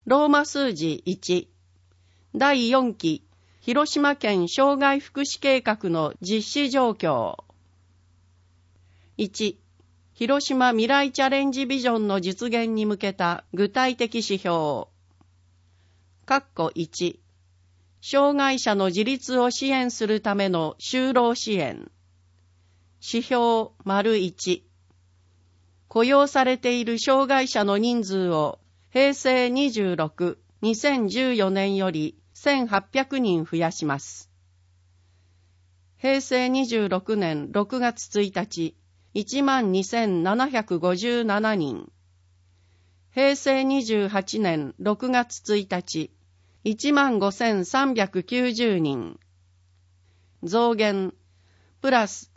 ローマ数字1、第4期広島県障害福祉計画の実施状況。1、広島未来チャレンジビジョンの実現に向けた具体的指標。1、障害者の自立を支援するための就労支援。指標 ①、雇用されている障害者の人数を平成26、2014年より1800人増やします。平成26年6月1日、12,757 人。平成28年6月1日、15,390 人。増減、プラス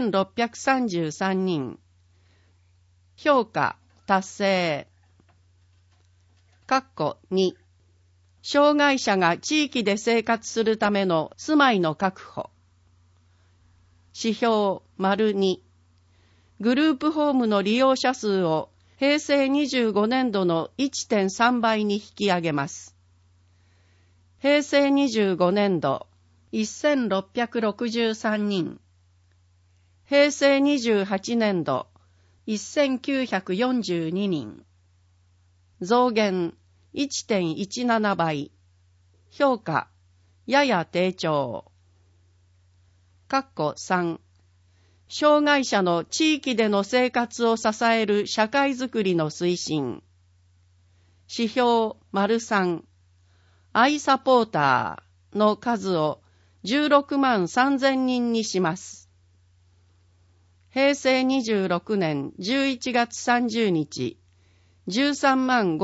2,633 人。評価、達成。2、障害者が地域で生活するための住まいの確保。指標 ②、グループホームの利用者数を平成25年度の 1.3 倍に引き上げます。平成25年度、1663人。平成28年度、1942人。増減 1.17 倍。評価、やや低調。3、障害者の地域での生活を支える社会づくりの推進。指標 ③、アイサポーターの数を16万3000人にします。平成26年11月30日、13万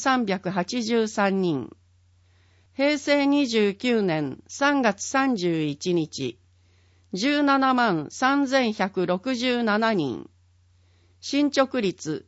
5383人。平成29年3月31日、17万3167人。進捗率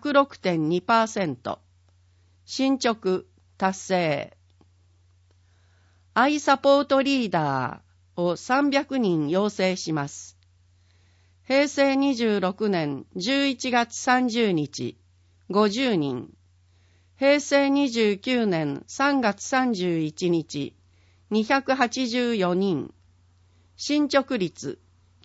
106.2%。進捗達成。アイサポートリーダーを300人養成します。平成26年11月30日、50人。平成29年3月31日、284人。進捗率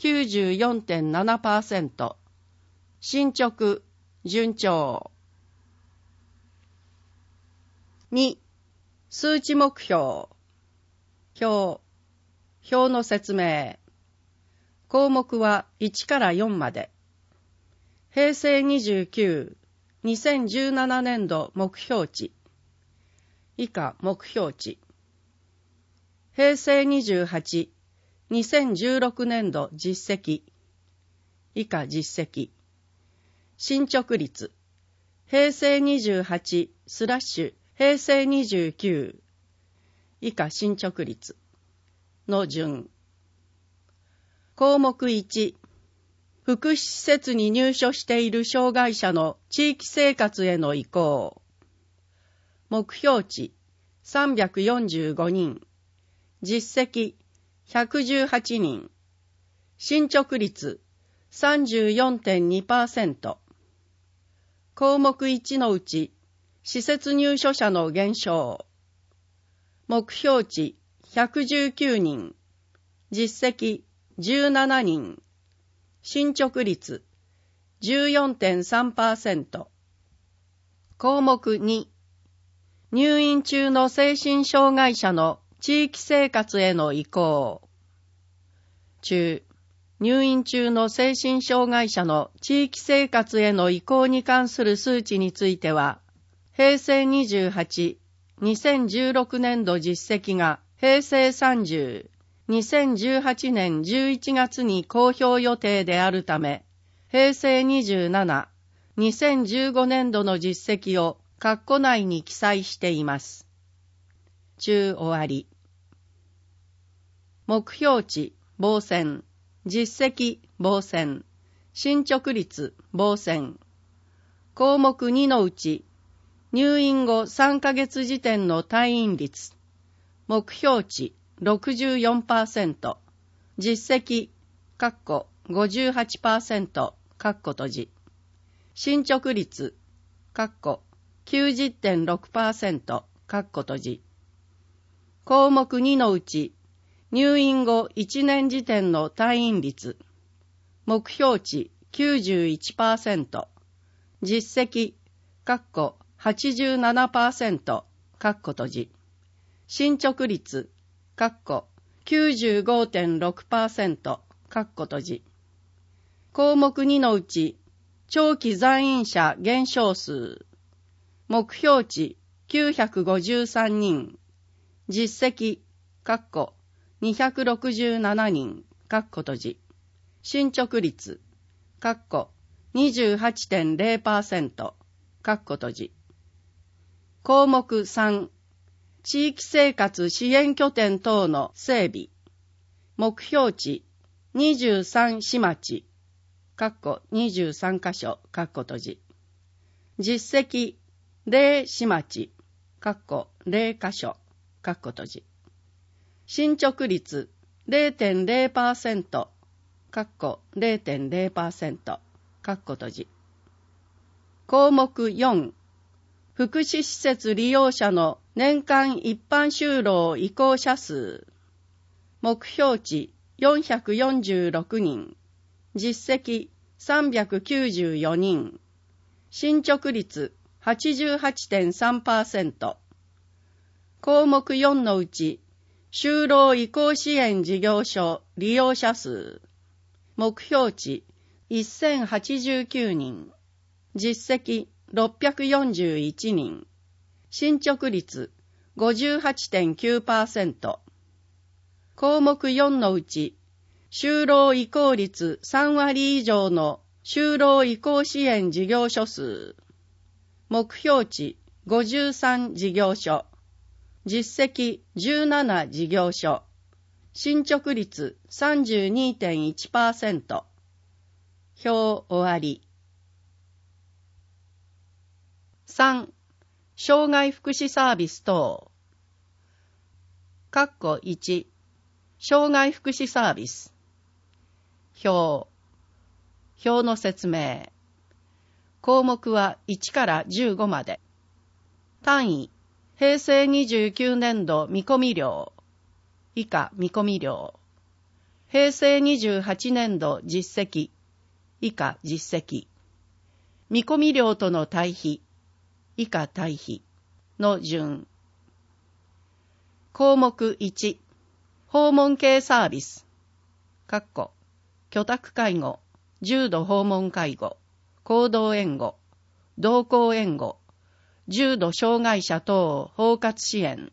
94.7%。進捗、順調。2、数値目標。表の説明。項目は1から4まで。平成29、2017年度目標値。以下目標値。平成28、2016年度実績。以下実績。進捗率。平成28/平成29。以下進捗率。の順。項目1、福祉施設に入所している障害者の地域生活への移行。目標値345人。実績118人。進捗率 34.2%。項目1のうち、施設入所者の減少。目標値119人。実績17人。進捗率 14.3%。項目2、入院中の精神障害者の地域生活への移行。入院中の精神障害者の地域生活への移行に関する数値については、平成28、2016年度実績が平成30、2018年11月に公表予定であるため、平成27、2015年度の実績を括弧内に記載しています。終わり。目標値、傍線。実績、傍線。進捗率、傍線。項目2のうち、入院後3ヶ月時点の退院率。目標値、64%。実績、括弧 58%、括弧閉じ。進捗率、括弧 90.6%、 項目2のうち、入院後1年時点の退院率、目標値 91%、実績、87%、進捗率、95.6%、項目2のうち、長期在院者減少数、目標値953人、実績、267人、進捗率、28.0%、項目3、地域生活支援拠点等の整備、目標値23市町、23カ所、実績0市町、0カ所、進捗率 0.0%、0.0%、項目4、福祉施設利用者の年間一般就労移行者数、目標値446人、実績394人、進捗率 88.3%、項目4のうち、就労移行支援事業所利用者数、目標値1089人、実績641人、進捗率 58.9%、項目4のうち、就労移行率3割以上の就労移行支援事業所数、目標値53事業所、実績17事業所、進捗率 32.1%。表終わり。3. 障害福祉サービス等。1. 障害福祉サービス。表の説明。項目は1から15まで。単位、平成29年度見込み量。以下見込み量。平成28年度実績。以下実績。見込み量との対比。以下対比。の順。項目1。訪問系サービス。居宅介護、重度訪問介護、行動援護、同行援護、重度障害者等包括支援。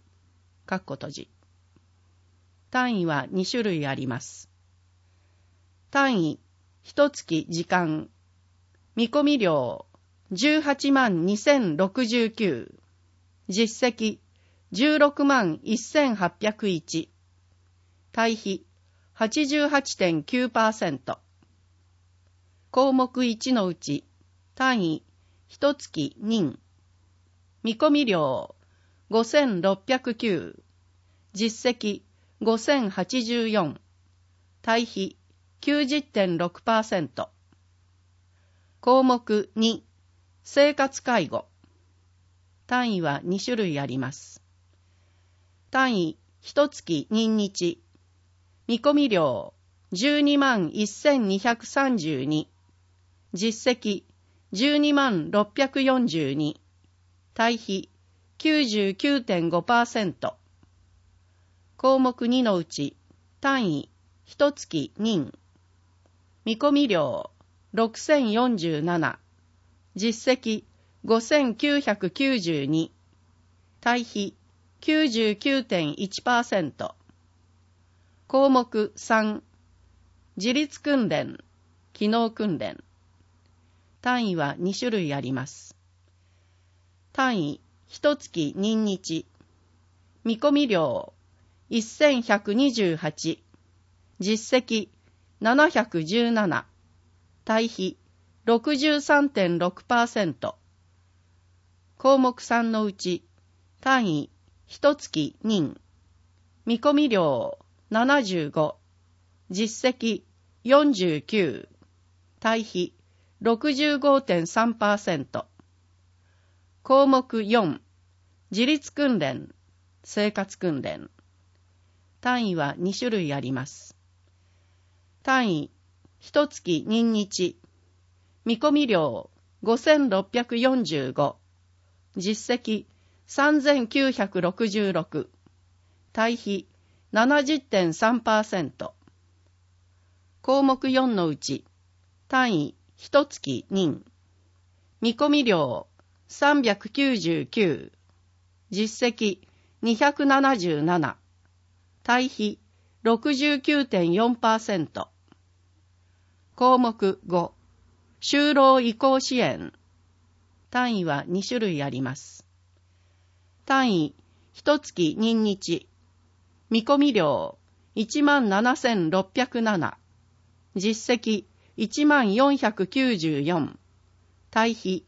単位は2種類あります。単位、1月時間。見込み量、18万2069。実績、16万1801。対比、88.9%。項目1のうち、単位、1月人。見込み量、5609。実績、5084。対比、90.6%。項目2、生活介護。単位は2種類あります。単位、1月人日。見込み量、12万1232。実績、12万642。対比、99.5%。項目2のうち、単位、1月人。見込み量、6047。実績、5992。対比、99.1%。項目3、自立訓練、機能訓練。単位は2種類あります。単位、1月人日。見込み量、1128。実績、717。対比、63.6%。項目3のうち、単位、1月人。見込み量、75。実績、49。対比、65.3%。項目4、 自立訓練、生活訓練。単位は2種類あります。単位、1月任日。見込み料5645。実績3966。対比 70.3%。項目4のうち、単位1月任。見込み料399。実績277。対比 69.4%。項目5、就労移行支援。単位は2種類あります。単位1月任日。見込み料17,607。実績1494。対比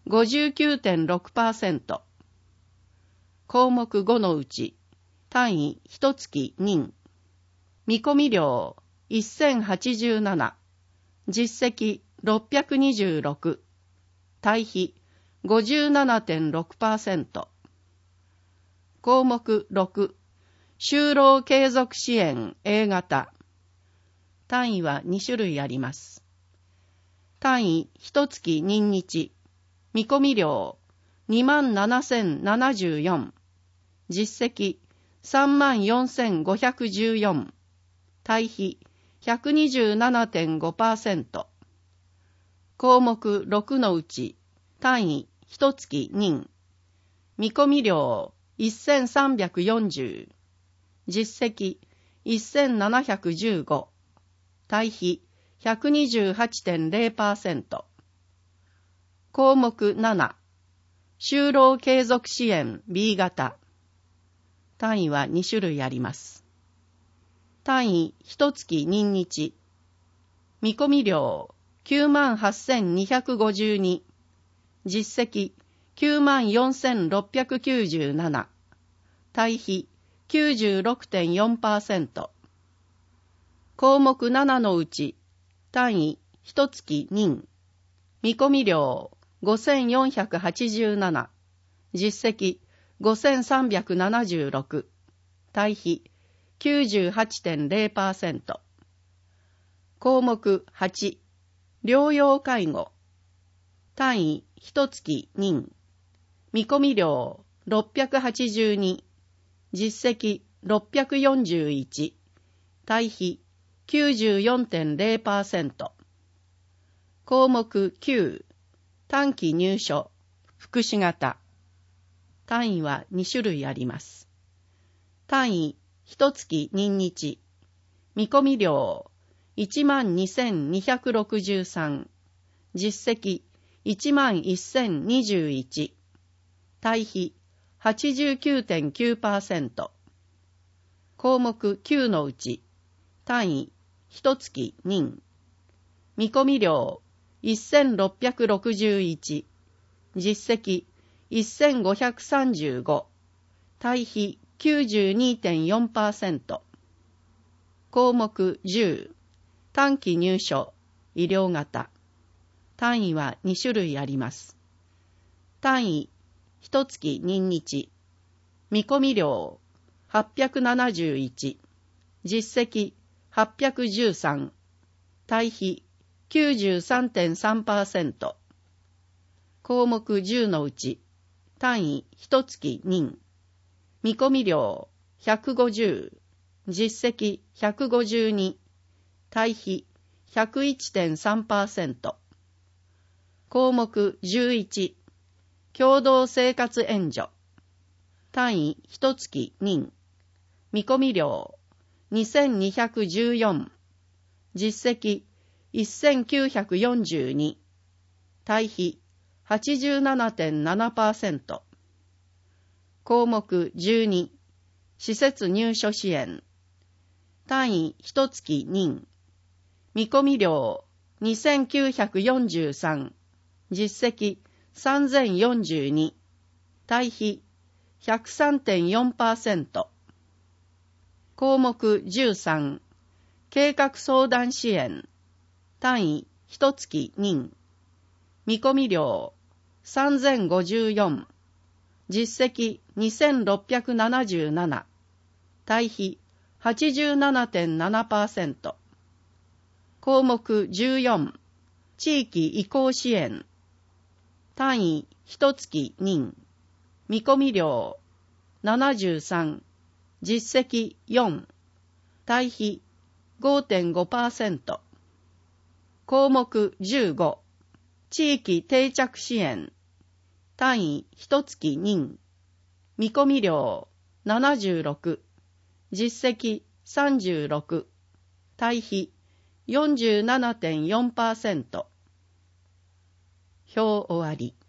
59.6%。項目5のうち、単位1月任。見込み料1087。実績626。対比 57.6%。項目6、就労継続支援 A 型。単位は2種類あります。単位1月任日。見込み料27,074。実績34,514。対比 127.5%。項目6のうち、単位1月任。見込み料1340。実績1715。対比 128.0%。項目7、就労継続支援 B 型。単位は2種類あります。単位1月任日。見込み料98,252。実績94,697。対比 96.4%。項目7のうち、単位1月任。見込み料5,487。実績5,376。対比 98.0%。項目8、療養介護。単位1月任。見込み料682。実績641。対比 94.0%。項目9、短期入所、福祉型。単位は2種類あります。単位1月任日。見込み料12,263。実績11,021。対比 89.9%。項目9のうち、単位1月任。見込み料1,661。実績1,535。対比 92.4%。項目10、短期入所、医療型。単位は2種類あります。単位1月任日。見込み料871。実績813。対比 93.3%。項目10のうち、単位1月任。見込み料150。実績152。対比 101.3%。項目11、共同生活援助。単位1月任。見込み料2,214。実績1,942。対比 87.7%。項目12、施設入所支援。単位1月任。見込み料2,943。実績3,042。対比 103.4%。項目13、計画相談支援。単位1月任。見込み料3,054。 実績2677、対比 87.7%。項目14、地域移行支援。単位1月任。見込み料73、実績4、対比 5.5%。項目15、地域定着支援。単位1月任。見込み料76、実績36、対比 47.4%。表終わり。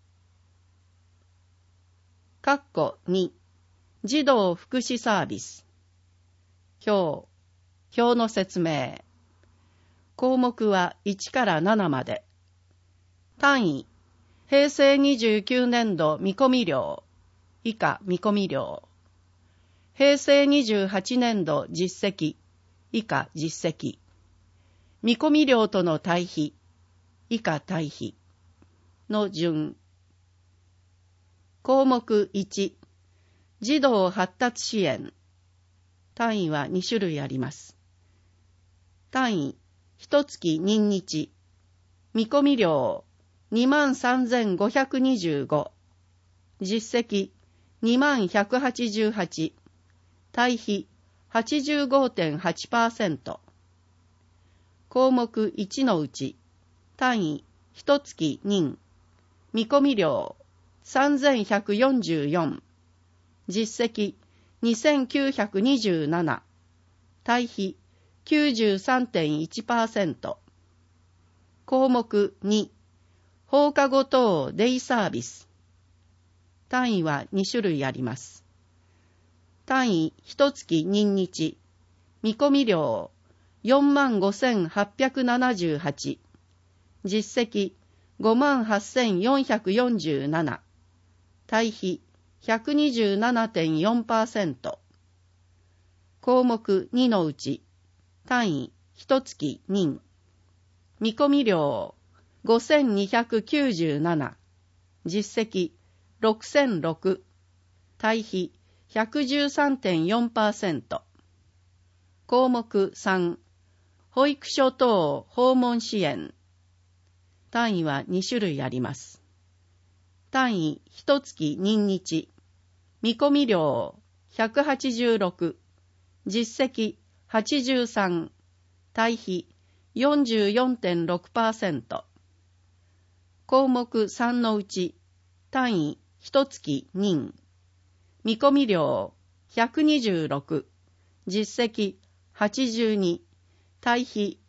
括弧2、児童福祉サービス。表の説明。項目は1から7まで。単位、平成29年度見込み料、以下見込み料。平成28年度実績、以下実績。見込み料との対比、以下対比の順。項目1、児童発達支援。単位は2種類あります。単位、1月任日。見込み料、23,525。実績、2188。対比、85.8%。項目1のうち、単位、1月任。見込み料、3144。実績、2927。対比、93.1%。項目2、放課後等デイサービス。単位は2種類あります。単位1月任日。見込み料、45,878。実績、58,447。対比、127.4%。項目2のうち、単位1月任。見込み料、5,297。実績、6,006。対比、113.4%。項目3、保育所等訪問支援。単位は2種類あります。単位1月任日。見込み料186。実績83。対比 44.6%。項目3のうち、単位1月任。見込み料126。実績82。対比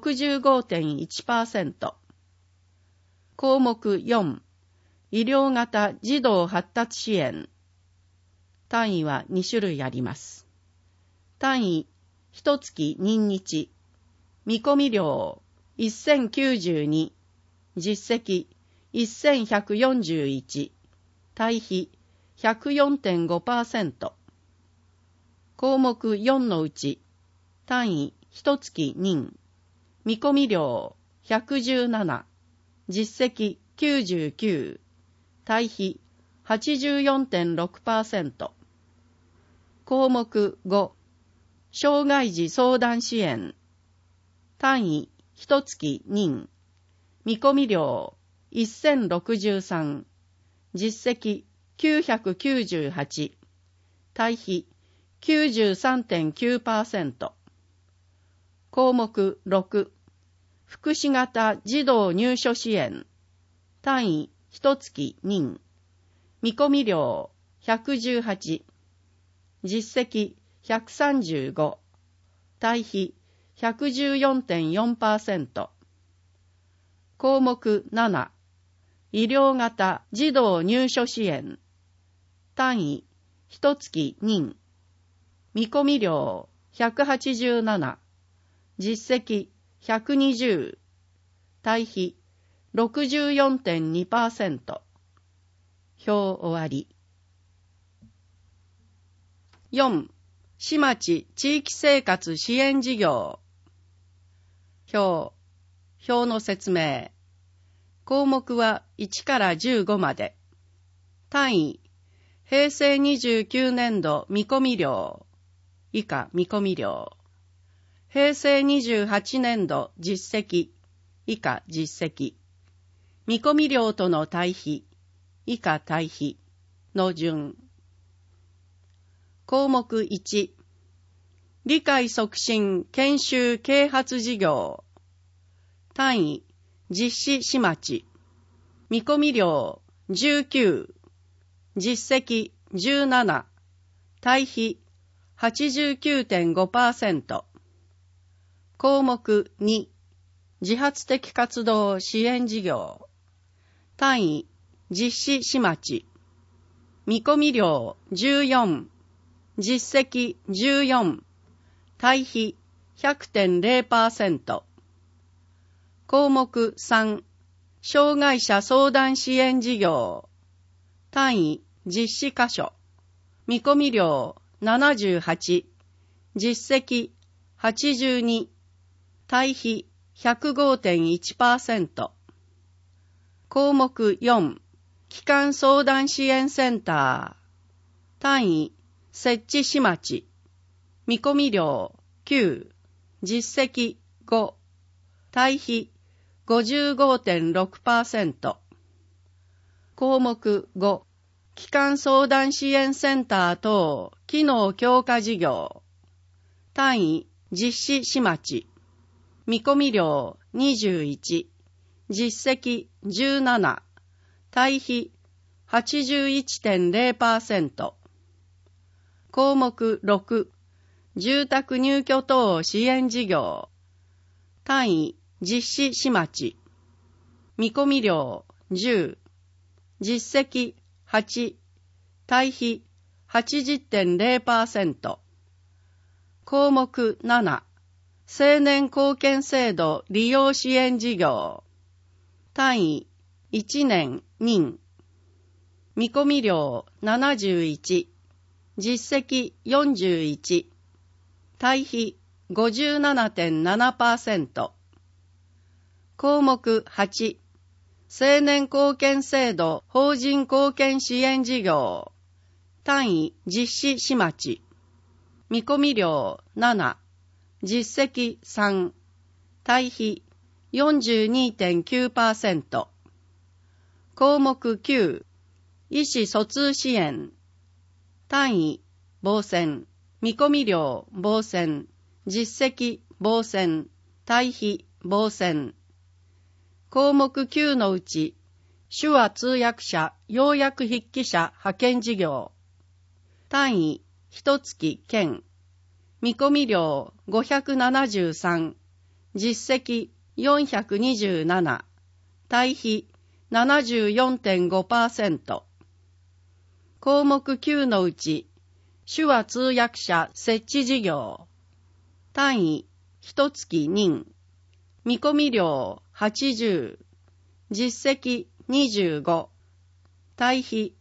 65.1%。項目4、医療型児童発達支援。単位は2種類あります。単位1月任日。見込み料1092。実績1141。対比 104.5%。項目4のうち、単位1月任。見込み料117。実績99。対比 84.6%。項目5、障害児相談支援。単位1月任。見込み料1063。実績998。対比 93.9%。項目6、福祉型児童入所支援。単位1月任。見込み料118。実績135。対比 114.4%。項目7、医療型児童入所支援。単位1月任。見込み料187。実績120。対比 64.2%。表終わり。4. 市町地域生活支援事業。表の説明。項目は1から15まで。単位、 平成29年度見込み料、以下見込み料。平成28年度実績、以下実績。見込み料との対比、以下対比の順。項目1、理解促進研修啓発事業。単位、実施市町。見込み料19、実績17、対比 89.5%。項目2、自発的活動支援事業。単位、実施市町。見込み料14、実績14、対比 100.0%。項目3、障害者相談支援事業。単位、実施箇所。見込み料78、実績82、対比 105.1%。項目4、基幹相談支援センター。単位、設置市町。見込み料9、実績5、対比 55.6%。項目5、基幹相談支援センター等機能強化事業。単位、実施市町。見込み料21、実績17、対比 81.0%。項目6、住宅入居等支援事業。単位、実施市町。見込み料10、実績8、対比 80.0%。項目7、青年貢献制度利用支援事業。単位、1年任。見込み料71、実績41、対比 57.7%。項目8、青年貢献制度法人貢献支援事業。単位、実施市町。見込み料7、実績3、対比 42.9%。項目9、意思疎通支援。単位、防線。見込み料防線。実績防線。対比防線。項目9のうち、手話通訳者要約筆記者派遣事業。単位、1月県。見込み料573、実績427、対比 74.5%。項目9のうち、手話通訳者設置事業。単位、1月任。見込み料80、実績25、対比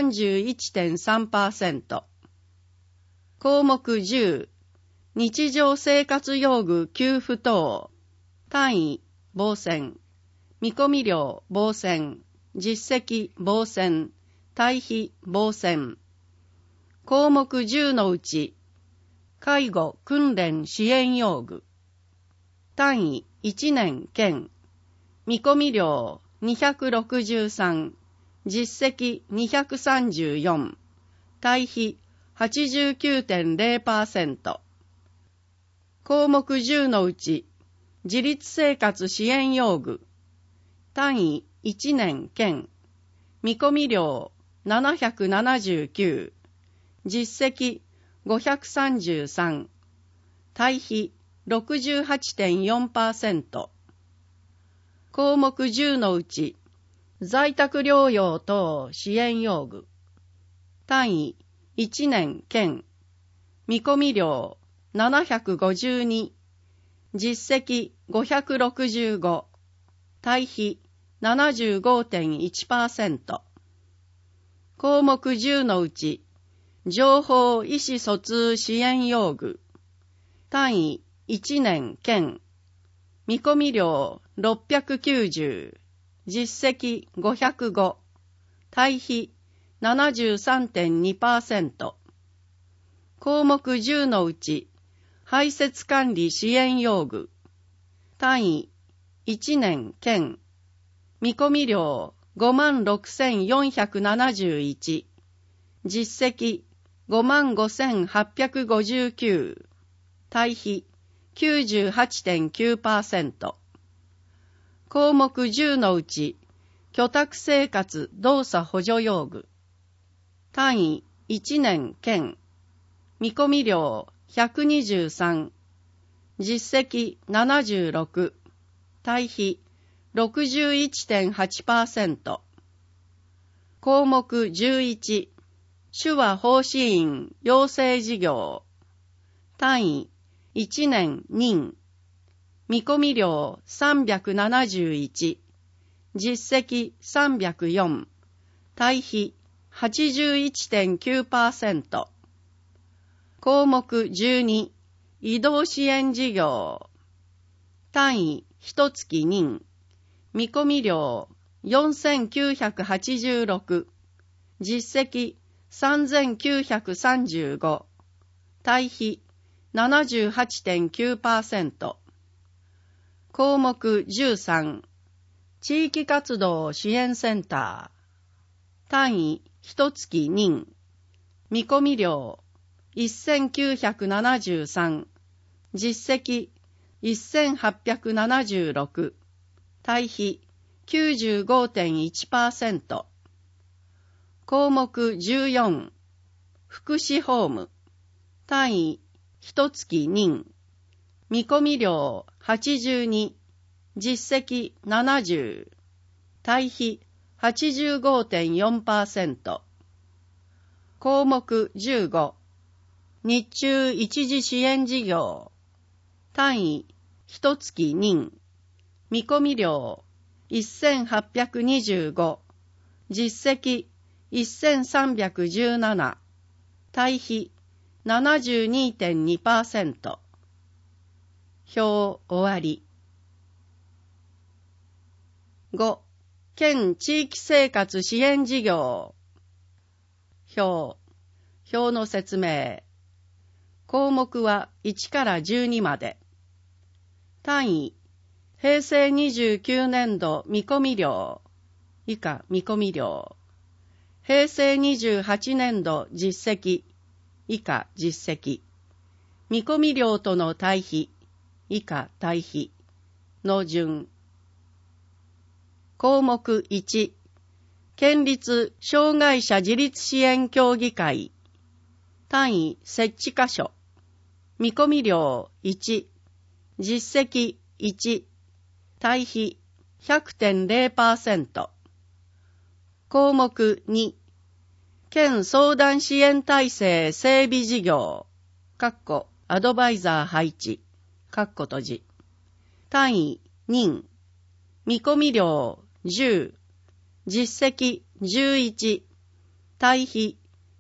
31.3%。項目10、日常生活用具給付等。単位、防線。見込み料防線。実績防線。対比防線。項目10のうち、介護訓練支援用具。単位、1年県。見込み料263、実績234、対比 89.0%。項目10のうち、自立生活支援用具。単位、1年県。見込み料779、実績533、対比 68.4%。項目10のうち、在宅療養等支援用具。単位、1年県。見込み料752、実績565、対比 75.1%。項目10のうち、情報意思疎通支援用具。単位、1年県。見込み料690、実績505、対比 73.2%。項目10のうち、排泄管理支援用具。単位、1年県。見込み量、56,471。実績、55,859。対比、98.9%。項目10のうち、居宅生活動作補助用具。単位、1年県。見込み量、123。実績、76。対比、61.8%。項目11、手話奉仕員養成事業。単位、1年任。見込み量371。実績304。対比 81.9%。項目12、移動支援事業。単位、1月任。見込み量4,986。実績3,935。対比 78.9%。項目13、地域活動支援センター。単位、1月任。見込み量1,973。実績1,876。対比 95.1%。項目14、福祉ホーム。単位、1月任。見込み量82。実績70。対比 85.4%。項目15、日中一時支援事業。単位、1月任。見込み量1,825。実績1,317。対比 72.2%。表終わり。5、県地域生活支援事業。表の説明。項目は1から12まで。単位、平成29年度見込み量。以下見込み量。平成28年度実績。以下実績。見込み量との対比。以下対比。の順。項目1、県立障害者自立支援協議会。単位設置箇所。見込み量1。実績1。対比 100.0%。項目2、県相談支援体制整備事業。アドバイザー配置。閉じ。単位任。見込み量10。実績11。対比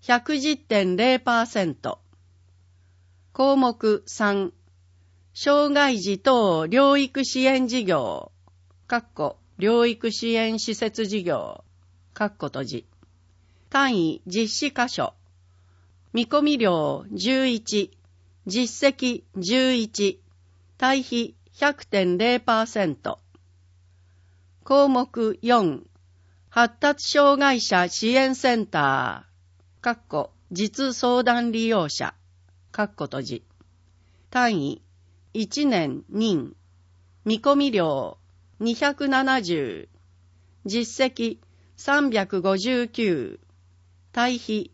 110.0%。項目3、障害児等療育支援事業。療育支援施設事業。閉じ。単位実施箇所。見込み量11。実績11。対比 100.0%。項目4、発達障害者支援センター。実相談利用者。閉じ。単位1年任。見込み量270。実績359。対比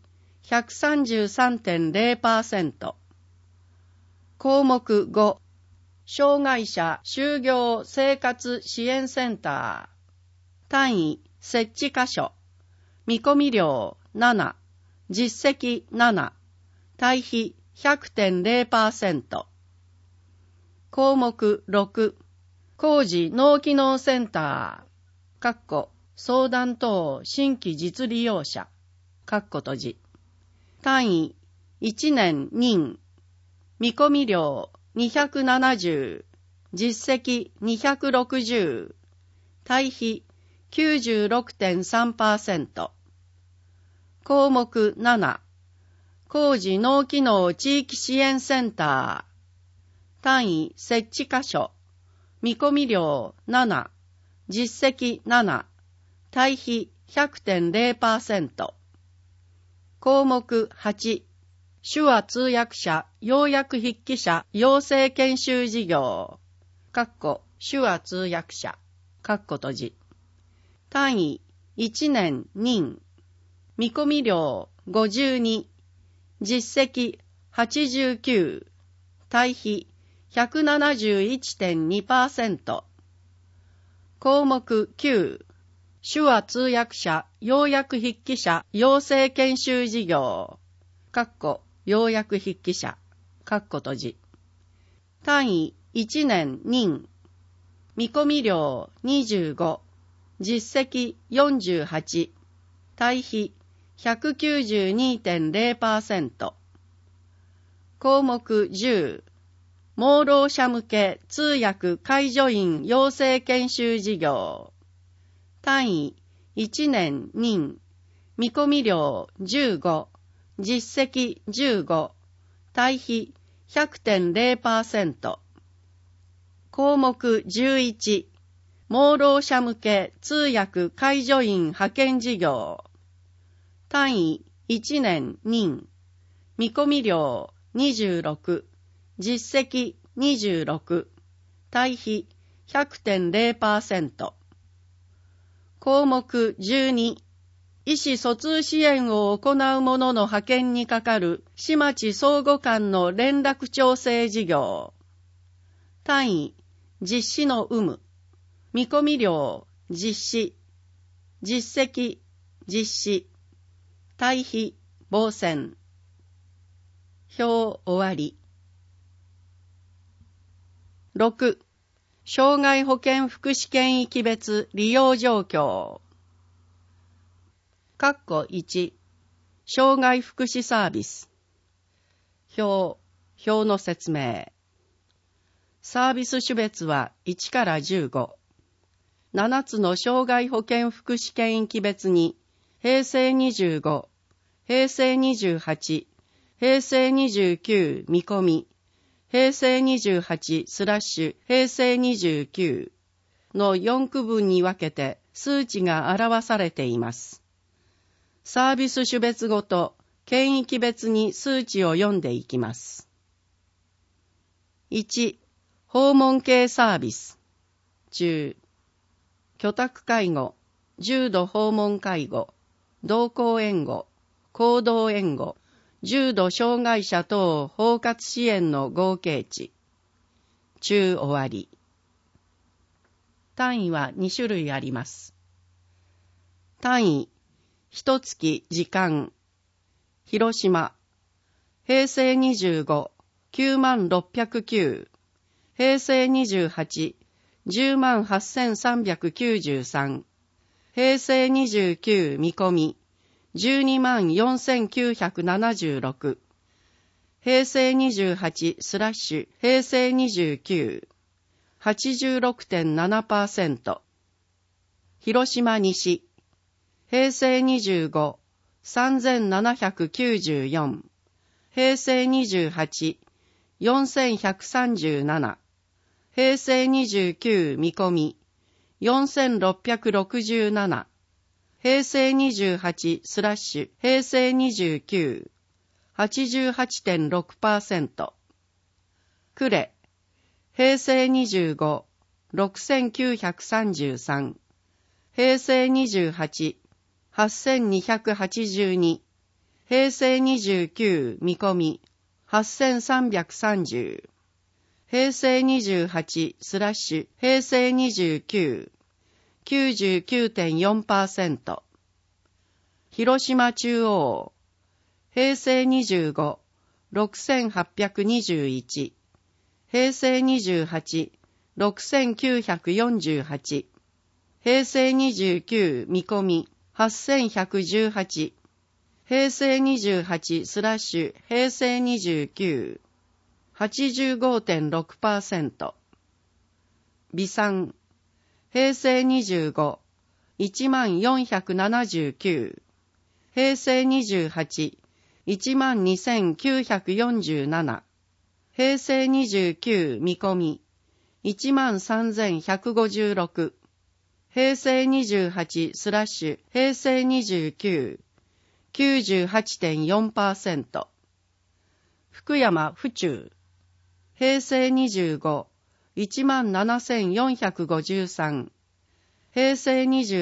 133.0%。項目5、障害者就業生活支援センター。単位設置箇所。見込み量7。実績7。対比 100.0%。項目6、工事脳機能センター。相談等新規実利用者。閉じ。単位1年任。見込み量270。実績260。対比 96.3%。 項目7、工事脳機能地域支援センター。単位設置箇所。見込み量7、実績7、対比 100.0%。項目8、手話通訳者、要約筆記者、養成研修事業。手話通訳者。閉じ。単位1年任。見込み量52、実績89、対比 171.2%。項目9、手話通訳者、要約筆記者、養成研修事業。要約筆記者。閉じ。単位1年任。見込み量25、実績48、対比 192.0%。項目10、盲ろう者向け通訳介助員養成研修事業。単位1年任。見込み量15、実績15、対比 100.0%。項目11、盲ろう者向け通訳介助員派遣事業。単位1年任。見込み量26、実績26、対比 100.0%。項目12、意思疎通支援を行う者の派遣にかかる市町相互間の連絡調整事業。単位実施の有無。見込み量実施、実績実施、対比傍線。表終わり。6、障害保険福祉圏域別利用状況。1、障害福祉サービス。表の説明。サービス種別は1から15。7つの障害保険福祉圏域別に、平成25、平成28、平成29見込み、平成28/平成29の4区分に分けて数値が表されています。サービス種別ごと、県域別に数値を読んでいきます。1、訪問系サービス。中、居宅介護、重度訪問介護、同行援護、行動援護、重度障害者等包括支援の合計値。中終わり。単位は2種類あります。単位、1月時間。広島、平成25、9609、平成28、108,393、平成29見込み、124,976、平成28/平成29、86.7%。広島西、平成25、3,794、平成28、4,137、平成29見込み、4,667、平成28/平成29、88.6%。呉、平成25、6,933、平成28、8,282、平成29見込み、8,330、平成28/平成29、99.4%。広島中央、平成25、6,821、平成28、6,948、平成29見込み、8,118、平成28/平成29、85.6%。備産、平成25、1479、 平成28、12,947。平成29見込み、13,156。平成28スラッシュ平成29、98.4%。福山府中。平成25、17,453。平成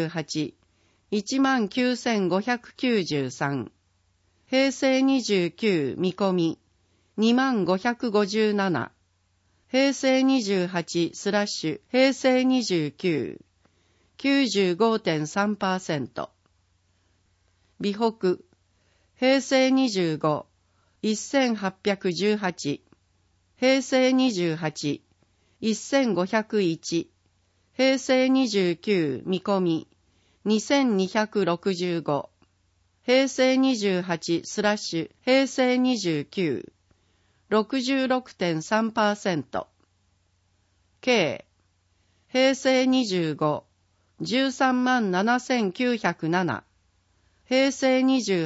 28、19,593。平成29見込み、2557。平成28スラッシュ平成29、95.3%。美北。平成25、1818。平成28、1501。平成29見込み、2265。平成28スラッシュ平成29、66.3%。K。平成25、137,907。平成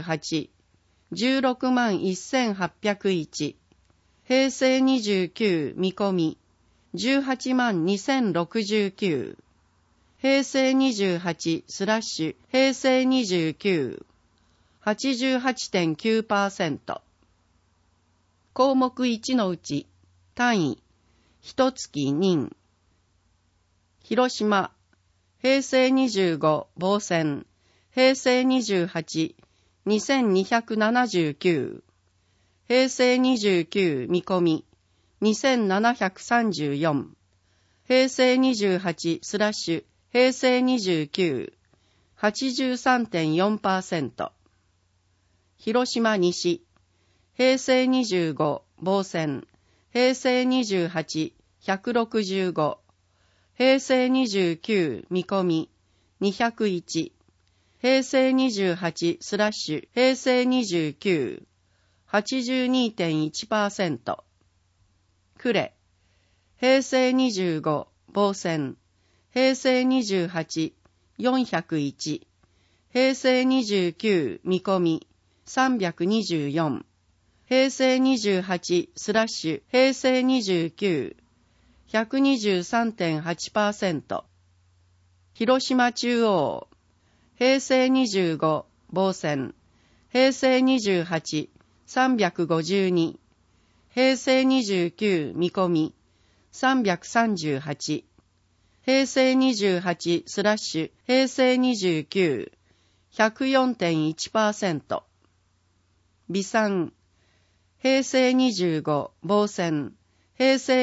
28、161,801。平成29見込み、182,069。平成28スラッシュ平成29、88.9%。項目1のうち、単位、一月任。広島、平成25防線、平成28、2279。平成29見込み、2734。平成28スラッシュ平成29、83.4%。広島西、平成25防線、平成28、165。平成29見込み、201。平成28スラッシュ平成29、82.1%。呉。平成25防線、平成28、401。平成29見込み、324。平成28スラッシュ平成29、123.8%。広島中央。平成25防線、平成28、352。平成29見込み、338。平成28スラッシュ平成29、104.1%。備産。平成25防線、平成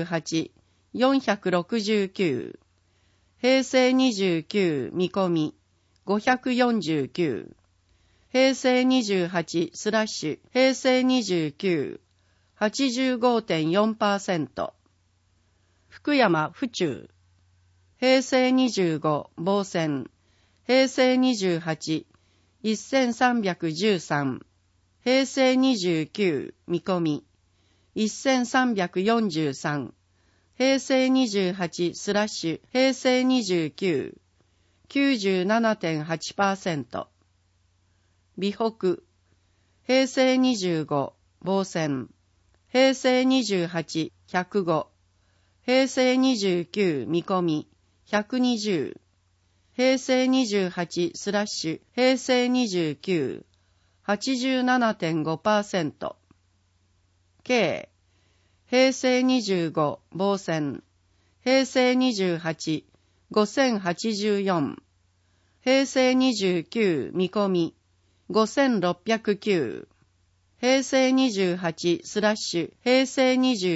28、469。平成29見込み、549。平成28スラッシュ平成29、85.4%。福山府中。平成25防線、平成28、1313。平成29見込み、1343。平成28スラッシュ平成29、97.8%。美北。平成25防線、平成28、105。平成29見込み、120。平成28スラッシュ平成29、87.5%。K。平成25防線、平成28、5084。平成29見込み、5609。平成28スラッシュ平成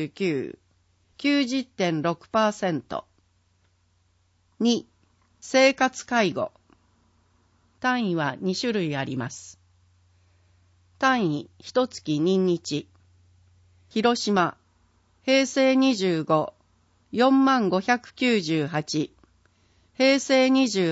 29、90.6%。2、生活介護。単位は2種類あります。単位、一月任日。広島、平成25、4598。平成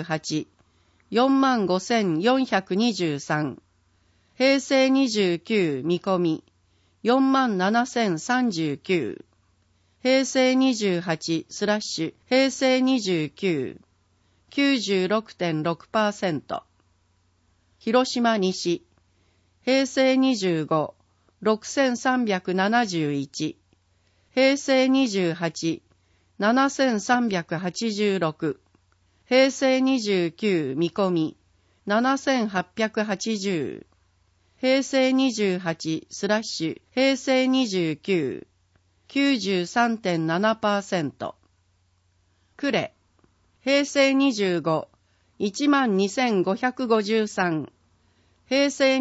28、45,423。平成29見込み、47,039。平成28スラッシュ平成29、96.6%。 広島西、平成25、6371、平成28、7386、平成29見込み、7880、平成28スラッシュ、平成29、93.7%。呉、平成25、12,553、平成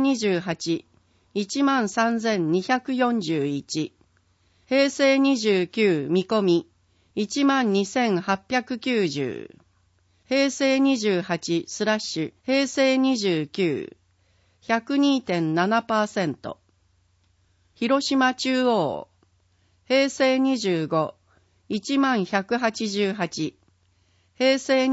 28、13,241、平成29見込み、12,890、平成28スラッシュ、平成29、102.7%。広島中央、平成25、10,188、平成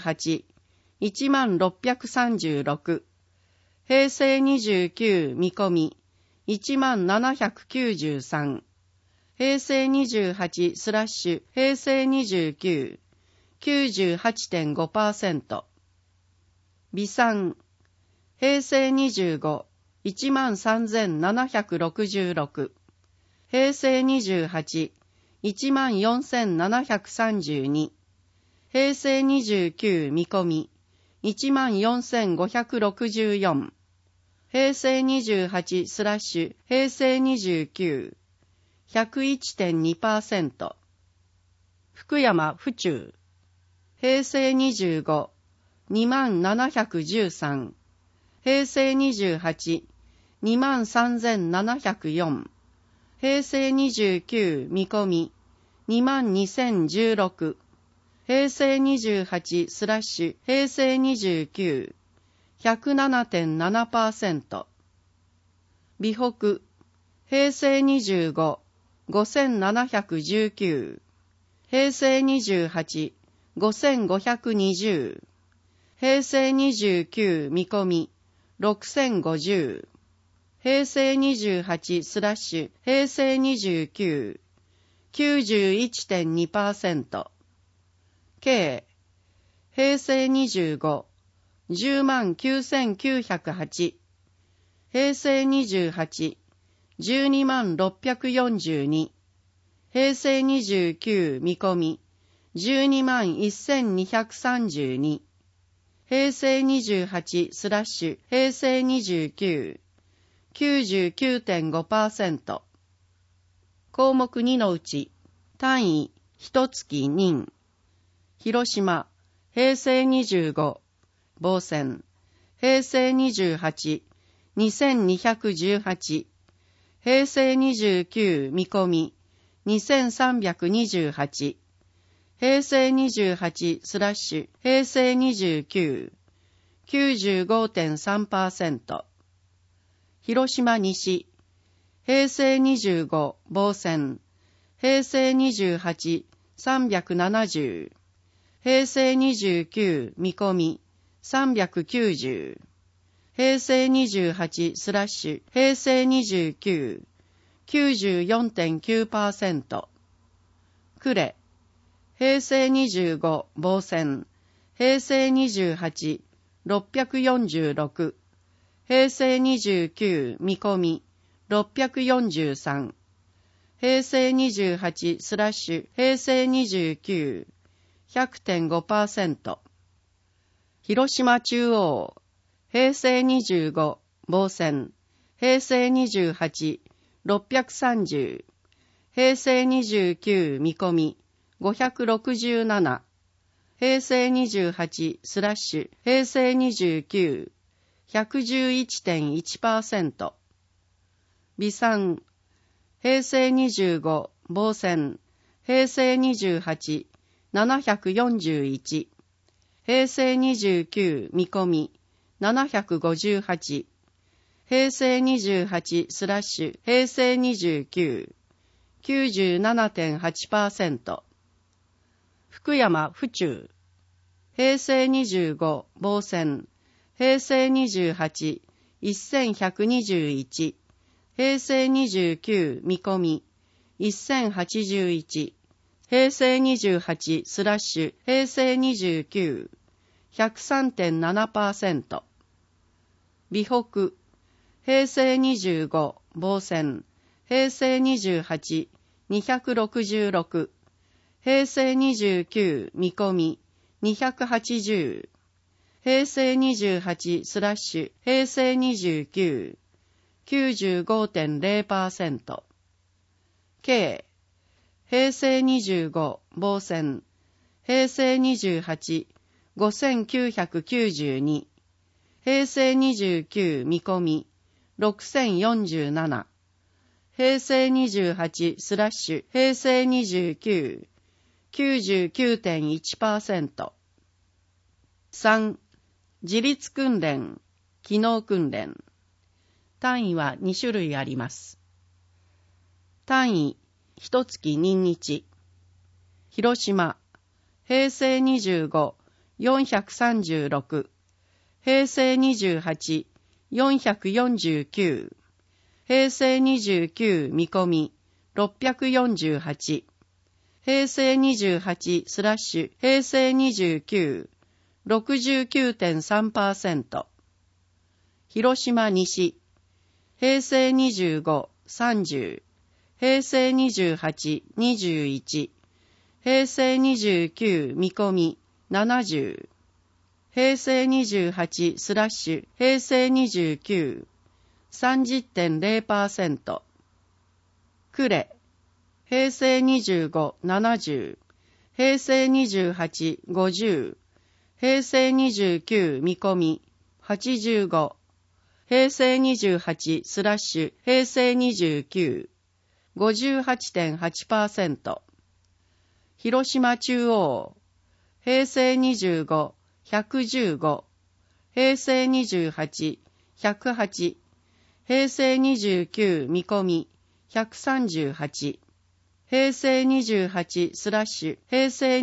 28、10,636、平成29見込み、10,793、平成28スラッシュ、平成29、98.5%。微産、平成25、13,766、平成28、14,732、平成29見込み、14,564、平成28スラッシュ、平成29、101.2%。福山府中、平成25、2713、平成28、23,704、平成29見込み、22,016、平成28スラッシュ、平成29、107.7%。美北、平成25、5,719、平成28、5,520、平成29見込み、6,050、平成28スラッシュ、平成29、91.2%。計、平成25、109,908、平成28、12642、平成29見込み、121,232、平成28スラッシュ、平成29、99.5%。項目2のうち、単位、1月任。広島、平成25、防戦。平成28、2218。平成29見込み、2328。平成28スラッシュ、平成29、95.3%。広島西、平成25防戦。平成28、370。平成29見込み、390。平成28スラッシュ、平成29、94.9%。呉、平成25防戦。平成28、646。平成29見込み、643。平成28スラッシュ、平成29、100.5%。広島中央、平成25防戦。平成28、630。平成29見込み、567。平成28スラッシュ、平成29、111.1%。微産、平成25防戦。平成28、741。平成29見込み、758。平成28スラッシュ、平成29、97.8%。福山府中、平成25防戦。平成28、1121。平成29見込み、1081。平成28スラッシュ、平成29、103.7%。 美北、平成25、防線、平成28、266、平成29、見込み、280、平成28スラッシュ、平成29、95.0%。K、平成25、防線、平成28、5992、平成29見込み、6047、平成28スラッシュ、平成29、99.1%。3、自立訓練、機能訓練。単位は2種類あります。単位、1月任日。広島、平成25、436、平成28、449、平成29見込み、648、平成28スラッシュ、平成29、69.3%。広島西、平成25、30、平成28、21、平成29見込み、70、平成28スラッシュ、平成29、30.0%。呉、平成25、70、平成28、50、平成29見込み、85、平成28スラッシュ、平成29、58.8%。広島中央、平成25、115、平成28、108、平成29見込み、138、平成28スラッシュ、平成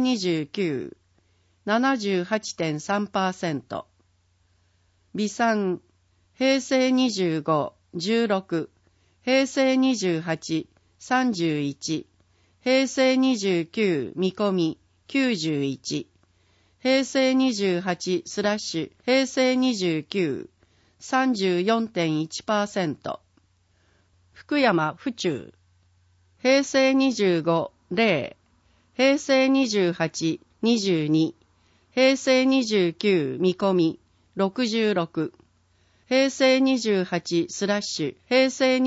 29、78.3%。微産、平成25、16、平成28、31、平成29見込み、91、平成28スラッシュ、平成29、34.1%。福山府中、平成25、0、平成28、22、平成29見込み、66、平成28スラッシュ、平成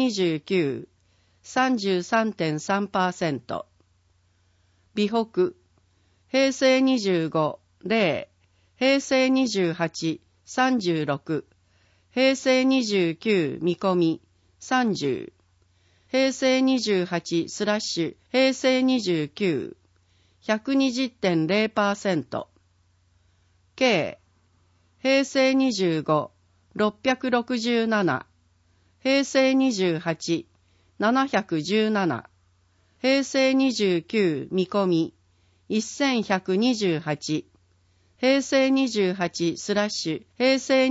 29、33.3%。美北、平成25、0、平成28、36、平成29見込み、30、平成28スラッシュ、平成29、120.0%。K、平成25、667、平成28、717、平成29見込み、1128、平成28スラッシュ、平成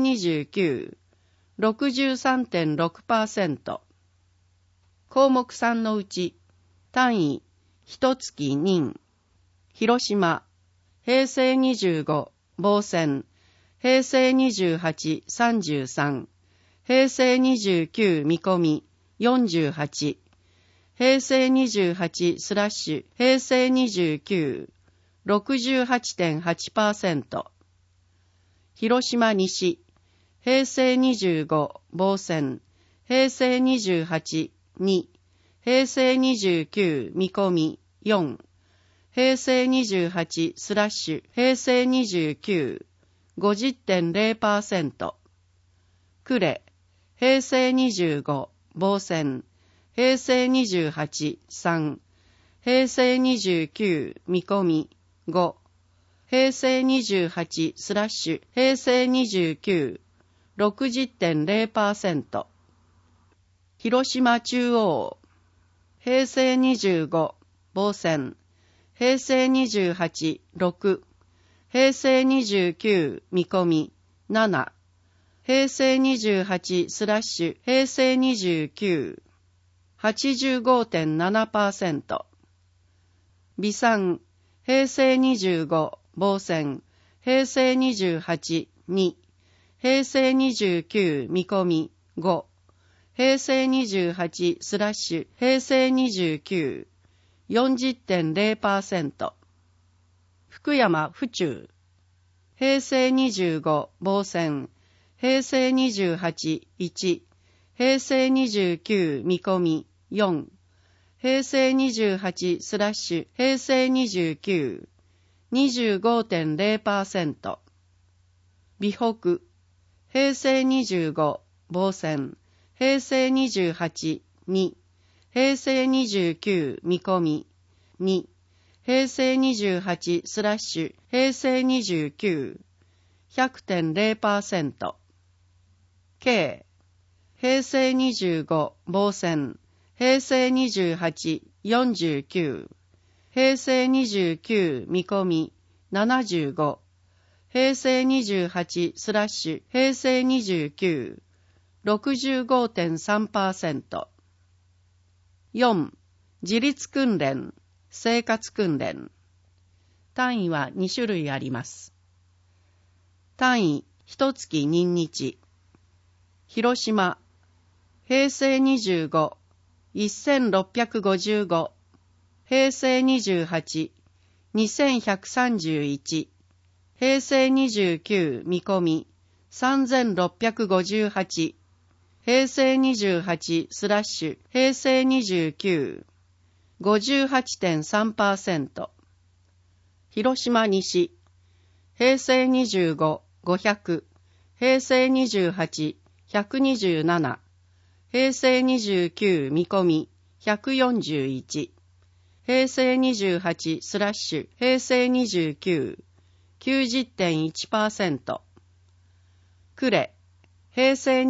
29、63.6%。項目3のうち、単位、1月任、広島、平成25、防線、平成28、33、平成29見込み、48、平成28スラッシュ、平成29、68.8%。広島西、平成25、防線、平成28、2、平成29見込み、4、平成28スラッシュ、平成29、50.0%。呉、平成25、防線、平成28、3、平成29見込み、5、平成28スラッシュ、平成29、60.0%。広島中央、平成25、防線、平成28、6、平成29見込み、7、平成28スラッシュ、平成29、85.7%。微産、平成25、防線、平成28、2、 平成29見込み5、平成28/平成29、40.0%。福山府中。平成25防戦、平成28、1、平成29見込み4、平成28/平成29、25.0%。美北。平成25防戦、平成28、2、平成29見込み2、平成28/平成29、100.0%。K。平成25防戦、平成28、49、平成29見込み75、平成28/平成29、65.3%。4. 自立訓練、生活訓練。単位は2種類あります。単位、1月任日。広島、平成25、1655、平成28、2131、平成29見込み3658、平成28/平成29、58.3%。広島西、平成25、500、平成28、127、平成29見込み141、平成28/平成29、90.1%。呉、平成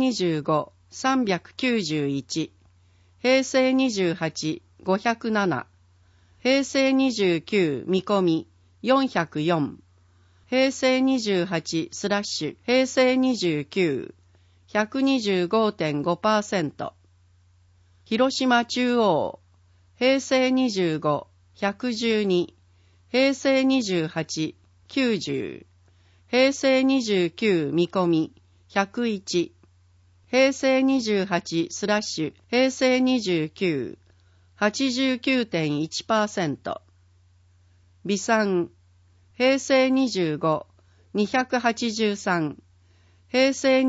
25、391、平成28、507、平成29見込み404、平成28/平成29、125.5%。広島中央、平成25、112、平成28、90、平成29見込み101、平成28/平成29、89.1%。備産、平成25、283、平成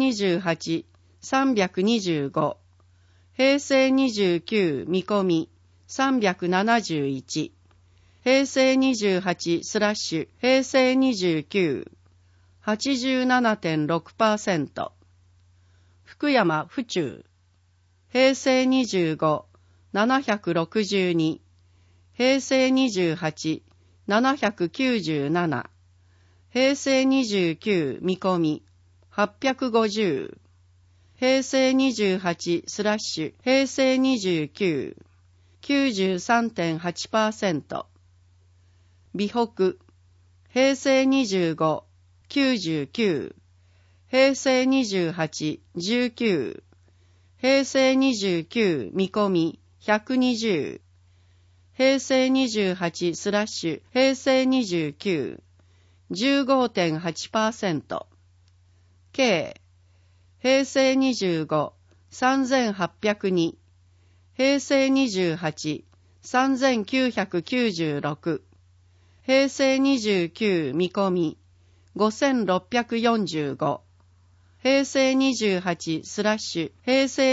28、325、平成29見込み371、平成28/平成29、87.6%。福山府中、平成25、762、平成28、797、平成29見込み850、平成28/平成29、93.8%。美北、平成25、99、平成28、19、平成29見込み120、平成28/平成29、15.8%。K。平成25、3802、平成28、3996、平成29見込み5645、平成28/平成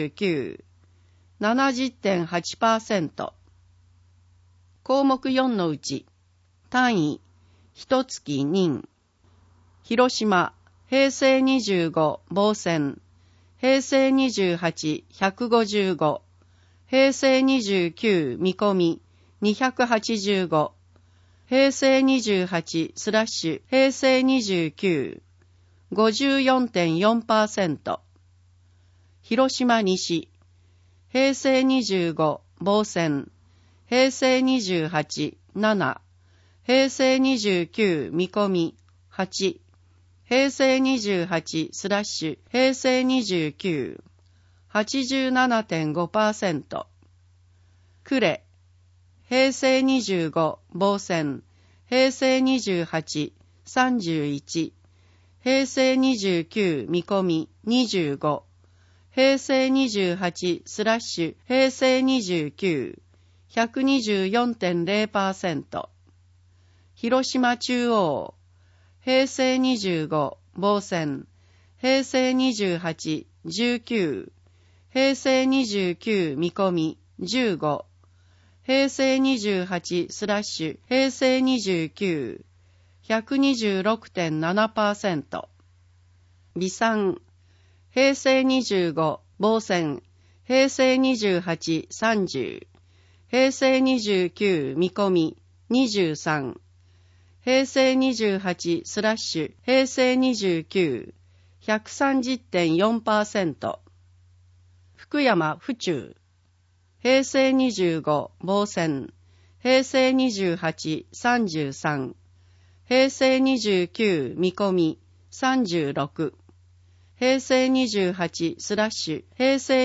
29、70.8%。項目4のうち、単位、1月任。広島、平成25防戦、平成28、155、平成29見込み285、平成28/平成29、54.4%。広島西、平成25防戦、平成28、7、平成29見込み8、平成28/平成29、87.5%。呉、平成25防戦、平成28、31、 平成29見込み25、平成28スラッシュ平成29、124.0%。広島中央、平成25防戦、平成28、19、平成29見込み15、平成28スラッシュ平成29、126.7%。微産、平成25防戦、平成28、30、平成29見込み23、平成28スラッシュ平成29、130.4%。福山府中、平成25防戦、平成28、33、平成29見込み36、平成28スラッシュ平成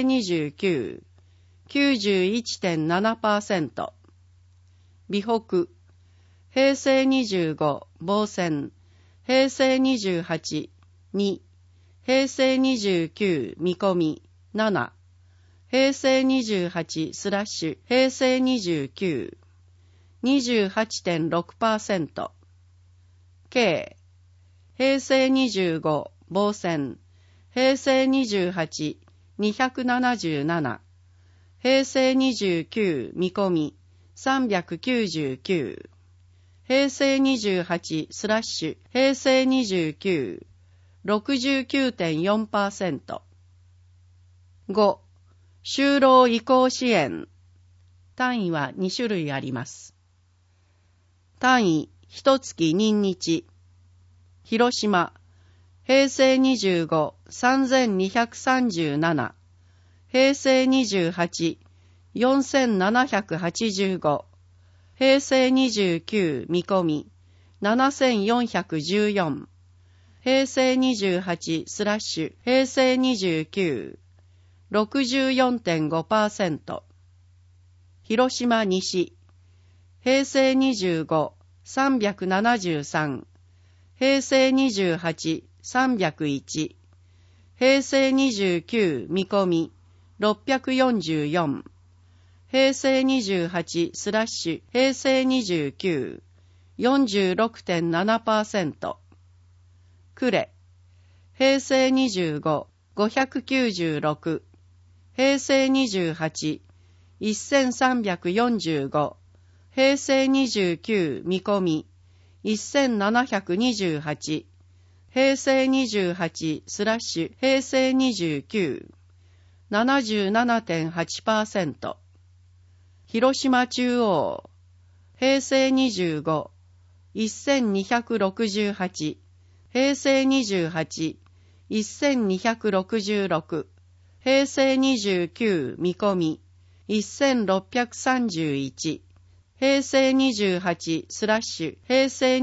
29、91.7%。美北、平成25防戦、平成28、2、平成29見込み7、平成28スラッシュ平成29、28.6%。K、平成25防戦、平成28、277、平成29見込み399、平成28スラッシュ平成29、69.4%。5、就労移行支援。単位は2種類あります。単位、1月任日。広島、平成25、3237、平成28、4785、平成29見込み、7414、平成28スラッシュ平成29、64.5%。広島西、平成25、373、平成28、301、平成29見込み、644、平成28スラッシュ平成29、46.7%。呉、平成25、596、平成28、1345、平成29見込み、1728、平成28スラッシュ平成29、77.8%。広島中央、平成25、1268、平成28、1266、平成29見込み、1631、平成28スラッシュ平成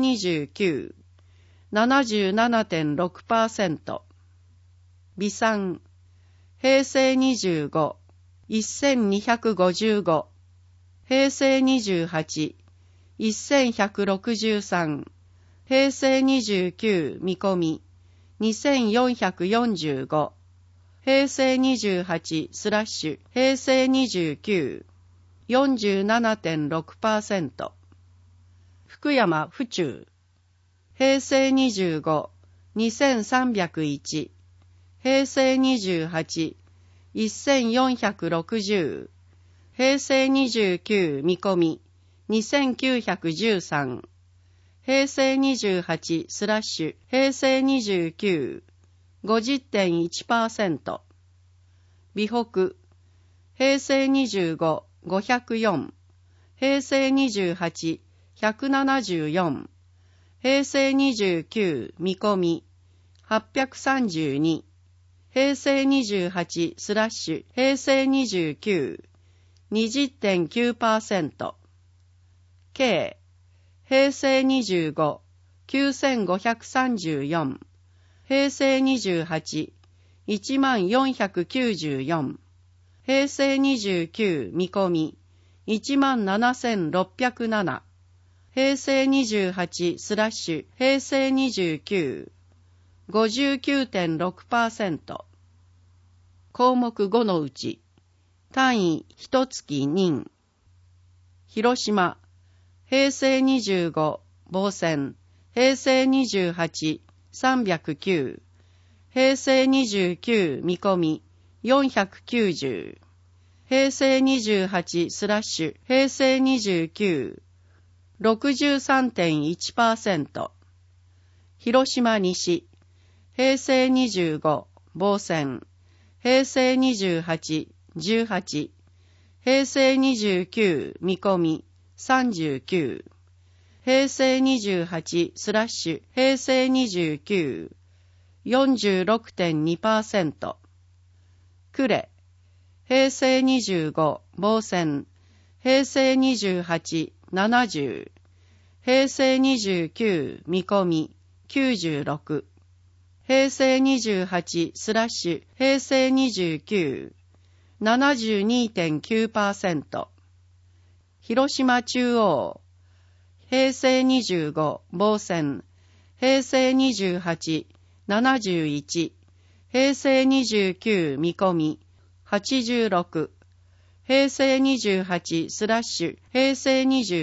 29、77.6%。微産、平成25、1255、平成28、1163、平成29見込み、2445、平成28スラッシュ平成29、47.6%。福山府中、平成25、2301、平成28、1460、平成29見込み、2913、平成28スラッシュ平成29、50.1%。美北、平成25、504、平成28、174、平成29見込み、832、平成28スラッシュ平成29、20.9%。K、平成25、9534、平成28、10494、平成29見込み、17607、平成28スラッシュ平成29、 59.6%。項目5のうち、単位1月任。広島、平成25、防戦、平成28、309、平成29、見込み、490、平成28スラッシュ、平成29、63.1%。広島西、平成25、防戦、平成28、18、平成29、見込み、39、平成28スラッシュ、平成29、46.2%。呉、平成25、防戦、平成28、70、平成29、見込み、96、平成28スラッシュ、平成29、72.9%。広島中央、平成25、防戦、平成28、71、平成29、見込み、86、平成28スラッシュ、平成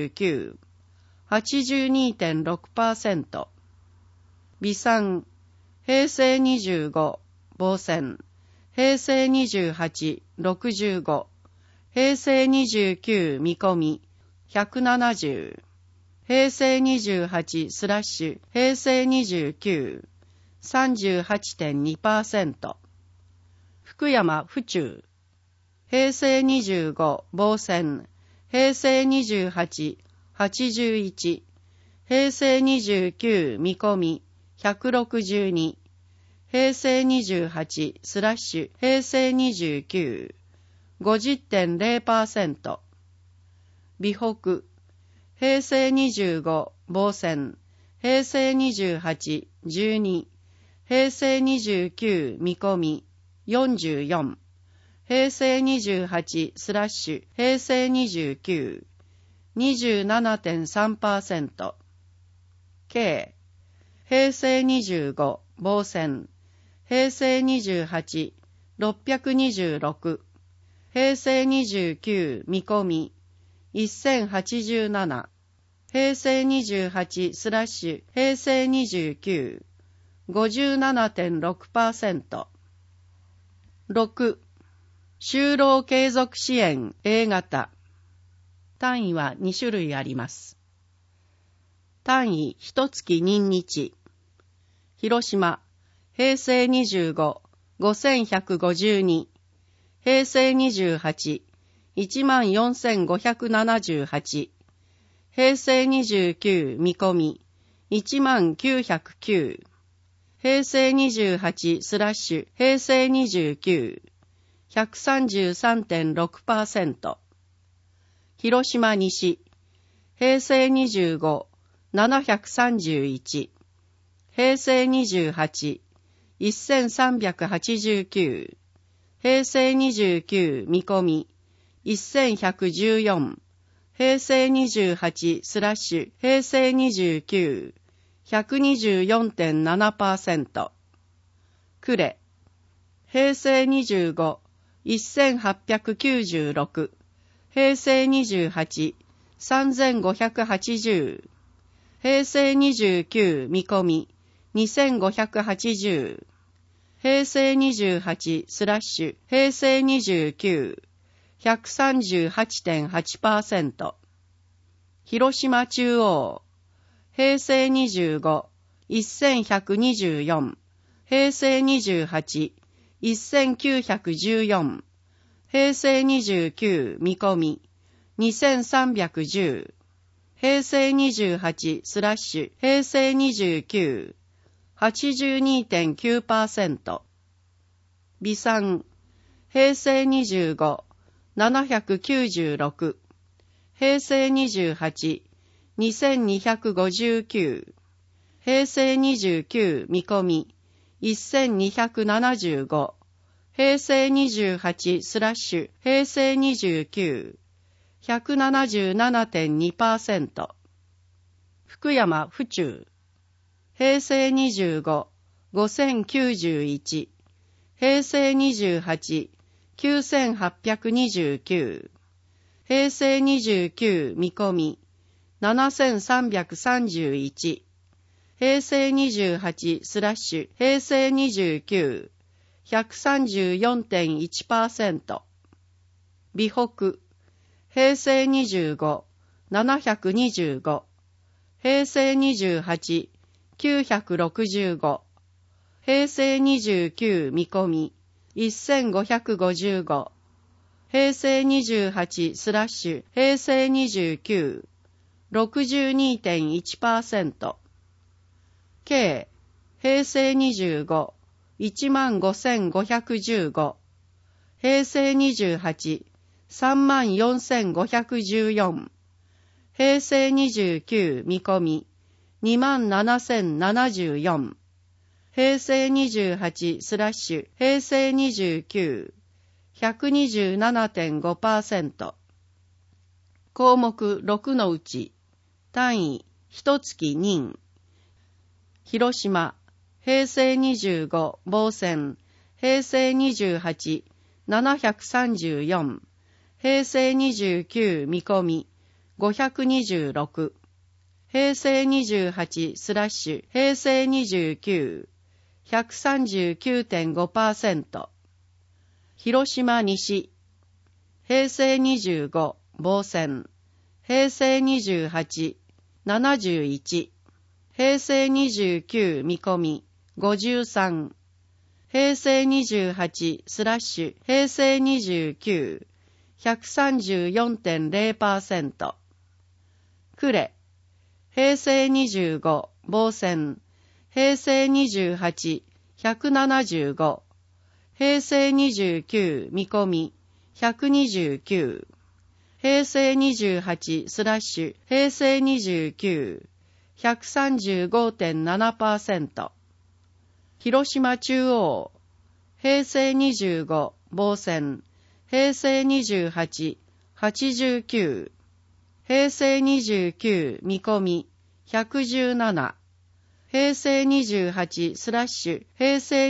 29、82.6%。微産、平成25、防戦、平成28、65、平成29、見込み、170、平成28スラッシュ、平成29、38.2%。福山府中、平成25、防戦、平成28、81、平成29、見込み、162、平成28スラッシュ、平成29、50.0%。美北、平成25、防戦、平成28、12、平成29、見込み、44、平成28スラッシュ、平成29、27.3%。K、平成25、防戦、平成28、626、平成29、見込み、1087、平成28スラッシュ、平成29、57.6%。6、就労継続支援 A 型。単位は2種類あります。単位1月任日。広島、平成25、5152、平成28、14,578、平成29、見込み、10,909、平成28スラッシュ、平成29、133.6%。広島西、平成25、731、平成28、1389、平成29、見込み、1114、平成28スラッシュ、平成29、124.7%。呉、平成25、1896、平成28、3580、平成29、見込み、2580、平成28スラッシュ、平成29、138.8%。広島中央、平成25、1124、平成28、1914、平成29、見込み、2310、平成28スラッシュ、平成29、82.9%。微産、平成25、796、平成28、2259、平成29、見込み、1275、平成28スラッシュ、平成29、177.2%。福山府中、平成25、 5091、平成28、9829、平成29見込み、7331、平成28スラッシュ平成29、134.1%、美北、平成25、725、平成28、965、平成29見込み、1555、平成28スラッシュ平成29、62.1%、計、平成25、15,515、平成28、34,514、平成29見込み、27,074、平成28スラッシュ平成29、127.5%。項目6のうち、単位、一月任。広島、平成25、防戦、平成28、734、平成29見込み、526、平成28スラッシュ平成29、139.5%。広島西、平成25、防戦、平成28、71、平成29見込み、53、平成28スラッシュ平成29、134.0%。呉、平成25、防戦、平成28、175、平成29見込み、129、平成28スラッシュ平成29、135.7%。広島中央、平成25、防戦、平成28、89、平成29見込み、117、平成28スラッシュ平成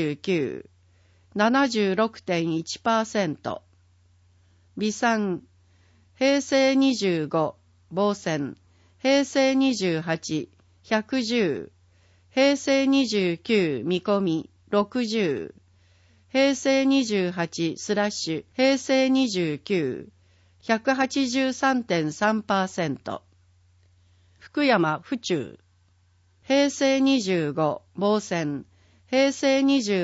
29、76.1%。微産、平成25、防戦、平成28、110、平成29見込み、60、平成28スラッシュ平成29、183.3%。福山府中、平成25、防戦、平成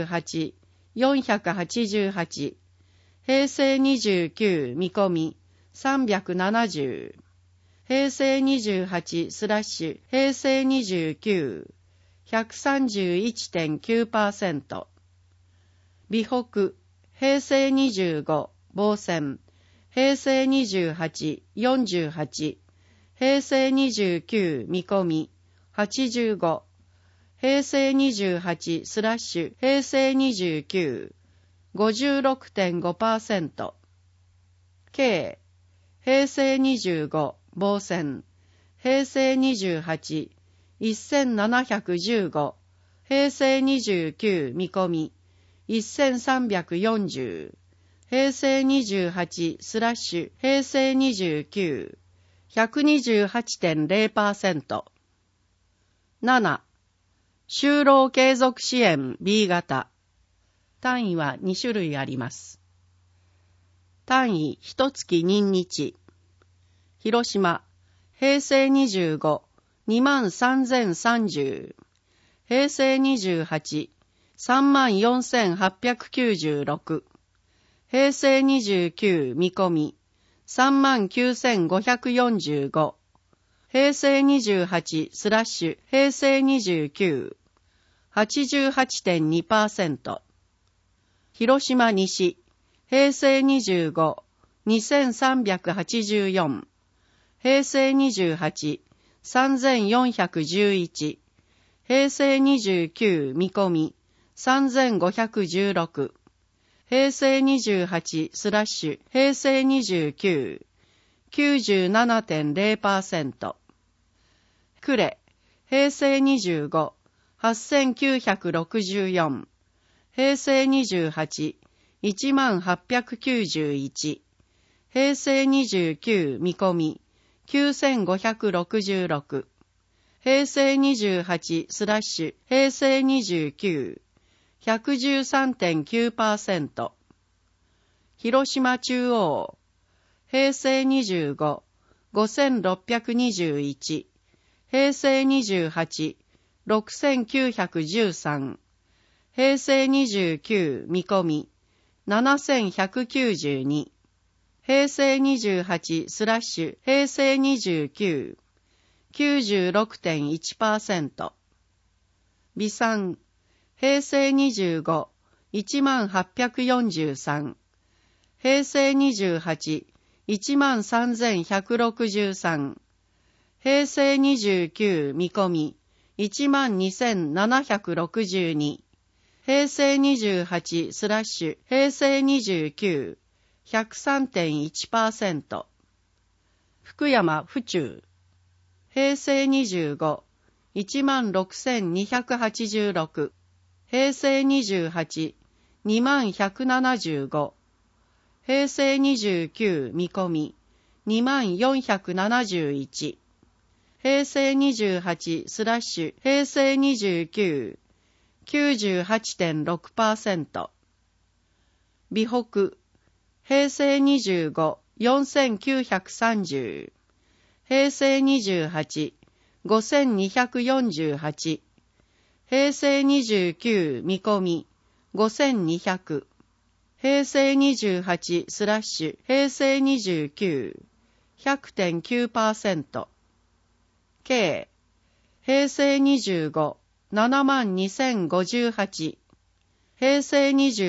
28、488、平成29見込み、370、平成28スラッシュ平成29、131.9%。美北、平成25、防戦、平成28、48、平成29見込み、85、平成28スラッシュ平成29、56.5%。計、平成25、防戦、平成28、1715、平成29見込み、1340、平成28スラッシュ平成29、128.0%。7、就労継続支援 B 型。単位は2種類あります。単位一月任日。広島、平成25、23,030。平成28、34,896。平成29見込み、39,545。平成28スラッシュ平成29、88.2%。広島西、平成25、2384。平成28、3411。平成29見込み、3516。平成28スラッシュ平成29、97.0%。呉、平成25、 8964、平成28、10891、平成29見込み、9566、平成28スラッシュ平成29、113.9%、広島中央、平成25、5621、平成28、6913、平成29見込み、7192、平成28スラッシュ平成29、96.1%、微産、平成25、10843、平成28、13163、平成29見込み、12762、平成28スラッシュ平成29、103.1%、福山府中、平成25、16286、平成28、20175、平成29見込み、20471、平成28スラッシュ平成29、98.6%、美北、平成25、4930、平成28、5248、平成29見込み、5200、平成28スラッシュ平成29、100.9%、K、平成25、72058、平成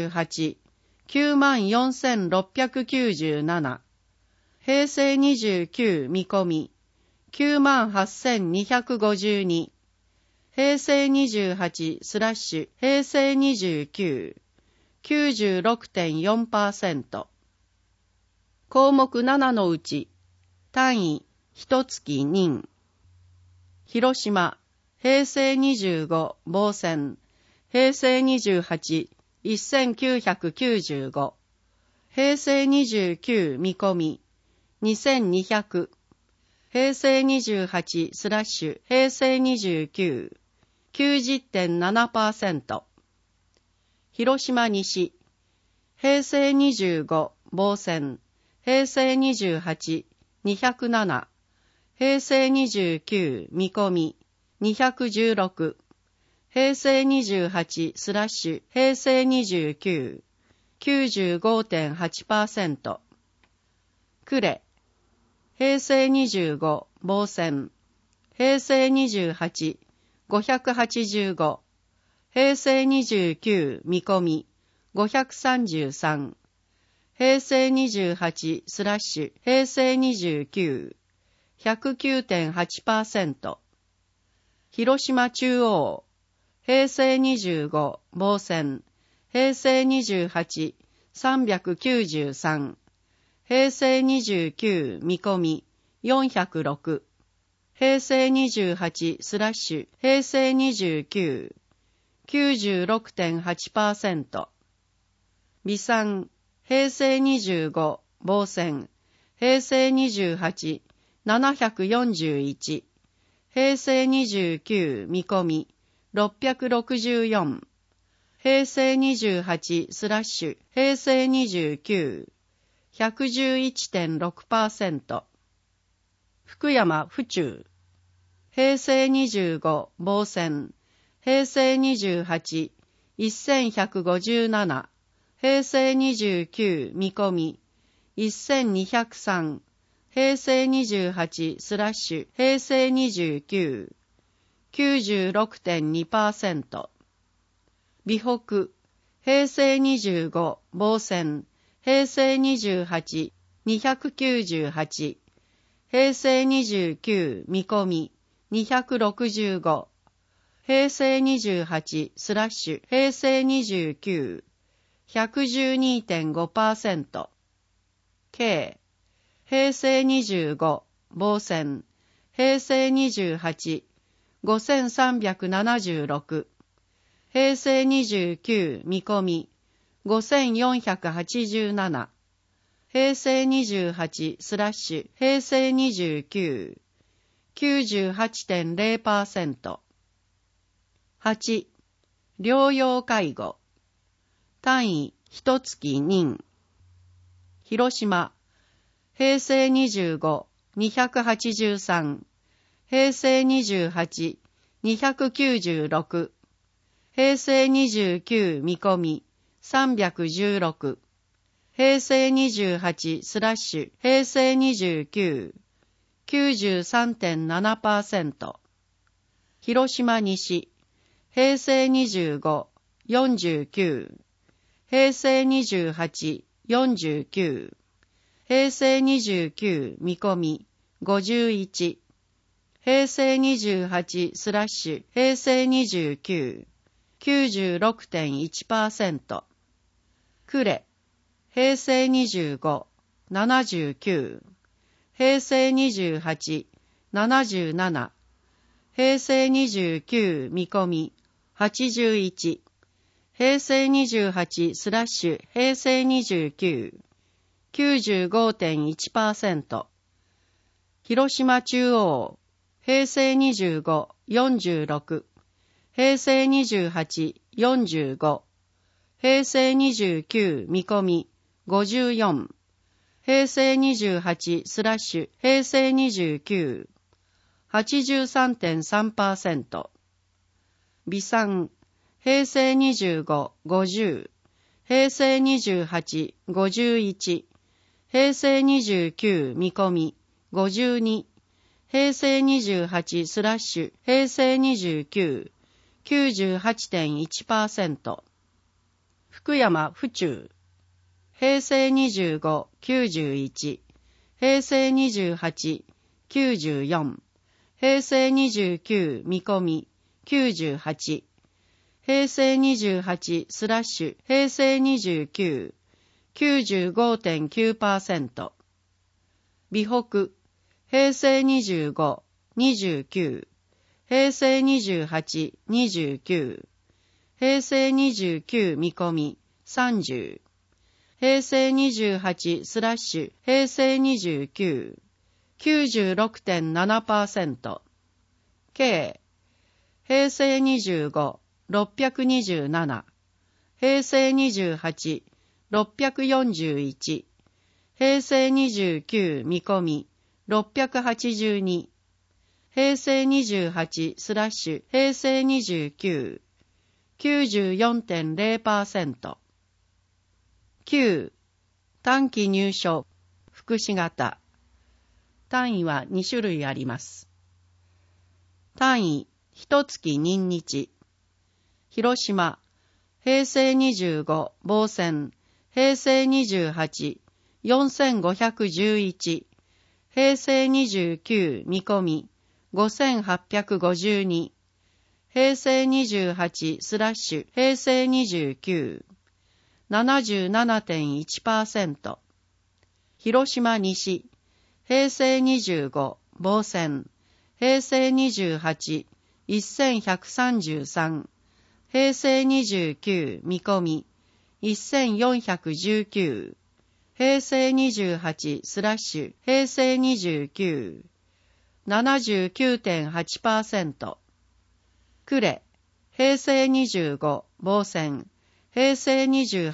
28、94697、平成29見込み、98252、平成28スラッシュ平成29、96.4%。項目7のうち、単位、1月任。広島、平成25、防戦、平成28、1995、平成29見込み、2200、平成28スラッシュ平成29、90.7%。広島西、平成25、防戦、平成28、207、平成29見込み、216、平成28スラッシュ平成29、95.8%。呉、平成25、防戦、平成28、585、平成29見込み、533、平成28スラッシュ平成29、109.8%。広島中央、平成25、防戦、平成28、393、平成29見込み、406、平成28スラッシュ平成29、96.8%。微産、平成25、防戦、平成28、741、平成29見込み、664、平成28スラッシュ平成29、111.6%。福山府中、平成25、防戦、平成28、1157、平成29見込み、1203、平成28スラッシュ平成29、96.2%。美北、平成25、防戦、平成28、298、平成29見込み、265、平成28スラッシュ平成29、112.5%。K、平成25、防戦、平成28、 5376、平成29見込み5487、平成28スラッシュ平成29、98.0%。8、療養介護。単位1月任。広島、平成25、283、平成28、296、平成29見込み316、平成28スラッシュ平成29、93.7%。広島西、平成25、49、平成28、49、平成29見込み51、平成28スラッシュ平成29、96.1%。呉、平成25、79、平成28、77、平成29見込み81、平成28スラッシュ平成29、95.1%。広島中央、平成25、46、平成28、45、平成29見込み54、平成28スラッシュ平成29、83.3%。備産、平成25、50、平成28、51、平成29見込み52、平成28スラッシュ平成29、98.1%。福山府中、平成25、91、平成28、94、平成29見込み98、平成28スラッシュ平成29、95.9%。美北、平成25、29、平成28、29、平成29見込み30、平成28スラッシュ平成29、96.7%。計、平成25、627、平成28、641、平成29見込み682、平成28スラッシュ平成29、94.0%。9、短期入所、福祉型。単位は2種類あります。単位、1月任日。広島、平成25、防戦、平成28、4511、平成29見込み、5852、平成28スラッシュ平成29、77.1%。広島西、平成25、防戦、平成28、1133、平成29見込み、1419、平成28スラッシュ平成29、79.8%。呉、平成25、防戦、平成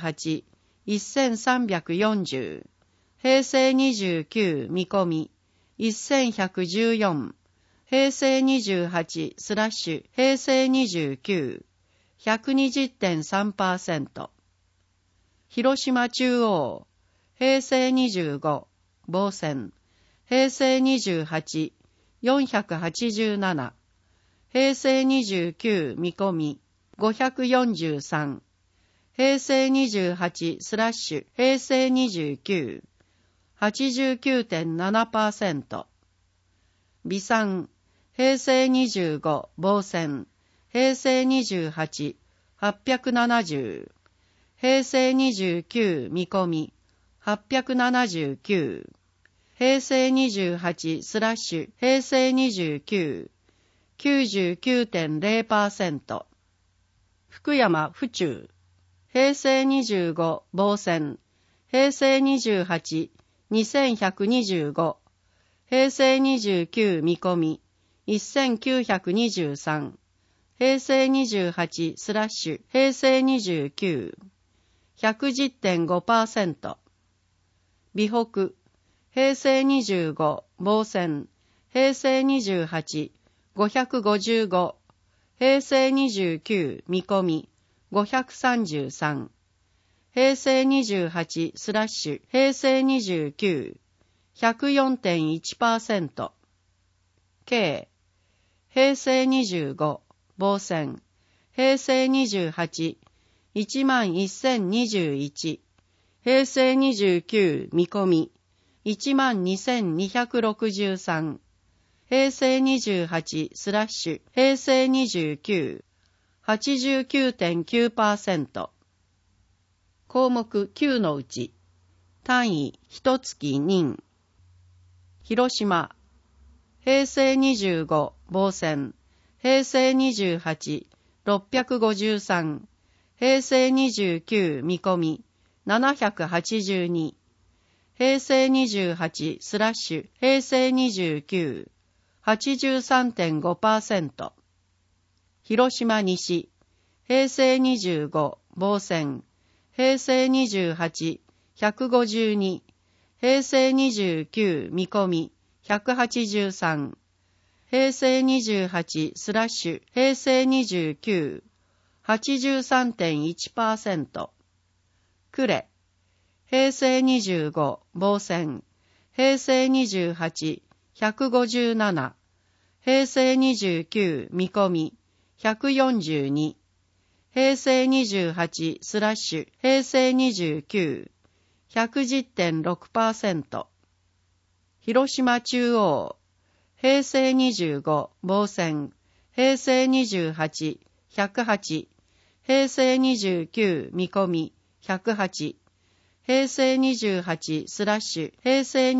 28、1340、平成29見込み、1114、平成28スラッシュ平成29、120.3%。広島中央、平成25、防戦、平成28、487、平成29見込み、543、平成28スラッシュ平成29、89.7%。備産、平成25、防戦、平成28、870、平成29見込み、879、平成28スラッシュ平成29、 99.0%。福山府中。平成25防線。平成28、2125。平成29見込み、1923。平成28スラッシュ、平成29。110.5%。美北。平成25防線。平成28、555。平成29見込み、533。平成28スラッシュ、平成29。104.1%。K。平成25防線。平成28、11,021。平成29見込み、12,263。平成28スラッシュ、平成29。89.9%。項目9のうち、単位1月任。広島。平成25防線。平成28、653。平成29見込み、782。平成28スラッシュ、平成29。83.5%。広島西。平成25防線。平成28、152。平成29見込み、183。平成28スラッシュ、平成29。83.1%。呉。平成25防線。平成28、157。平成29見込み、142。平成28スラッシュ、平成29。110.6%。広島中央。平成25防線。平成28、108。平成29見込み、108。平成28スラッシュ、平成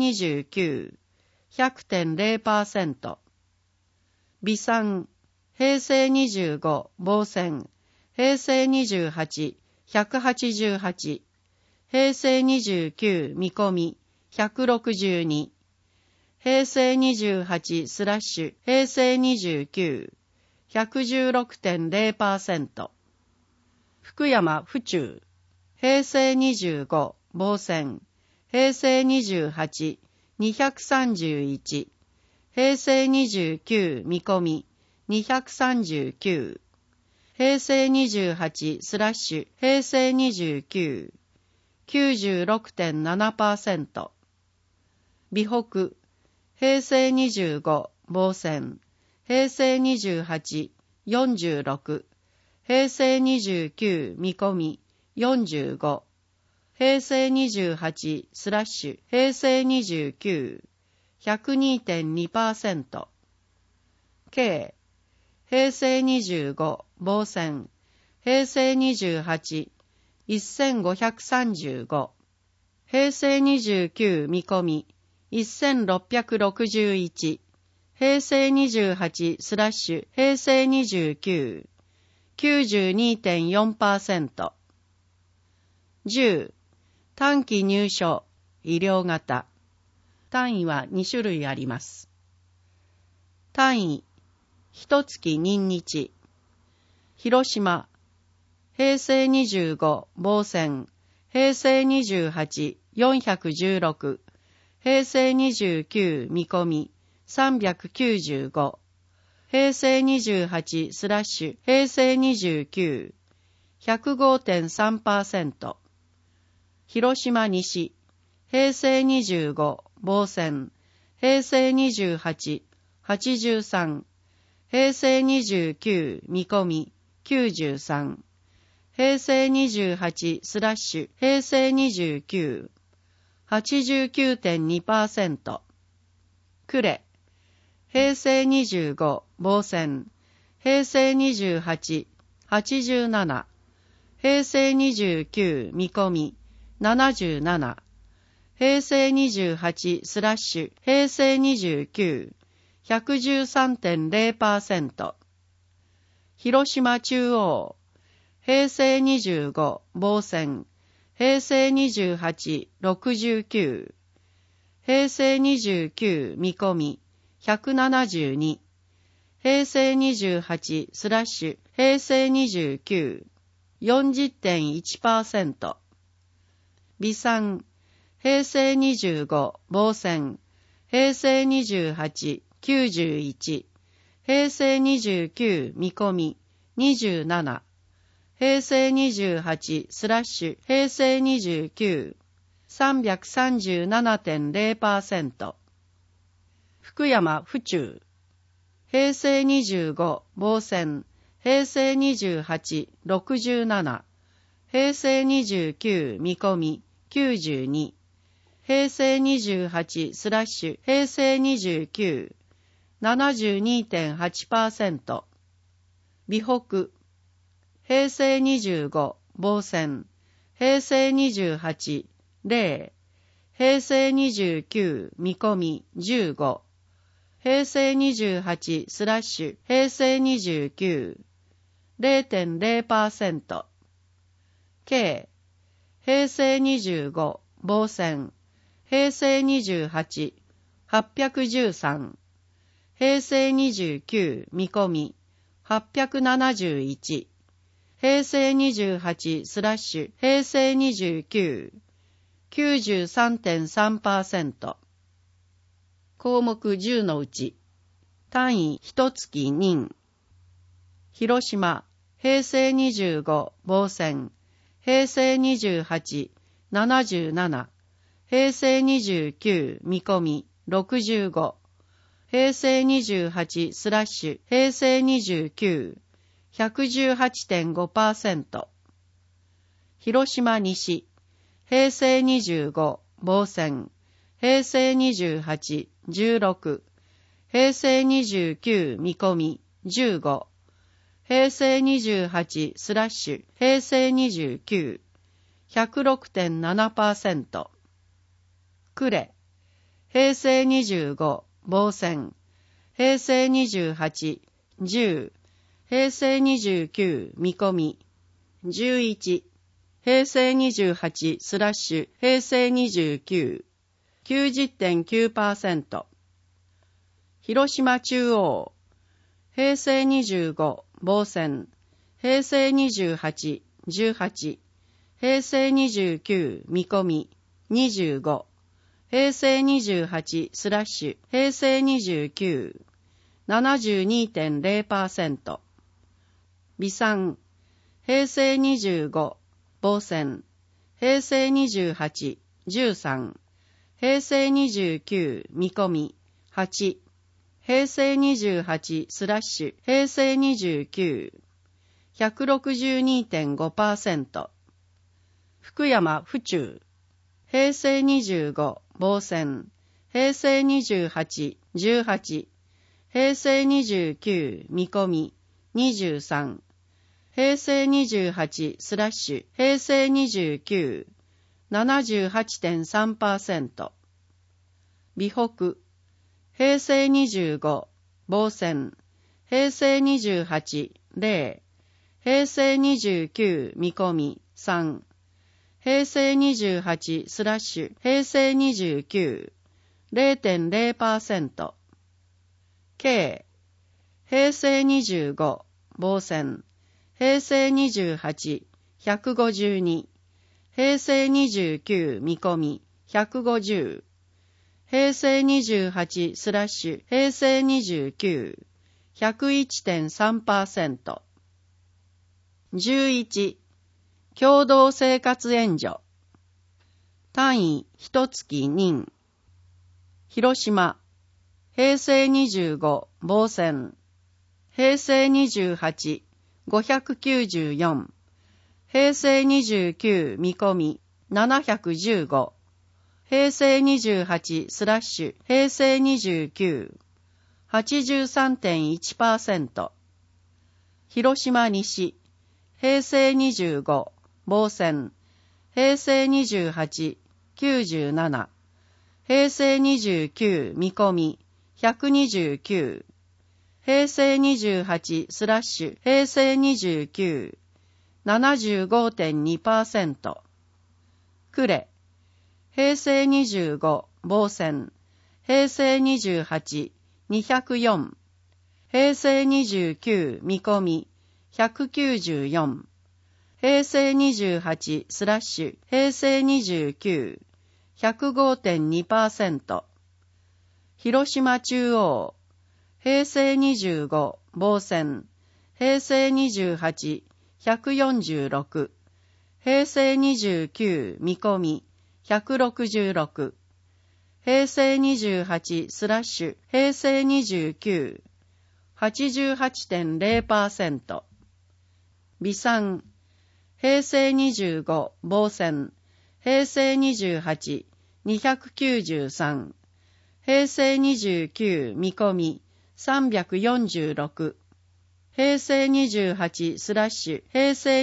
29。100.0%。美山。平成25防線。平成28、188。平成29見込み、162。平成28スラッシュ、平成29。116.0%。福山府中。平成25防線。平成28、231。平成29見込み、239。平成28スラッシュ、平成29。96.7%。美北。平成25防線。平成28、46。平成29見込み、45。平成28スラッシュ、平成29。102.2%。K。平成25防線。平成28、1535。平成29見込み、1661。平成28スラッシュ、平成29。92.4%。10. 短期入所、医療型。単位は2種類あります。単位、1月任日。広島。平成25防線。平成28、416。平成29見込み、395。平成28スラッシュ、平成29。105.3%。広島西。平成25防線。平成28、83。平成29見込み、93。平成28スラッシュ、平成29。89.2%。呉。平成25防線。平成28、87。平成29見込み、77。平成28スラッシュ、平成29。 113.0%。広島中央、平成25、防戦、平成28、69、平成29、見込み、172、平成28スラッシュ、平成29、40.1%。微産、平成25、防戦、平成28、91、平成29見込み27、平成28スラッシュ平成29、337.0%。福山府中、平成25防戦、平成28、67、平成29見込み92、平成28スラッシュ平成29、72.8%。美北、平成25防戦、平成28、0、平成29見込み15、平成28スラッシュ平成29、0.0%。K、平成25防戦、平成28、813、平成29見込み871、平成28スラッシュ平成29、93.3%。項目10のうち、単位1月任。広島、平成25防戦、平成28、77、平成29見込み65、平成28スラッシュ平成29、118.5%。広島西、平成25防戦、平成28、16、平成29見込み15、平成28スラッシュ平成29、106.7%。呉、平成25防戦、平成28、10、平成29見込み11、平成28スラッシュ平成29、90.9%。広島中央、平成25防戦、平成28、18、平成29見込み25、平成28スラッシュ平成29、72.0%。微産、平成25防戦、平成28、13、平成29見込み8、平成28スラッシュ平成29、162.5%。福山府中、平成25防戦、平成28、18、平成29見込み23、平成28スラッシュ平成29、78.3%。美北、平成25防戦、平成28、0、平成29見込み3、平成28スラッシュ平成29、0.0%。K、平成25防戦、平成28、152、平成29見込み150、平成28スラッシュ平成29、101.3%。11、共同生活援助。単位1月任。広島、平成25防戦、平成28、594、平成29見込み715、平成28スラッシュ平成29、83.1%。広島西、平成25防戦、平成28、97、平成29見込み 129、平成28スラッシュ平成29、75.2%。呉、平成25、防線、平成28、204、平成29、見込み、194、平成28スラッシュ平成29、105.2%。広島中央、平成25、防線、平成28、146、平成29、見込み、166、平成28スラッシュ平成29、88.0%。微産、平成25、防線、平成28、293、平成29、見込み、346、平成28スラッシュ平成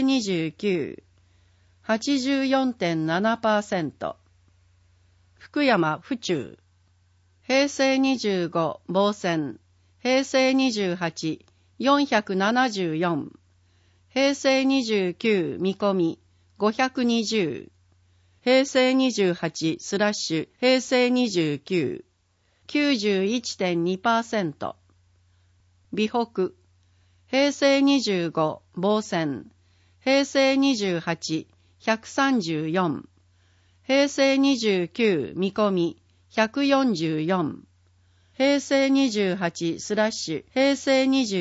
29、84.7%。福山府中、平成25、防線、平成28、474、平成29、見込み、520、平成28スラッシュ平成29、91.2%。美北、平成25、防線、平成28、134、平成29、見込み、144、平成28スラッシュ平成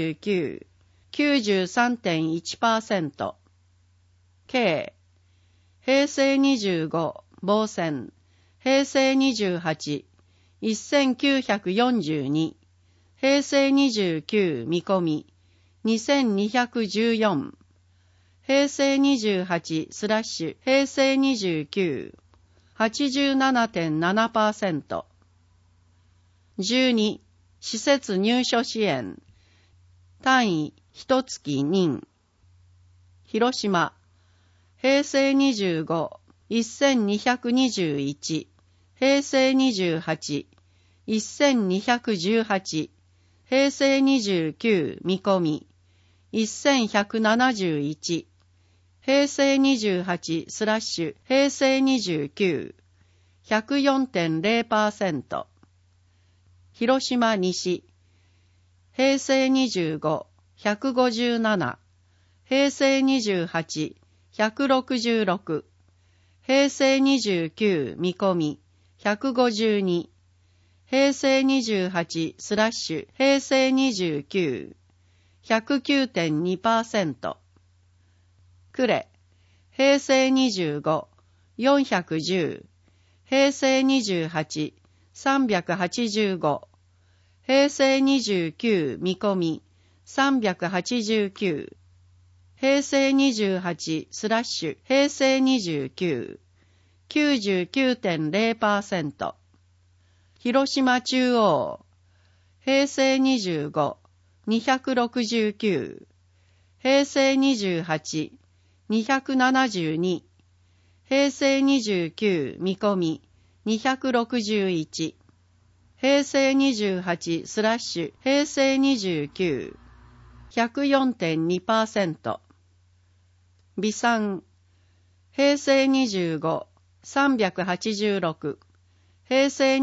29、93.1%。K、平成25、防線、平成28、1942、平成29、見込み、2214、平成28スラッシュ平成29、87.7%。12、施設入所支援、単位1月任。広島、平成25、1221、平成28、1218、平成29、見込み、1171、平成28スラッシュ平成29、104.0%。広島西、平成25、157、平成28、166、平成29、見込み、152、平成28スラッシュ平成29、109.2%。呉、平成25、410、平成28、385、平成29、見込み、389、平成28スラッシュ平成29、99.0%。広島中央、平成25、269、平成28、272、平成29、見込み、261、平成28スラッシュ平成29、104.2%。微産、平成25、386、平成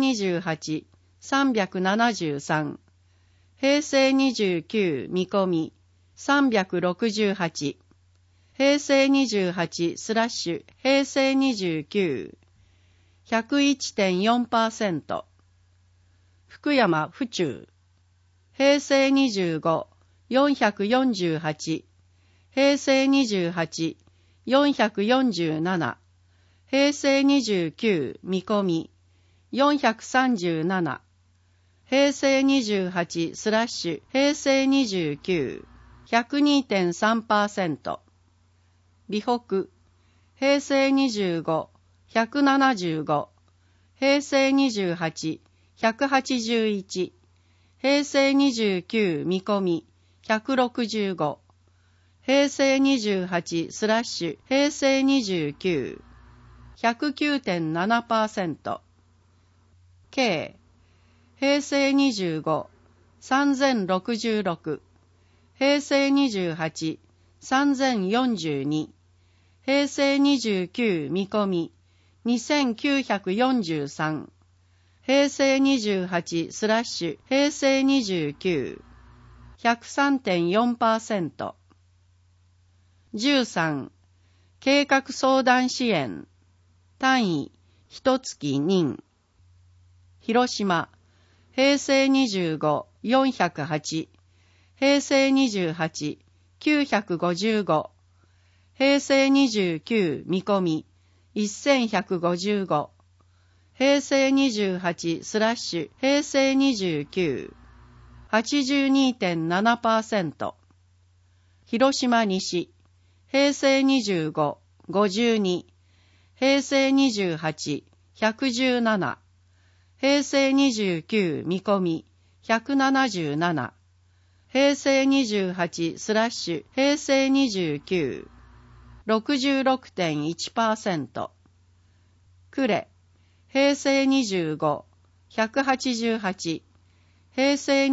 28、373、平成29、見込み、368、平成28スラッシュ平成29、101.4%。福山府中、平成25、448、平成28、447、平成29、見込み、437、平成28スラッシュ平成29、102.3%。美北、平成25、175、平成28、181、平成29、見込み、165、平成28スラッシュ平成29、109.7%。K、 平成25、3066、平成28、3042、平成29見込み、2943、平成28スラッシュ平成29、103.4%。13、計画相談支援、単位、1月任。広島、平成25、408、平成28、955、平成29見込み、1155、平成28スラッシュ平成29、82.7%。広島西、平成25、52、平成28、117、平成29見込み、177、平成28スラッシュ平成29、66.1%。呉、平成25、188、平成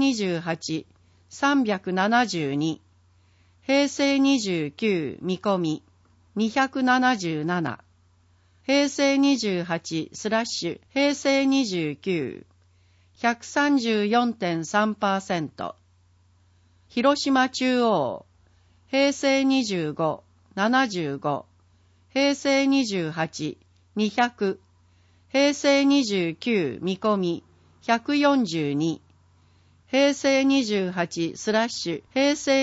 28、372、平成29見込み、277、平成28スラッシュ平成29、134.3%。広島中央、平成25、75、平成28、200、平成29見込み、142、平成28スラッシュ平成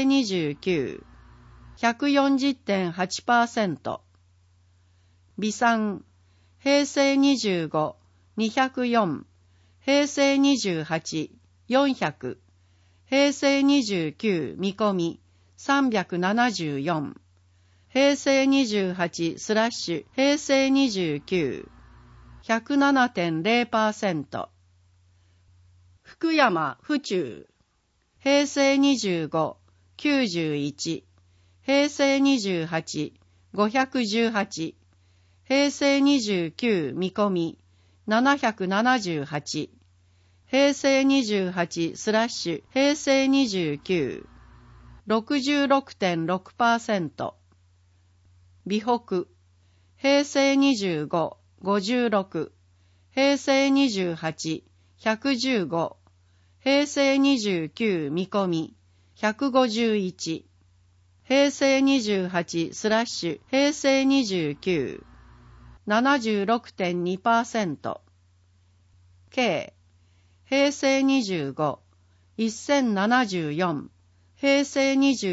29、140.8%。備産、平成25、204、平成28、400、平成29見込み、374、平成28スラッシュ平成29、107.0%。福山府中、平成25、91、平成28、518、平成29見込み、778、平成28スラッシュ平成29、66.6%。美北、平成25、56、平成28、115、平成29見込み、151、平成28スラッシュ平成29、76.2%。計、平成25、1074、平成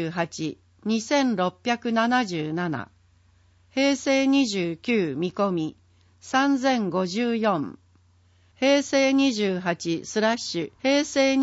28、2677、平成29見込み、3054、平成28スラッシュ平成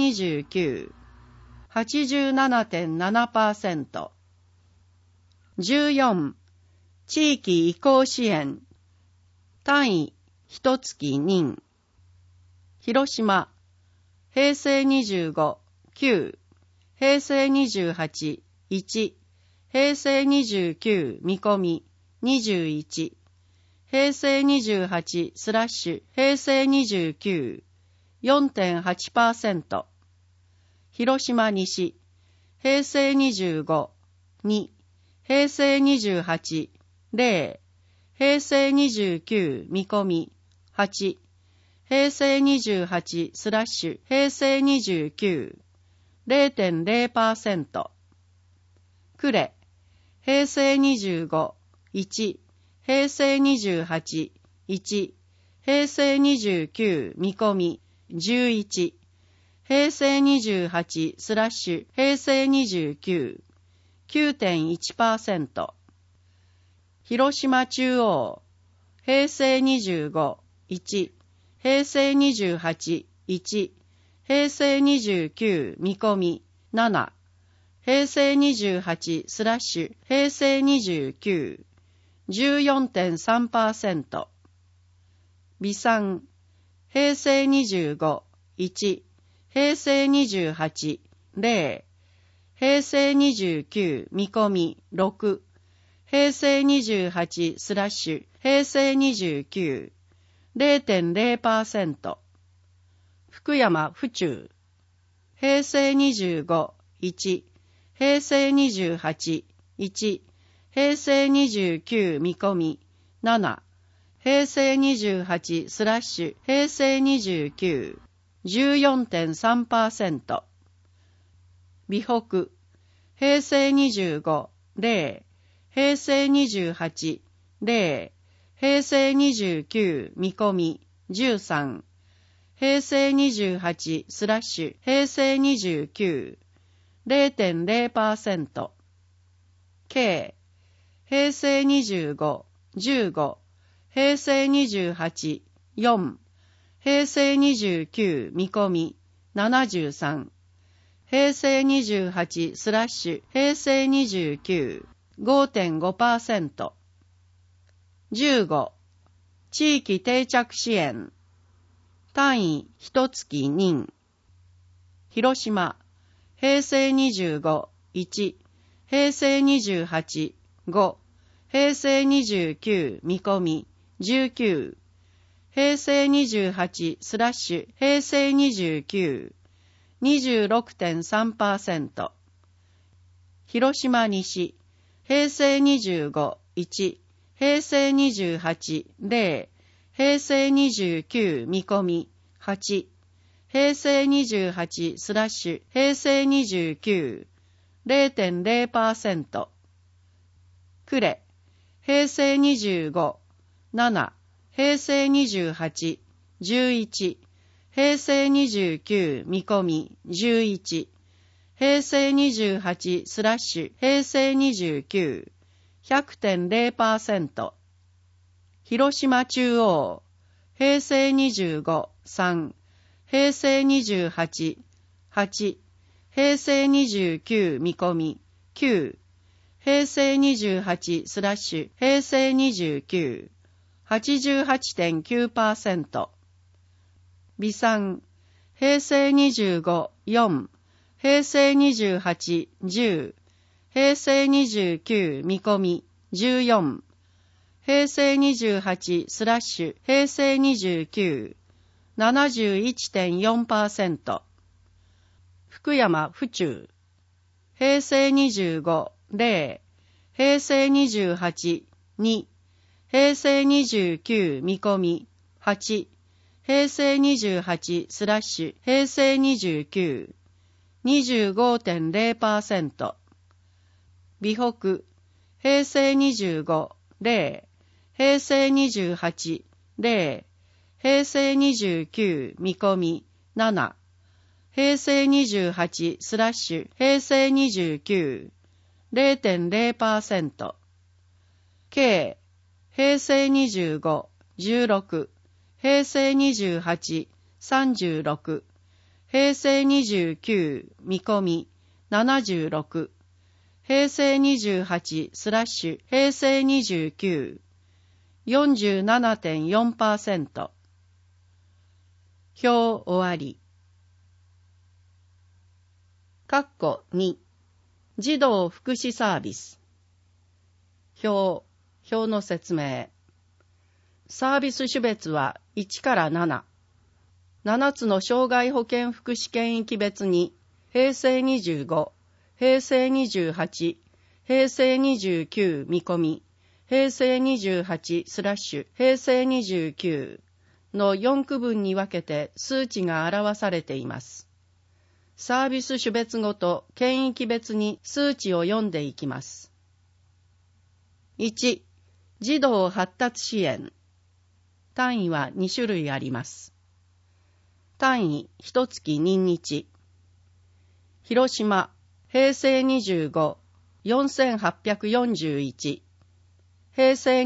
29、87.7%。14、地域移行支援、単位、1月任。広島、平成25、9、平成28、1、平成29見込み、21、平成28スラッシュ平成29、4.8%。広島西、平成25、2、平成28、0、平成29見込み、8、平成28スラッシュ平成29、0.0%。呉、平成25、1、平成28、1、平成29見込み、11、平成28スラッシュ平成29、9.1%。広島中央、平成25、1、平成28、1、平成29見込み、7、平成28スラッシュ平成29、14.3%。備産、平成25、1、平成28、0、平成29見込み、6、平成28スラッシュ平成29、0.0%。 福山府中。平成25、1、平成28、1、平成29見込み、7、平成28スラッシュ平成29、14.3%。美北、平成25、0、平成28、0、平成29見込み、13、平成28スラッシュ平成29、0.0%。K、平成25、15、平成28、4、平成29見込み、73、平成28スラッシュ平成29、5.5%。15、地域定着支援。単位1月任。広島、平成25、1、平成28、5、平成29見込み、19、平成28スラッシュ平成29、26.3%。広島西、平成25、1、平成28、0、平成29見込み、8、平成28スラッシュ平成29、0.0%。呉、平成25、7、平成28、11、平成29見込み、11、平成28スラッシュ平成29、100.0%。広島中央、平成25、3、平成28、8、平成29見込み、9、平成28スラッシュ平成29、88.9%。美山、平成25、4、平成28、10、平成29見込み、14、平成28スラッシュ平成29、71.4%。福山府中、平成25、0、平成28、2、平成29見込み、8、平成28スラッシュ平成29、25.0%。美北、平成25、0、平成28、0、平成29見込み、7、平成28スラッシュ平成29、0.0%。K、平成25、16、平成28、36、平成29見込み、76、平成28スラッシュ平成29、47.4%。表終わり。括弧2、児童福祉サービス。表の説明。サービス種別は1から7。7つの障害保健福祉圏域別に、平成25、平成28、平成29見込み、平成28スラッシュ平成29の4区分に分けて数値が表されています。サービス種別ごと県域別に数値を読んでいきます。1、児童発達支援。単位は2種類あります。単位1月任日。広島、平成25、4841。平成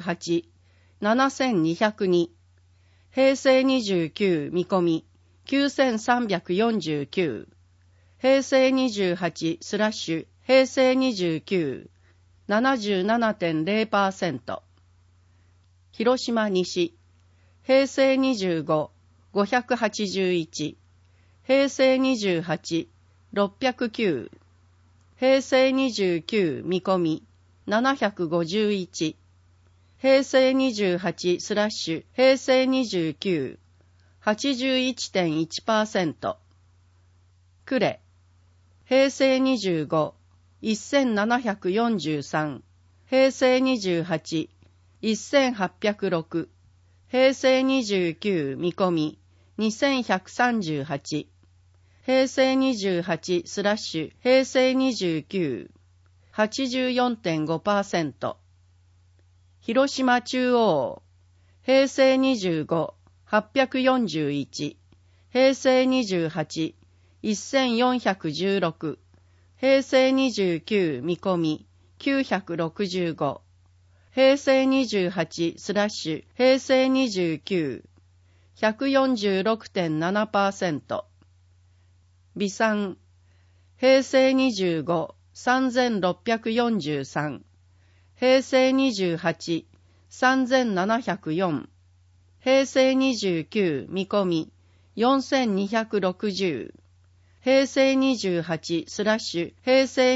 28、7202。平成29見込み、9349。平成28スラッシュ平成29、77.0%。広島西、平成25、581。平成28、609。平成29見込み、751。平成28スラッシュ平成29、 81.1%。呉、平成25、1743。平成28、1806。平成29、見込み、2138。平成28スラッシュ平成29、84.5%。広島中央、平成25、841。平成28、1416。平成29見込み、965。平成28スラッシュ平成29、146.7%。微産、平成25、3643。平成28、3704。平成29見込み、4260。平成28スラッシュ平成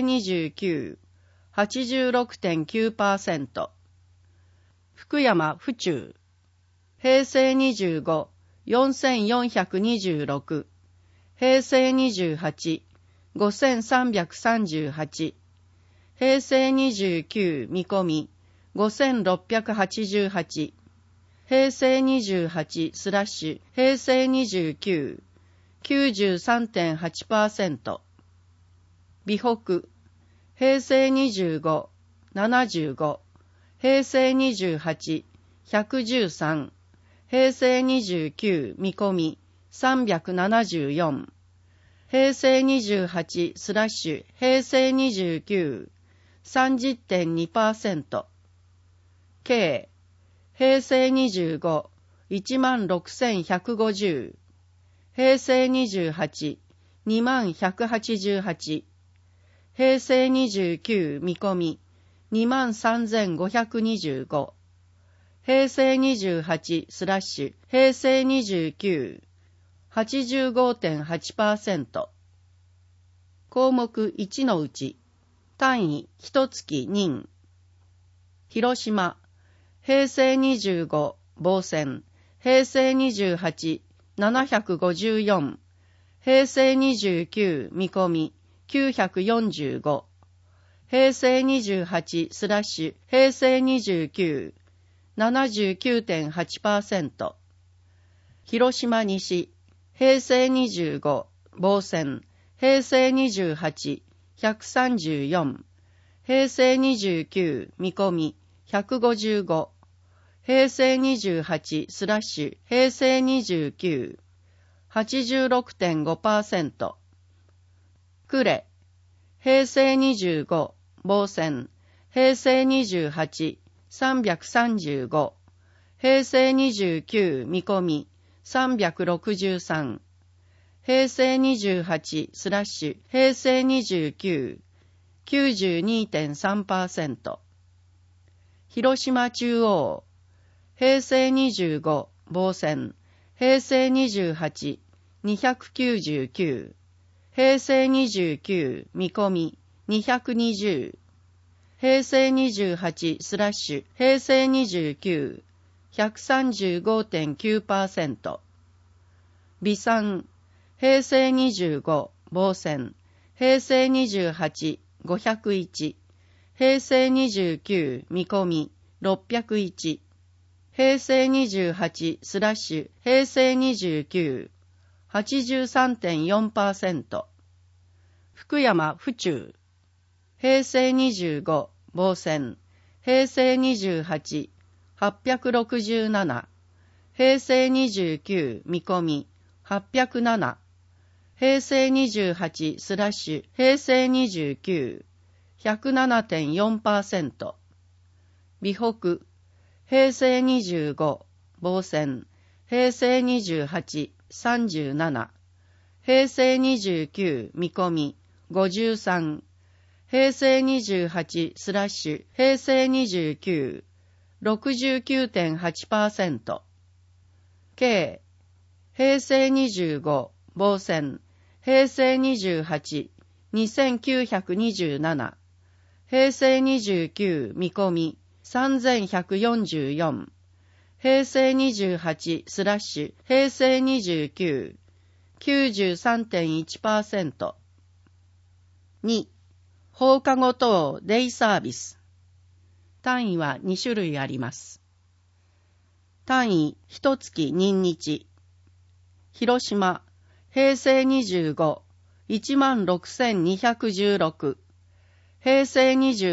29、86.9%。福山府中、平成25、4426。平成28、5338。平成29見込み、5688。平成28スラッシュ平成29、93.8%。美北、平成25、75。平成28、113。平成29見込み、374。平成28スラッシュ平成29、30.2%。計、平成25、16,150。平成28、2188。平成29見込み、23,525。平成28スラッシュ平成29、85.8%。項目1のうち、単位1月任。広島、平成25、防戦。平成28、754。平成29見込み、945。平成28スラッシュ平成29、79.8%。広島西、平成25、防戦。平成28、134。平成29見込み、155。平成28スラッシュ平成29、86.5%。呉、平成25、防戦。平成28、335。平成29見込み、363。平成28スラッシュ平成29、92.3%。広島中央、平成25、防戦。平成28、299。平成29見込み、220。平成28スラッシュ平成29、135.9%。微産、平成25、防戦。平成28、501。平成29見込み、601。平成28スラッシュ平成29、83.4%。福山府中、平成25、防戦。平成28、867。平成29見込み、807。平成28スラッシュ平成29、107.4%。美北、平成25、防戦。平成28、37。平成29見込み、53。平成28スラッシュ平成29、69.8%。計、平成25、防戦。平成28、2927。平成29見込み、3144。 平成28スラッシュ平成29 93.1%。2、放課後等デイサービス。単位は2種類あります。単位1月任日。広島、平成25、16,216。平成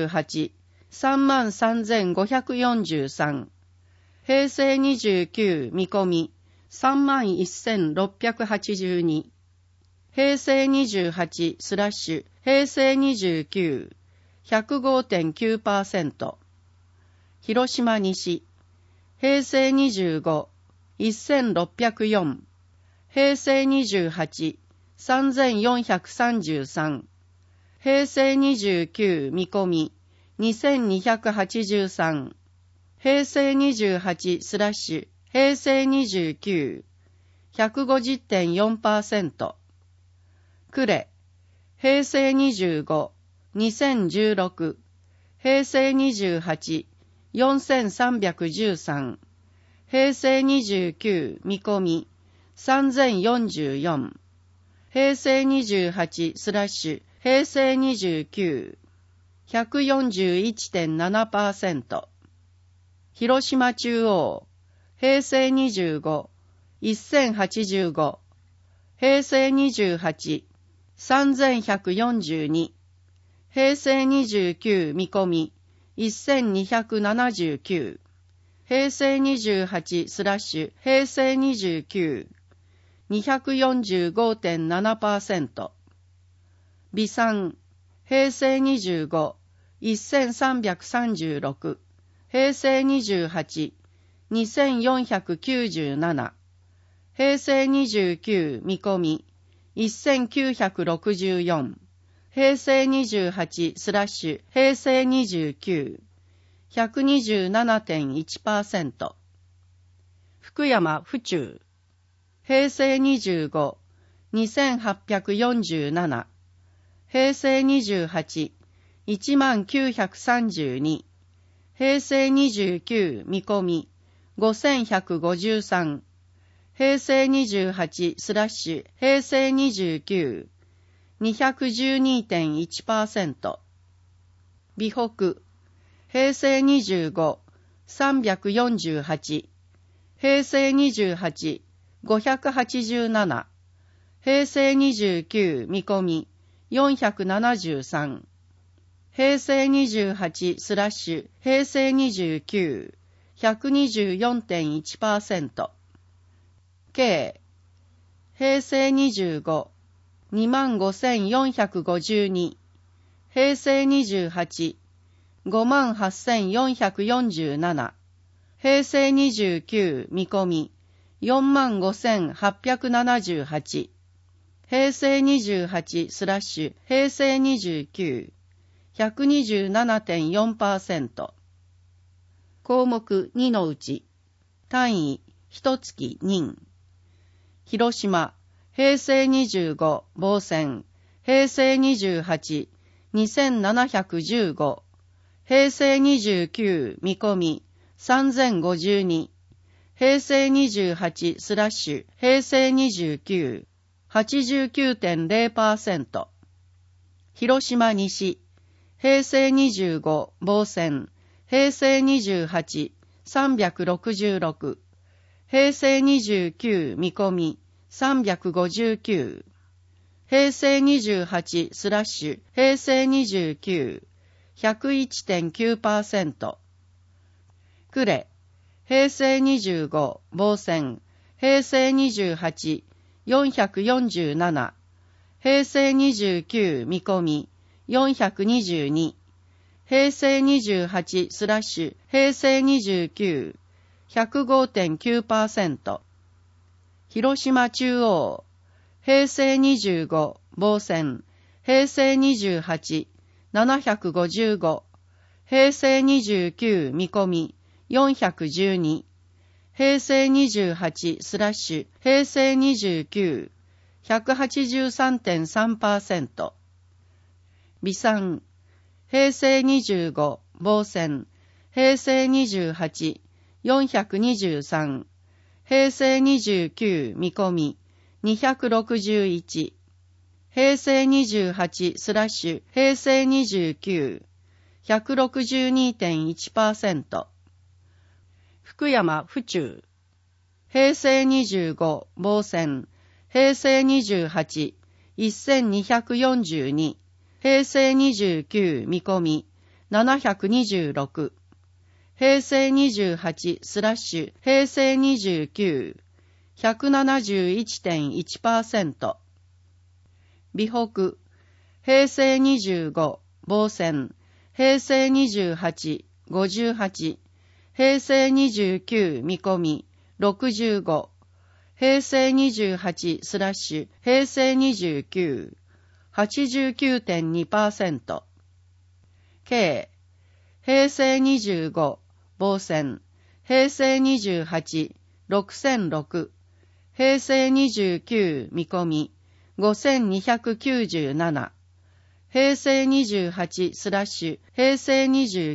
28、33,543。平成29見込み、31,682。平成28スラッシュ、平成29、105.9%。広島西、平成25、1,604。平成28、3,433。平成29見込み、2,283。平成28スラッシュ、平成29、150.4%。呉、平成25、2016。平成28、4,313。平成29見込み、3,044。平成28スラッシュ、平成29、141.7%。広島中央、平成25、1085。平成28、3142。平成29見込み、1279。平成28スラッシュ、平成29、245.7%。備産、平成25、1336。平成28、2497。平成29見込み、1964。平成28スラッシュ、平成29、127.1%。福山府中、平成25、2847。平成28、1932。平成29見込み、5153。平成28スラッシュ、平成29、212.1%。美北、平成25、348。平成28、587。平成29見込み、473。平成28スラッシュ、平成29、124.1%。計、平成25、25,452。平成28、58,447。平成29見込み、45,878。平成28スラッシュ、平成29、127.4%。項目2のうち、単位1月任。広島、平成25、防戦。平成28、2715。平成29見込み、3052。平成28スラッシュ、平成29、89.0%。広島西、平成25、防戦。平成28、366。平成29見込み、359。平成28スラッシュ、平成29、101.9%。呉、平成25、防戦。平成28、447。平成29見込み、422。平成28スラッシュ、平成29、105.9%。広島中央、平成25、防戦。平成28、755。平成29見込み、412。平成28スラッシュ、平成29、183.3%。備産、平成25、防戦。平成28、 423、平成29見込み261、平成28/平成29、162.1%。福山府中、平成25防線、平成28、1242、平成29見込み726、平成28/平成29、171.1%。美北、平成25防線、平成28、58、平成29見込み65、平成28/平成29、89.2%。K、平成25防線、平成28、6006、平成29見込み5297、平成28/平成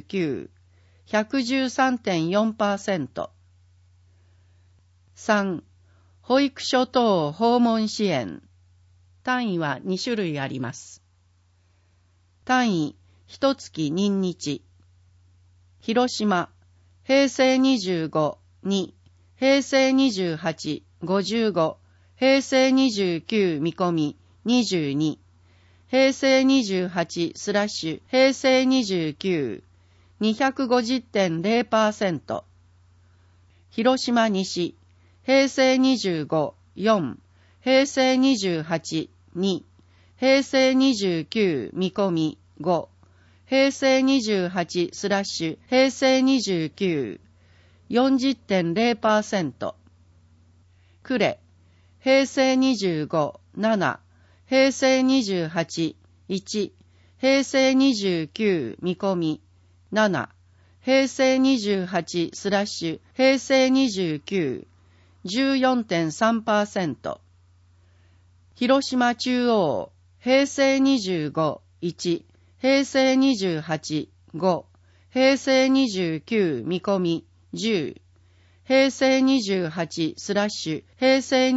29、113.4%。3、保育所等訪問支援。単位は2種類あります。単位、1月任日。広島、平成25、2、平成28、55、平成29見込み22、平成28/平成29、250.0%。広島西、平成25、4、平成28、2、平成29見込み5、平成28/平成29、40.0%。呉、平成25、7、平成28、1、平成29見込み7、平成28/平成29、14.3%。広島中央、平成25、1、平成28、5、平成29見込み10、平成28/平成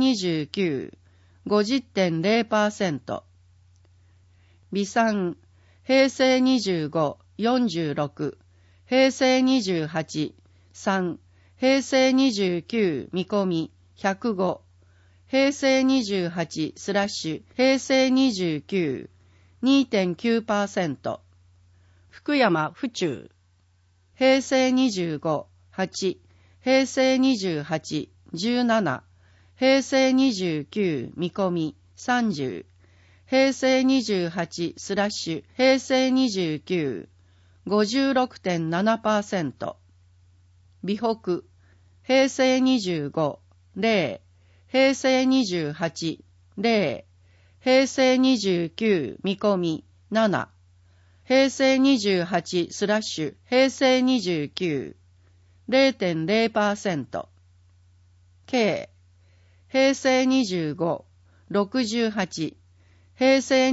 29、50.0%。美山、平成25、46、平成28、3、平成29見込み105、平成28/平成29、2.9%。福山府中、平成25、8、平成28、17、平成29見込み30、平成28/平成29、56.7%。美北、平成25、0、平成28、0、平成29見込み7、平成28/平成29、0.0%。K、平成25、68、平成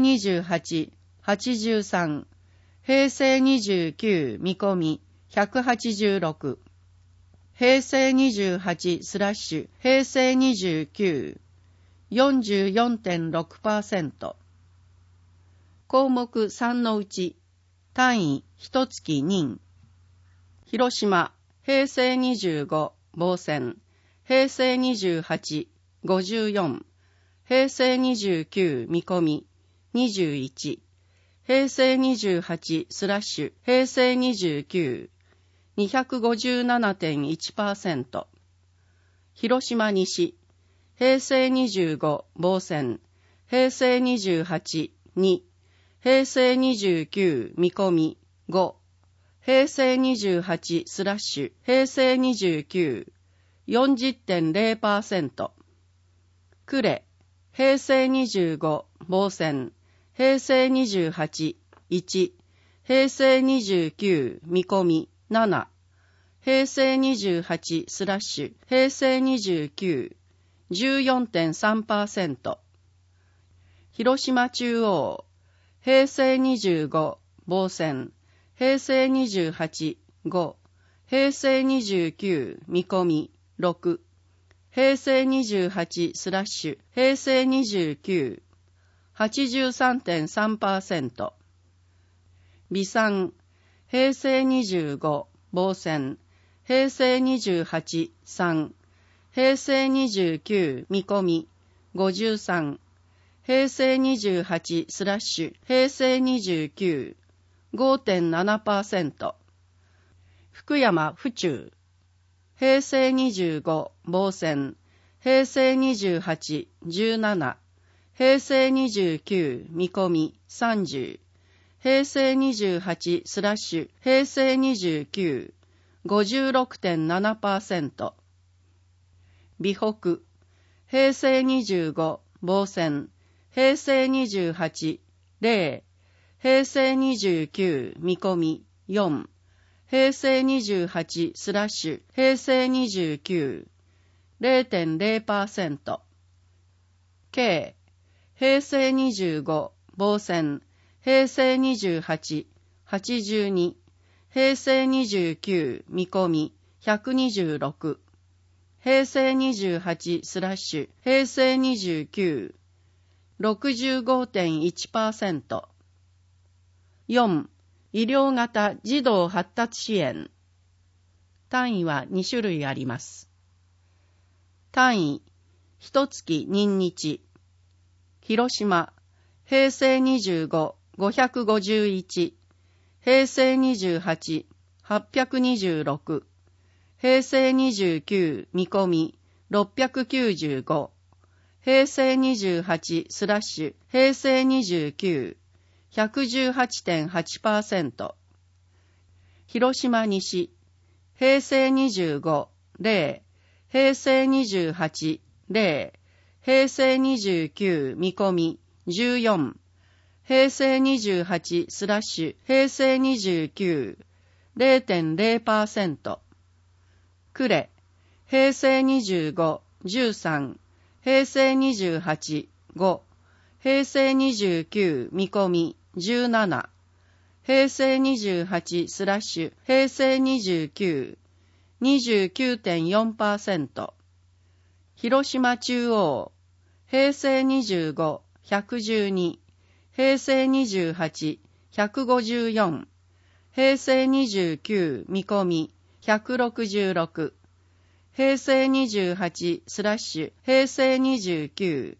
28、83、平成29見込み186、平成28/平成29、44.6%。項目3のうち、単位1月任。広島、平成25防線、平成28、54、平成29見込み21、平成28/平成29、257.1%。広島西、平成25防線、平成28、2、平成29見込み5、平成28/平成29、40.0%。呉、平成25防線、平成28、1、平成29見込み7、平成28/平成29、14.3%。広島中央、平成25防線、平成28、5、 平成29見込み6、平成28スラッシュ平成29 83.3%、微産、平成25防戦、平成28 3、平成29見込み53、平成28スラッシュ平成29 5.7%、福山府中、平成25防戦、平成28 17、平成29見込み30、平成28スラッシュ平成29 56.7%、美北、平成25防戦、平成28 0、平成29見込み4、平成28スラッシュ平成29 0.0%、K、平成25防戦、平成28 82、平成29見込み126、平成28スラッシュ平成29 65.1%、4、医療型児童発達支援。単位は2種類あります。単位、1月任日。広島、平成25、551、平成28、826、平成29見込み695、平成28スラッシュ平成29 118.8%、広島西、平成25 0、平成28 0、平成29見込み14、平成28スラッシュ平成29 0.0%、呉、平成25 13、平成28 5、平成29見込み17、平成28スラッシュ平成29 29.4%、広島中央、平成25 112、平成28 154、平成29見込み166、平成28スラッシュ平成29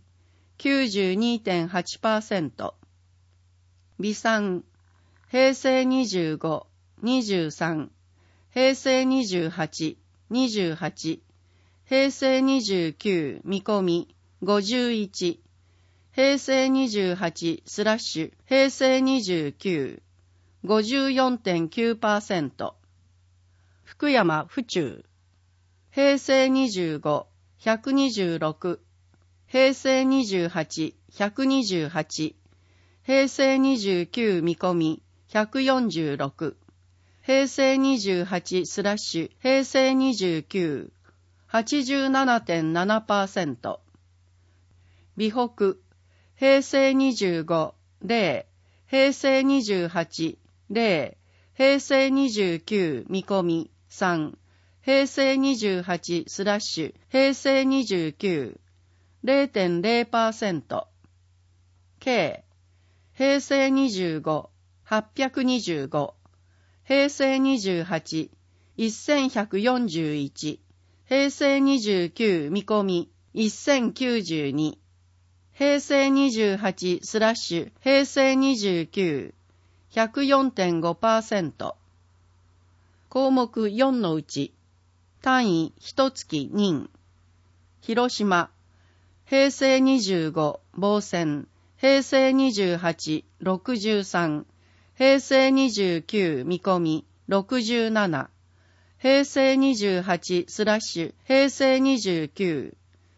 92.8%、微産、平成25 23、平成28 28、平成29見込み51、平成28スラッシュ平成29 54.9%、福山府中、平成25 126、平成28 128、平成29見込み146、平成28スラッシュ平成29 87.7%、美北、平成25 0、平成28 0、平成29見込み3、平成28スラッシュ平成29 0.0%、K、平成25 825、平成28 1141、平成29見込み1092、平成28スラッシュ平成29 104.5%、項目4のうち単位1月任、広島、平成25防戦、平成28 63、平成29見込み67、平成28スラッシュ平成29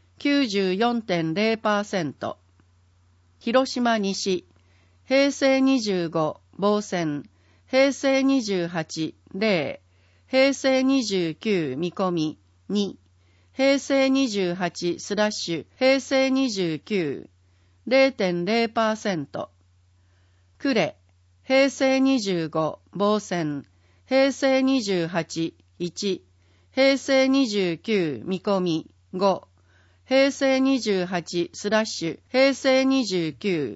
94.0%、広島西、平成25防戦、平成28 0、平成29見込み2、平成28スラッシュ平成29 0.0%、呉、平成25防戦、平成28 1、平成29見込み5、平成28/平成29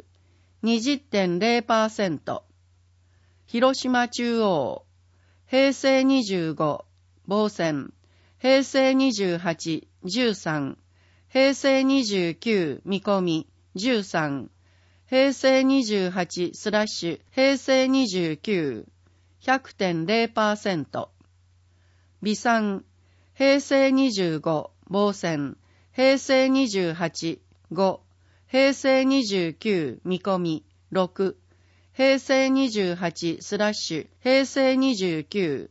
20.0%、広島中央、平成25、防戦、平成28、13、平成29見込み13、平成28/平成29 100.0%、微産、平成25、防戦、平成28、5、平成29見込み6、平成28/平成29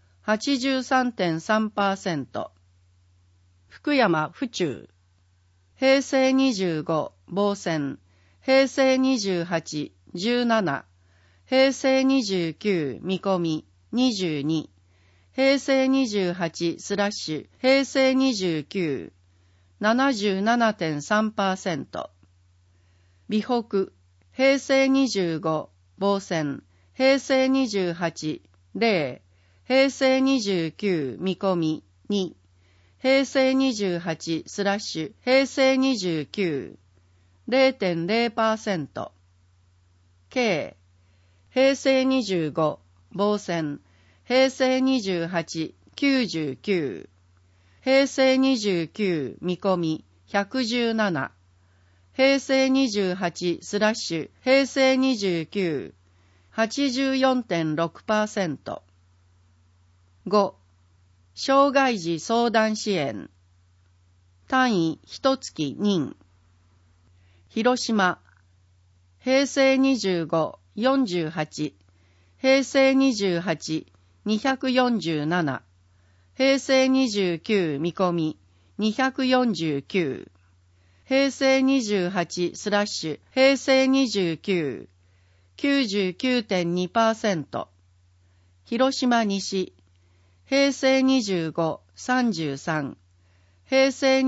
83.3%、福山府中、平成25、防戦、平成28、17、平成29見込み22、平成28/平成29 77.3%、美北、平成25、防戦、平成28、0、平成29見込み2、平成28/平成29 0.0%、K、平成25、防戦、平成28、99、平成29見込み117、平成28/平成29 84.6%、5、障害児相談支援、単位1月任、広島、平成25、48、平成28、247、平成29見込み249、平成28/平成29 99.2%、広島西、平成25、33、平成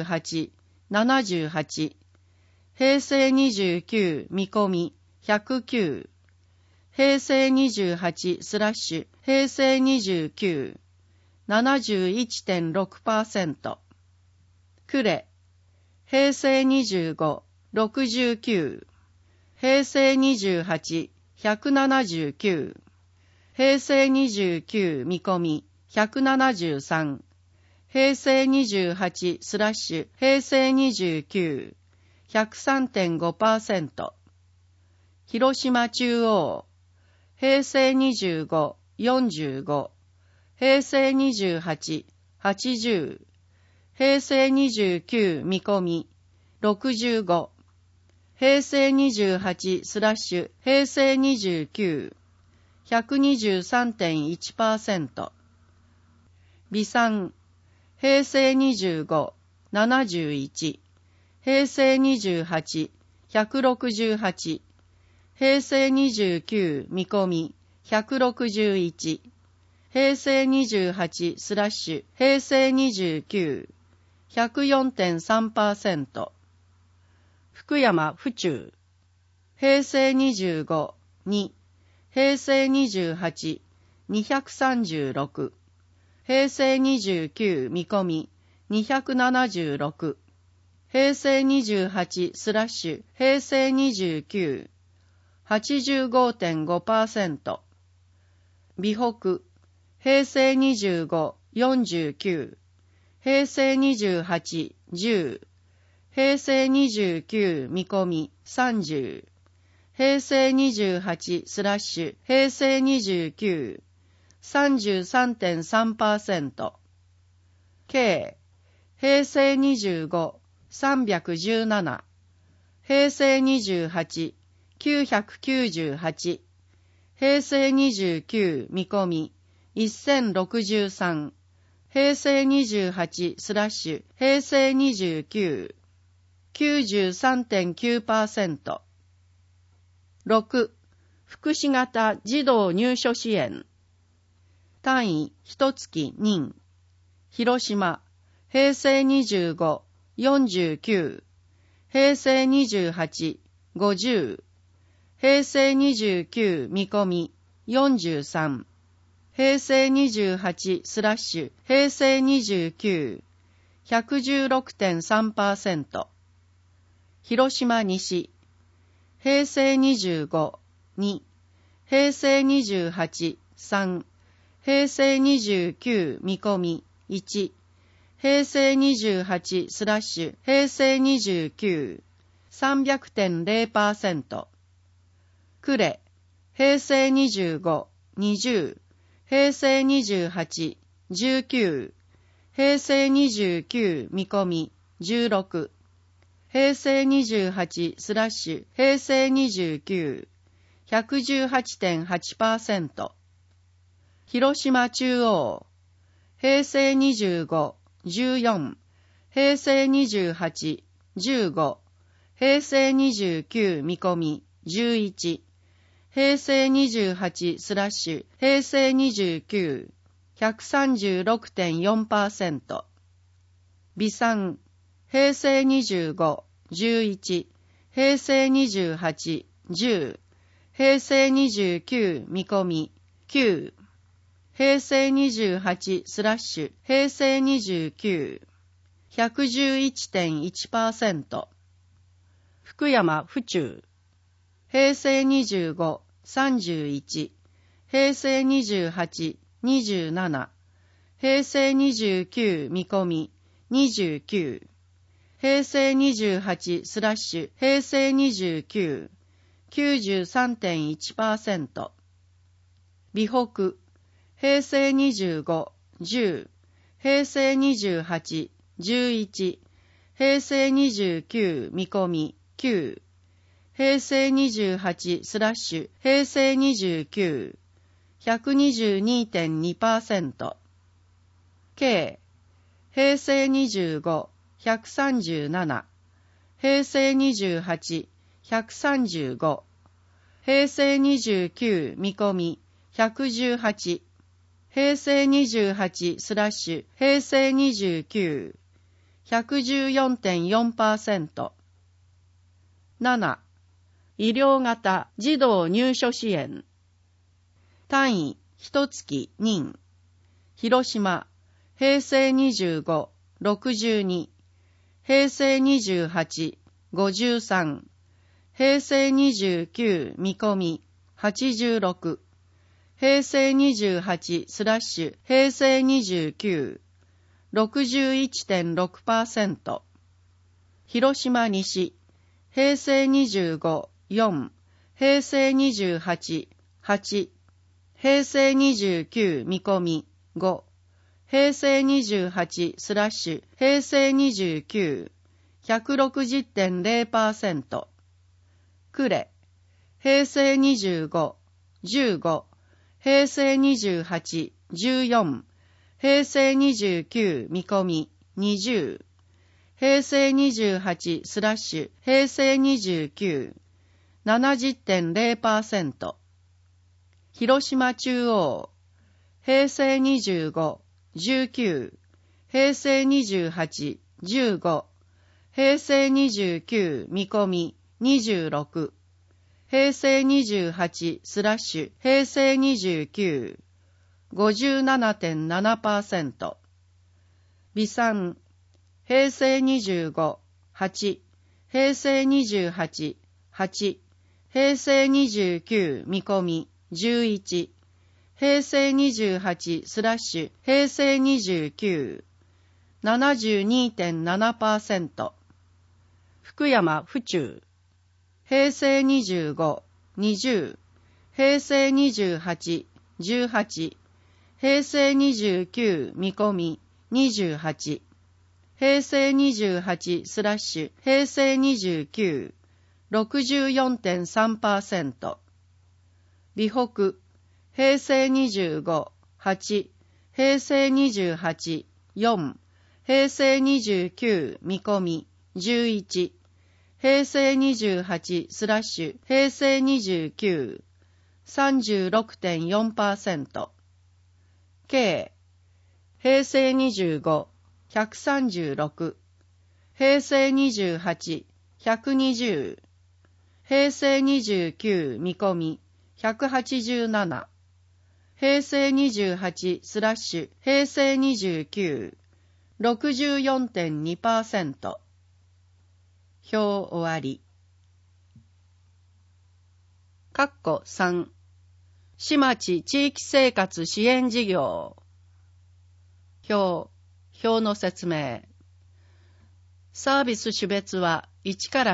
28、78、平成29見込み109、平成28/平成29 71.6%、呉、平成25、69、平成28、179、平成29見込み173、平成28/平成29 103.5%、広島中央、平成25、45、平成28、80、平成29見込み65、平成28/平成29 123.1%、微産、平成25、71、平成28、168、平成29見込み161、平成28/平成29 104.3%、福山府中、平成25、2、平成28、236、平成29見込み276、平成28/平成29 85.5%、美北、平成25、49、平成28、10、平成29見込み30、平成28/平成29 33.3%、K、平成25、317、平成28、998、平成29見込み1063、平成28/平成29 93.9%、6、福祉型児童入所支援、単位1月任、広島、平成25、49、平成28、50、平成29見込み43、 平成28スラッシュ平成29 116.3%。広島西、平成25、2、平成28、3、平成29見込み、1、平成28スラッシュ平成29、300.0%。呉、平成25、20、平成28、19、平成29見込み、16、平成28スラッシュ平成29、118.8%。広島中央、平成25、14、平成28、15、平成29見込み、11、平成28スラッシュ平成29、136.4%。備産、平成25、11、平成28、10、平成29見込み、9、平成28スラッシュ平成29、111.1%。福山府中、平成25、31、平成28、27、平成29見込み、29、平成28スラッシュ平成29、93.1%。美北、平成25、10、平成28、11、平成29見込み、9、平成28スラッシュ平成29、122.2%。計、平成25、137、平成28、135、平成29見込み、118、平成28スラッシュ平成29、114.4%。7、医療型児童入所支援。単位、1月任。広島、平成25、62、平成28、53、平成29見込み、86、平成28スラッシュ平成29、61.6%。広島西、平成25、4、平成28、8、平成29見込み、5、平成28スラッシュ平成29、160.0%。呉、平成25、15、平成28、14、平成29見込み、20、平成28スラッシュ平成29、70.0%。広島中央、平成25、19、平成28、15、平成29見込み、26、平成28スラッシュ平成29、57.7%。備産、平成25、8、平成28、8、平成29見込み、11、平成28スラッシュ平成29、72.7%。福山府中、平成25、20、平成28、18、平成29見込み、28、平成28スラッシュ平成29、64.3%。美北、平成25、8、平成28、4、平成29見込み、11、平成28スラッシュ平成29、36.4%。計、平成25、136、平成28、120、平成29見込み、187、 平成28スラッシュ平成29 64.2%。表終わり。括弧3。市町地域生活支援事業。表の説明。サービス種別は1から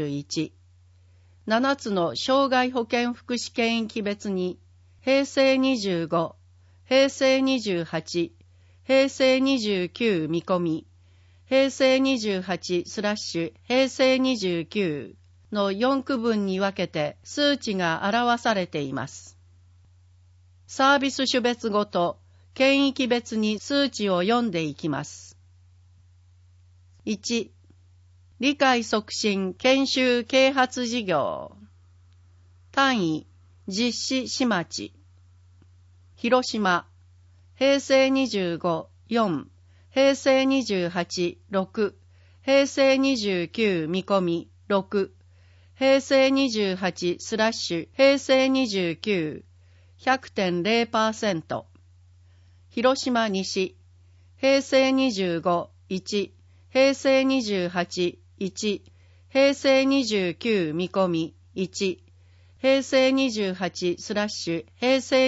21。7つの障害保険福祉圏域別に、平成25、平成28、平成29見込み、平成28スラッシュ平成29の4区分に分けて数値が表されています。サービス種別ごと、県域別に数値を読んでいきます。1、理解促進研修啓発事業。単位、実施市町。広島、平成25、4、平成28、6、平成29見込み、6、平成28スラッシュ平成29、100.0%。広島西、平成25、1、平成28、1、平成29見込み、1、平成28スラッシュ平成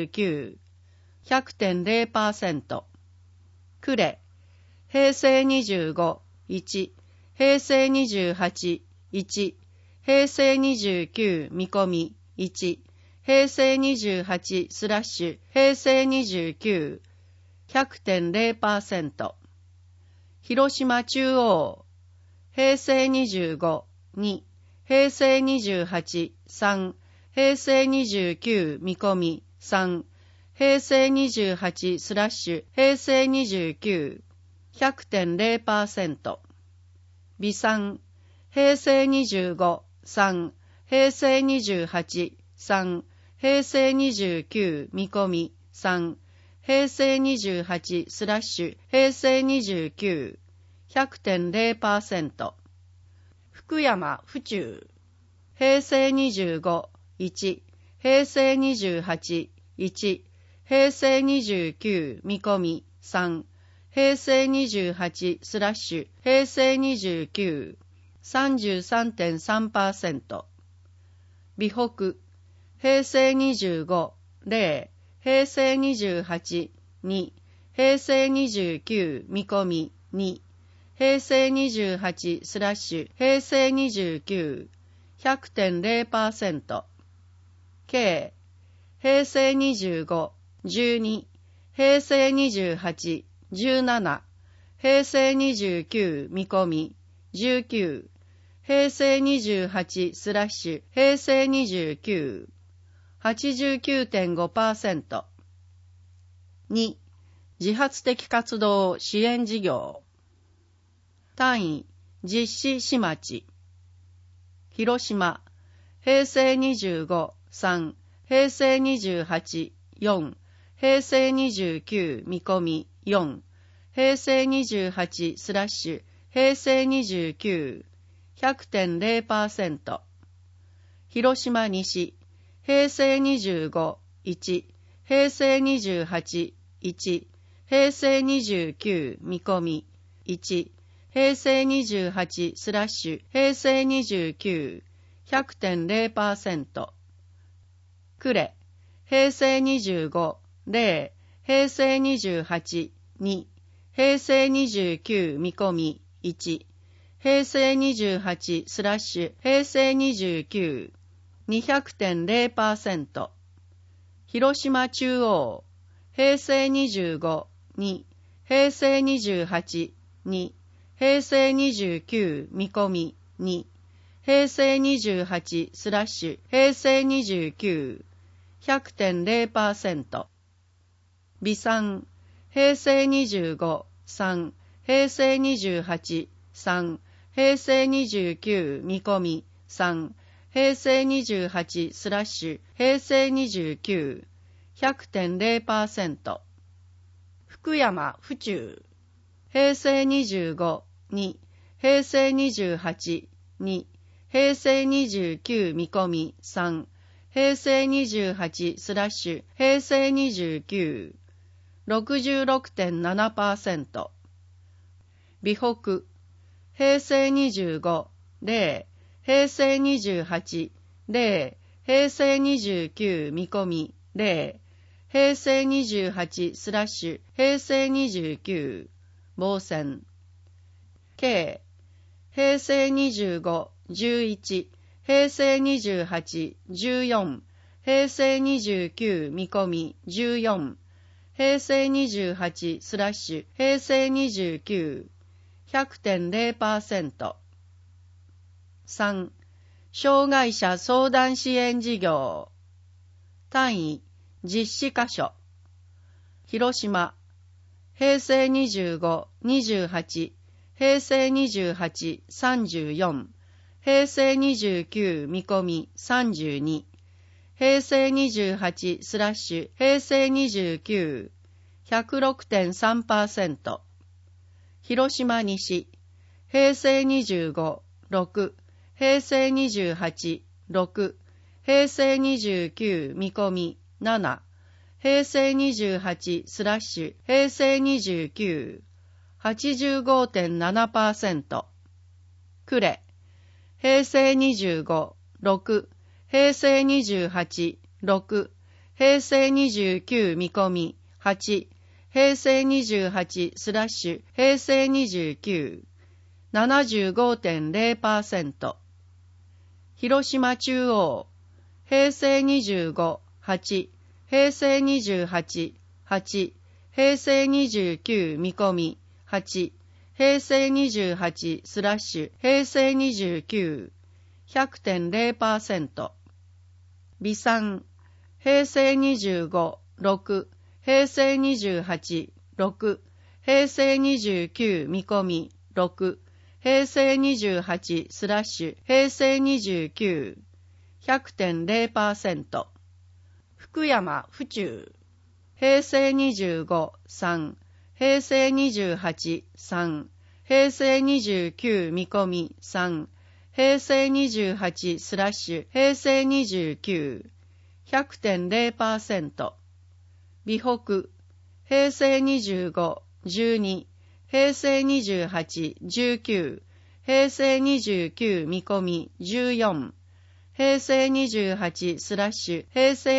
29、100.0%。呉、平成25、1、平成28、1、平成29見込み、1、平成28スラッシュ平成29、100.0%。広島中央、平成25、2、平成28、3、平成29見込み、3、平成28スラッシュ平成29、100.0%。微産、平成25、3、平成28、3、平成29見込み、3、平成28スラッシュ平成29、100.0%。福山府中、平成25、1、平成28、1、平成29見込み、3、平成28スラッシュ平成29、33.3%。美北、平成25、0、平成28、2、平成29見込み、2、平成28スラッシュ平成29、100.0%。K、平成25、12、平成28、17、平成29見込み、19、平成28スラッシュ平成29、89.5%。2、自発的活動支援事業。単位、実施市町。広島、平成25、3、平成28、4、平成29見込み、4、平成28スラッシュ平成29、100.0%。広島西、平成25、1、平成28、1、平成29見込み、1、平成28スラッシュ平成29、100.0%。呉、平成25、0、平成28、2、平成29見込み、1、平成28スラッシュ平成29、200.0%。広島中央、平成25、2、平成28、2、平成29見込み、2、平成28スラッシュ平成29、100.0%。微産、平成25、3、平成28、3、平成29見込み、3、平成28スラッシュ平成29、100.0%。福山府中、平成25、2、平成28、2、平成29見込み、3、 平成28スラッシュ平成29、66.7%。美北、平成25、0、平成28、0、平成29見込み、0、平成28スラッシュ平成29、防線。K、平成25、11、平成28、14、平成29見込み、14、平成28スラッシュ平成29、100.0%。3、障害者相談支援事業。単位、実施箇所。広島、平成25、28、平成28、34、平成29見込み32、平成28スラッシュ平成29、106.3%。広島西、平成25、6、平成28、6、平成29見込み7、平成28スラッシュ平成29、85.7%。呉、平成25、6、平成28、6、平成29見込み8、平成28スラッシュ平成29、75.0%。広島中央、平成25、8、平成28、8、平成29見込み8、平成28スラッシュ平成29、100.0%。美山、平成25、6、平成28、6、平成29見込み6、平成28スラッシュ平成29、100.0%。福山府中、平成25、3、平成28、3、平成29見込み3、平成28スラッシュ平成29、100.0%。美北、平成25、12、平成28、19、平成29見込み14、平成28スラッシュ平成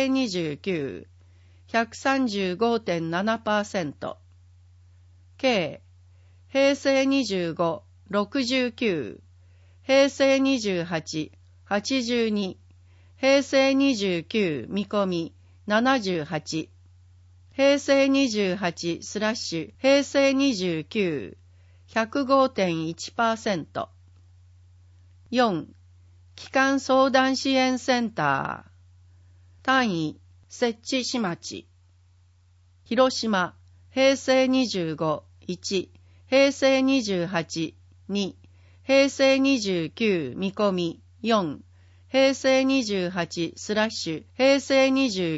29、135.7%。K、平成25、69、平成28、82、平成29見込み78、平成28スラッシュ平成29、105.1%。4、基幹相談支援センター。単位、設置市町。広島、平成25、1、平成28、2、平成29見込み4、平成28スラッシュ平成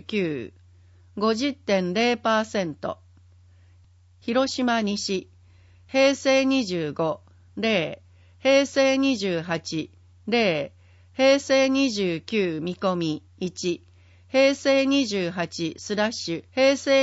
29、50.0%。広島西、平成25、0、平成28、0、平成29見込み1、平成28スラッシュ平成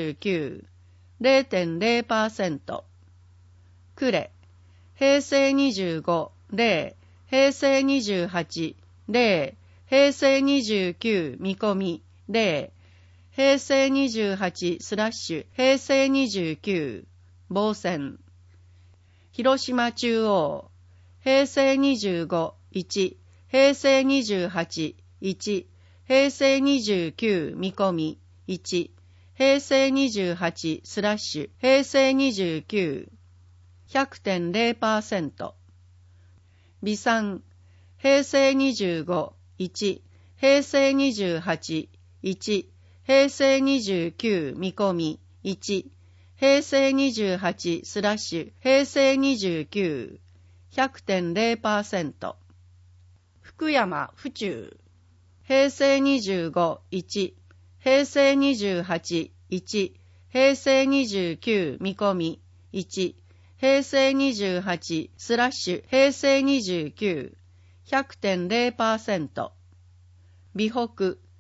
29、0.0%。呉、平成25、0、平成28、0、平成29見込み0、平成28スラッシュ平成29、防線。広島中央、平成25、1、平成28、1、平成29見込み1、平成28スラッシュ平成29、100.0%。美山、平成25、1、平成28、1、平成29見込み1、平成28スラッシュ平成29、100.0%。福山府中、平成25、1、平成28、1、平成29見込み1、平成28スラッシュ平成29、100.0%。美北、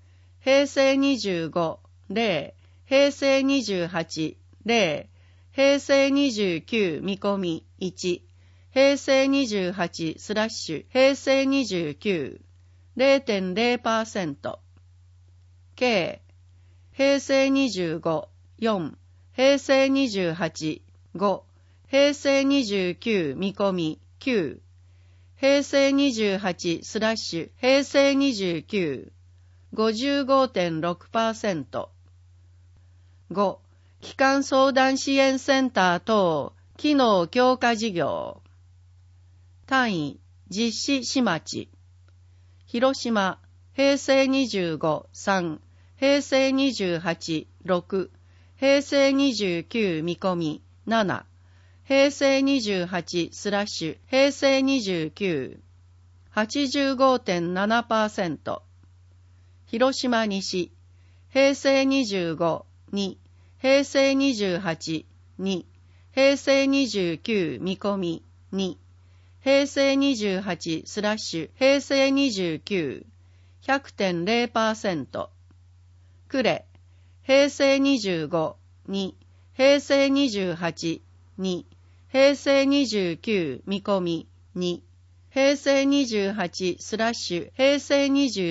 平成25、0、平成28、0、平成29見込み1、平成28スラッシュ平成29、0.0%。K、平成25、4、平成28、5、平成29見込み9、平成28スラッシュ平成29、55.6%。5、基幹相談支援センター等機能強化事業。単位、実施市町。広島、平成25、3、平成28、6、平成29見込み7、平成28スラッシュ平成29、85.7%。広島西、平成25、2、平成28、2、平成29見込み2、平成28スラッシュ平成29、100.0%。呉、平成25、2、平成28、2、平成29見込み2、平成28スラッシュ平成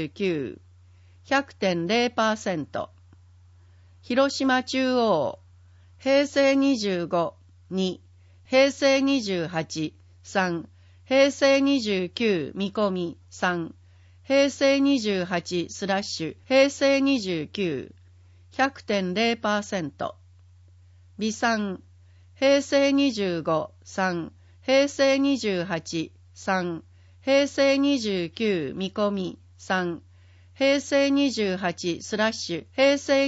29、100.0%。広島中央、平成25、2、平成28、3、平成29見込み3、平成28スラッシュ平成29、100.0%。美山、平成25、3、平成28、3、平成29見込み3、平成28スラッシュ平成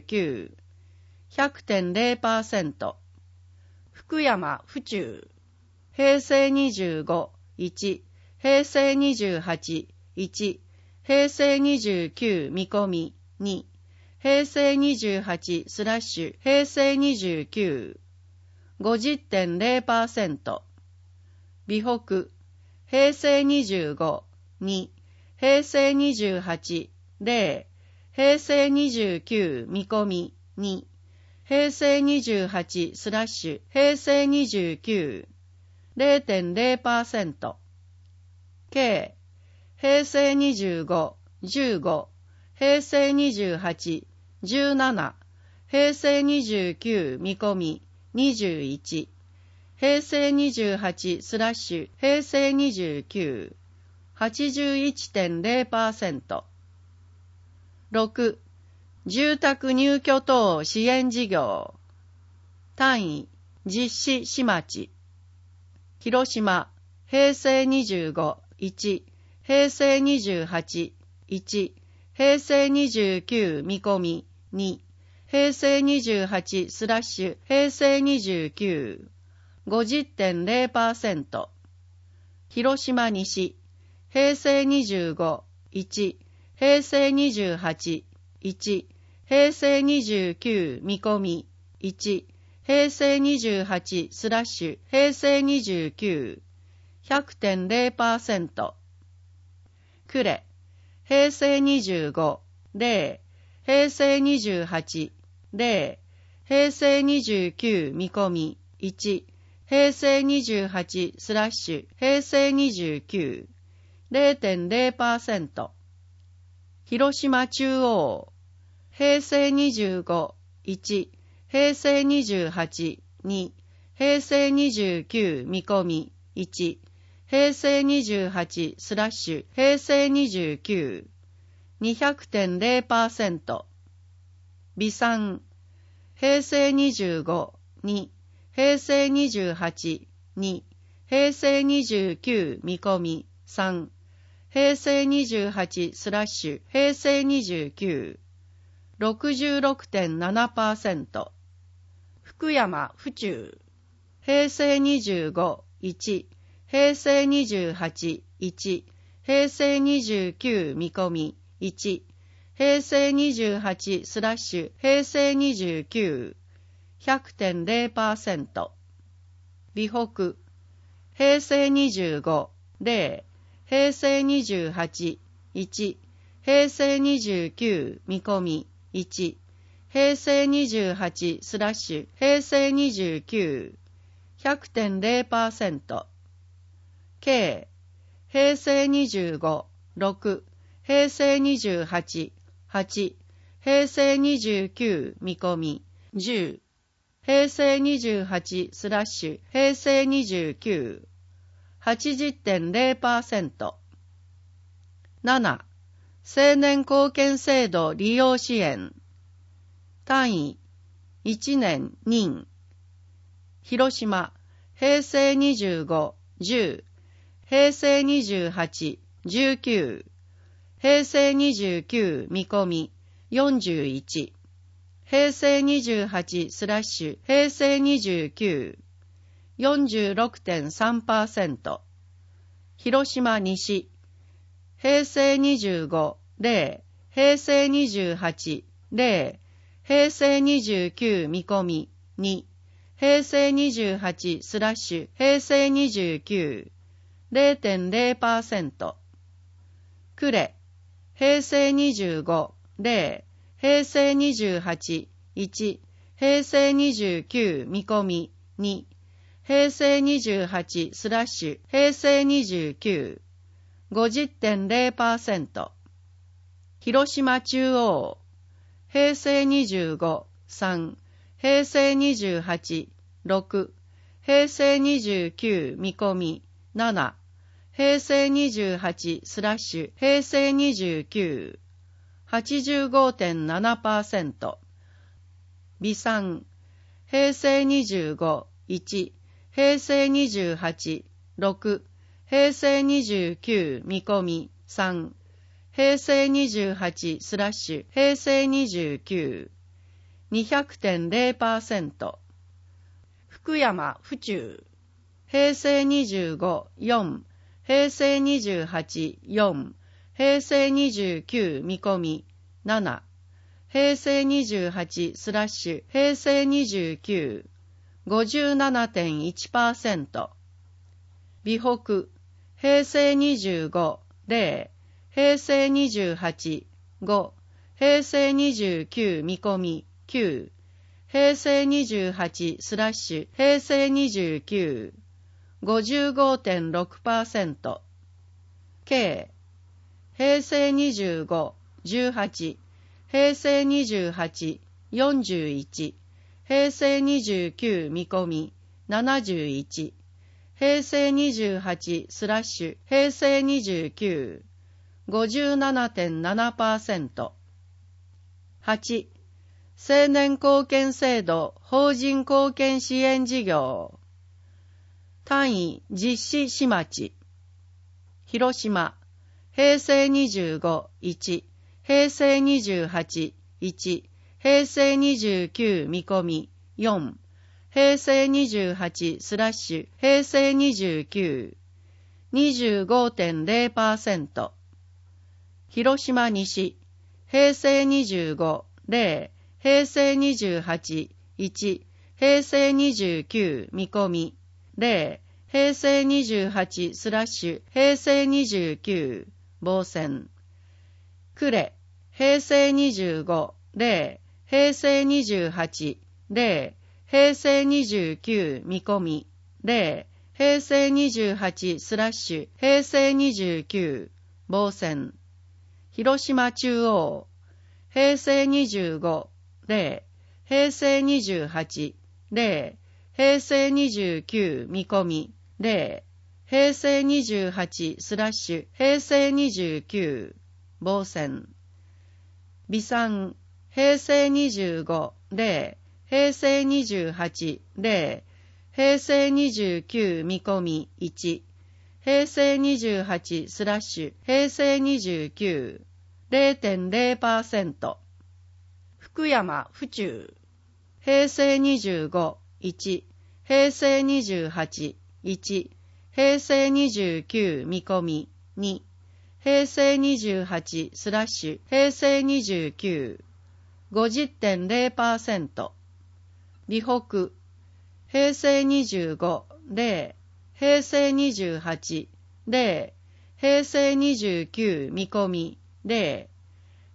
29、100.0%。福山府中、平成25、1、平成28、1、平成29見込み2、平成28スラッシュ平成29、50.0%。美北、平成25、2、平成28、0、平成29見込み2、平成28スラッシュ平成29、0.0%。K、平成25、15、平成28、17、平成29見込み21、平成28スラッシュ平成29、81.0%。6、住宅入居等支援事業。単位、実施市町。広島、平成25、1、平成28、1、平成29見込み2、平成28スラッシュ平成29、50.0%。広島西、平成25、1、平成28、1、平成29見込み1、平成28スラッシュ平成29、100.0%。呉、平成25、0、平成28、0、平成29見込み1、平成28スラッシュ平成29、0.0%。広島中央、平成25、1、平成28、2、平成29見込み1、平成28スラッシュ平成29、200.0%。美山、平成25、2、平成28、2、平成29見込み3、平成28スラッシュ平成29、66.7%。福山府中、平成25、1、平成28、1、平成29見込み1、平成28スラッシュ平成29、100.0%。美北、平成25、0、平成28、1、 平成29見込み1、平成28/平成29 100.0%、計平成25、6、平成28、8、平成29見込み10、平成28/平成29 80.0%、7、青年貢献制度利用支援、単位1年任、広島、平成25、10、平成28、19、平成29見込み41、平成28/平成29 46.3%、広島西、平成25、0、平成28、0、平成29見込み2、平成28/平成29 0.0%、呉、平成25、0、平成28、1、平成29見込み2、平成28/平成29 50.0%、広島中央、平成25、3、平成28、6、平成29見込み7、平成28/平成29 85.7%、備産、平成25、1、平成28、6、平成29見込み3、平成28/平成29 200.0%、福山府中、平成25、4、平成28、4、平成29見込み7、平成28/平成29 57.1%、美北、平成25、0、平成28、5、平成29見込み9、平成28/平成29 55.6%、計平成25、18、平成28、41、平成29見込み71、平成28/平成29 57.7%、8、青年貢献制度法人貢献支援事業、単位実施市町、広島、平成25、1、平成28、1、平成29見込み4、平成28/平成29 25.0%、広島西、平成25、0、平成28、1、平成29見込み0、平成28/平成29防戦、呉、平成25、0、平成28、0、平成29見込み0、平成28/平成29防戦、広島中央、平成25、0、平成28、0、平成29見込み0、平成28/平成29防戦、備産、平成25、0、平成28、0、平成29見込み1、平成28/平成29 0.0%、福山府中、平成25、1、平成28、1、平成29見込み2、平成28/平成29 50.0%、美北、平成25、0、平成28、0、平成29見込み0、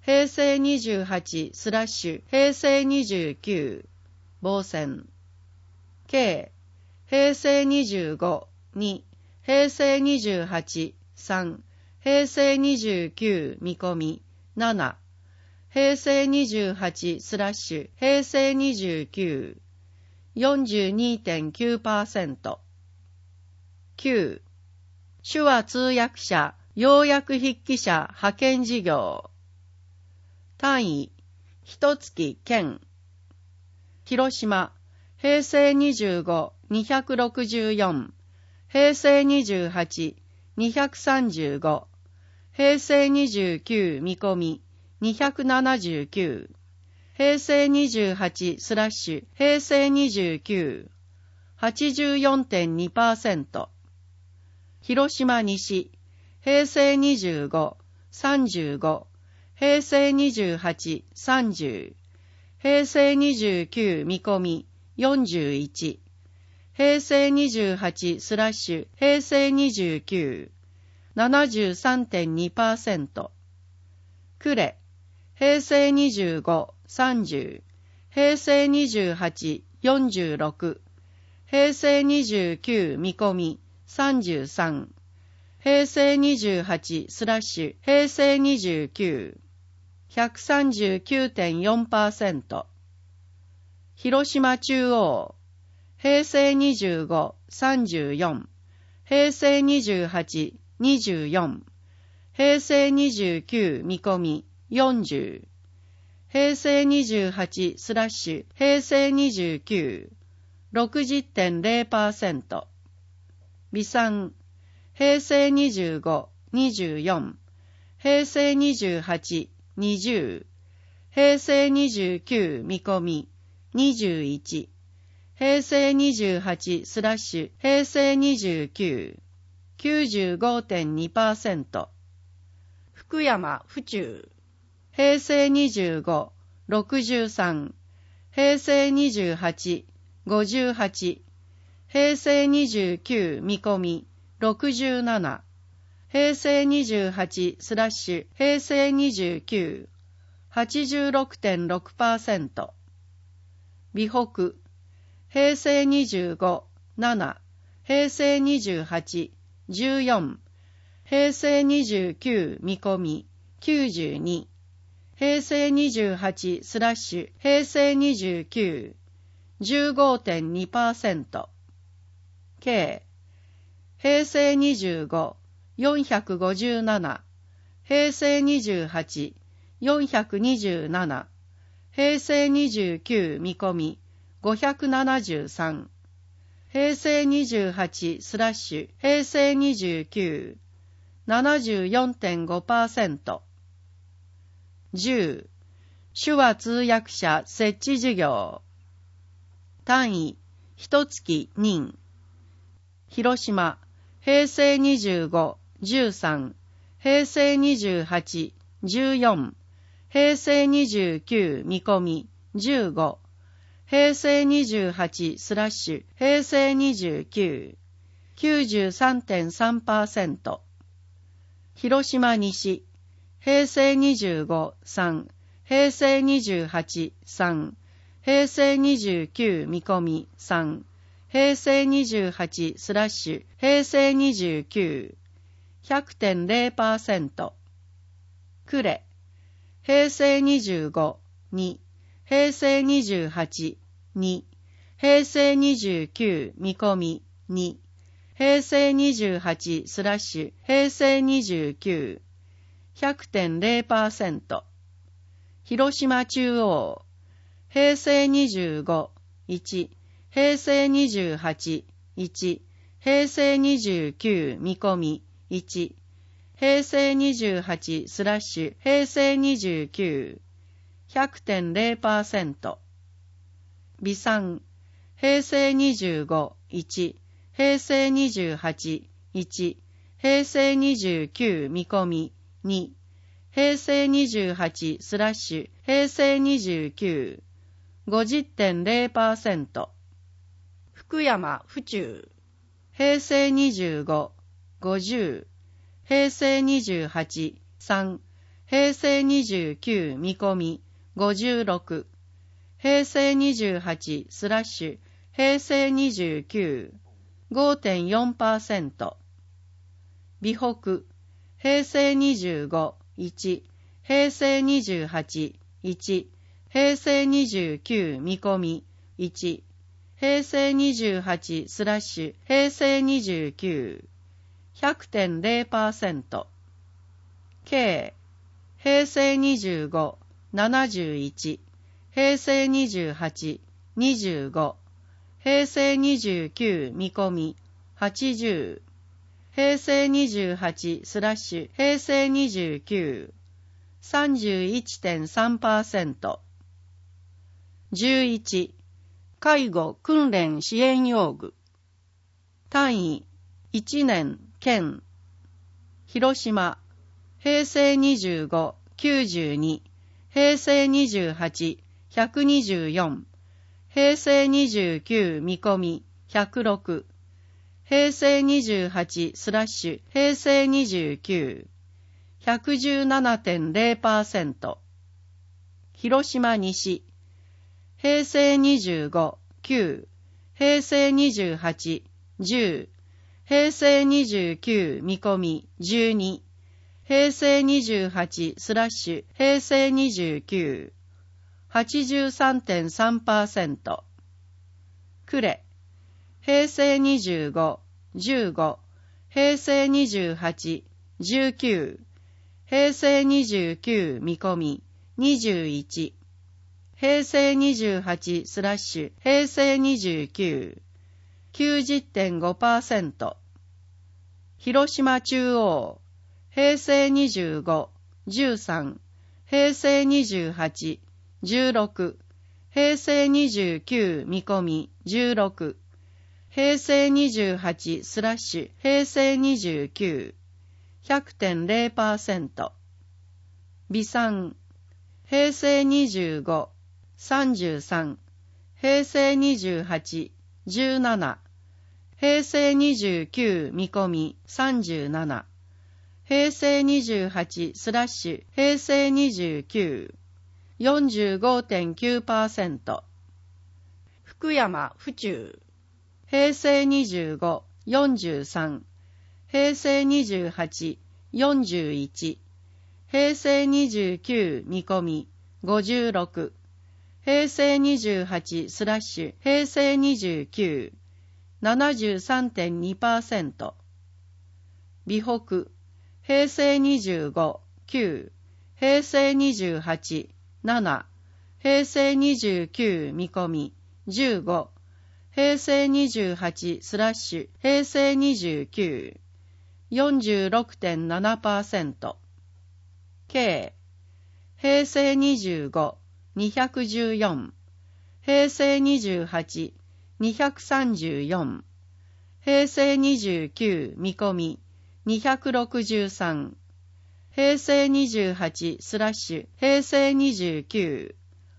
平成28スラッシュ平成29防線 K 平成25 2平成28 3平成29見込み7平成28スラッシュ平成29 42.9% 9手話通訳者要約筆記者派遣事業単位一月県広島平成25 264平成28 235平成29見込み279平成28スラッシュ平成29 84.2% 広島西平成25 35平成28 30平成29見込み41平成28スラッシュ平成29 73.2% 呉平成25 30平成28 46平成29見込み33平成28スラッシュ平成29 139.4% 広島中央平成25 34平成28 24平成29見込み40平成28スラッシュ平成29 60.0% 微産平成25 24平成28 20平成29見込み21平成28スラッシュ平成29 95.2% 福山府中平成25 63平成28 58平成29見込み67平成28スラッシュ平成29 86.6% 美北平成25 7平成28 14平成29見込み92平成28スラッシュ平成29 15.2% K 平成25 457平成28 427平成29見込み573平成28スラッシュ平成29 74.5% 10手話通訳者設置事業単位一月任広島平成25 13平成28 14平成29見込み15平成28スラッシュ平成29 93.3% 広島西平成25 3平成28 3平成29見込み3平成28スラッシュ平成29 100.0% 呉平成25 2平成28 2平成29見込み2平成28スラッシュ平成29 100.0% 広島中央平成25 1平成28 1平成29見込み1平成28スラッシュ平成29 100.0% 微産平成25 1平成28 1平成29見込み2平成28スラッシュ平成29 50.0% 福山府中平成25 50平成28 3 平成29見込み56、平成28スラッシュ平成29 5.4%、美北、平成25 1、平成28 1、平成29見込み1、平成28スラッシュ平成29 100.0%、K、平成25 71、平成28 25、平成29見込み80、平成28スラッシュ平成29 31.3%、11、介護訓練支援用具、単位1年県、広島、平成25 92、平成28 124、平成29見込み106、平成28スラッシュ平成29 117.0%、広島西、平成25 9、平成28 10、平成29見込み12、平成28スラッシュ平成29 83.3%、呉、平成25 15、平成28 19、平成29見込み21、平成28スラッシュ平成29 90.5%、広島中央、平成25 13、平成28 16、平成29見込み16、平成28スラッシュ平成29 100.0%、美産、平成25 33、平成28 17、平成29見込み37、平成28スラッシュ平成29 45.9%、福山府中、平成25 43、平成28 41、平成29見込み56、平成28スラッシュ平成29 73.2%、美北、平成25 9、平成28 7、平成29見込み15、平成28スラッシュ平成29 46.7%、K、平成25 214、平成28 234、平成29見込み263、平成28スラッシュ平成29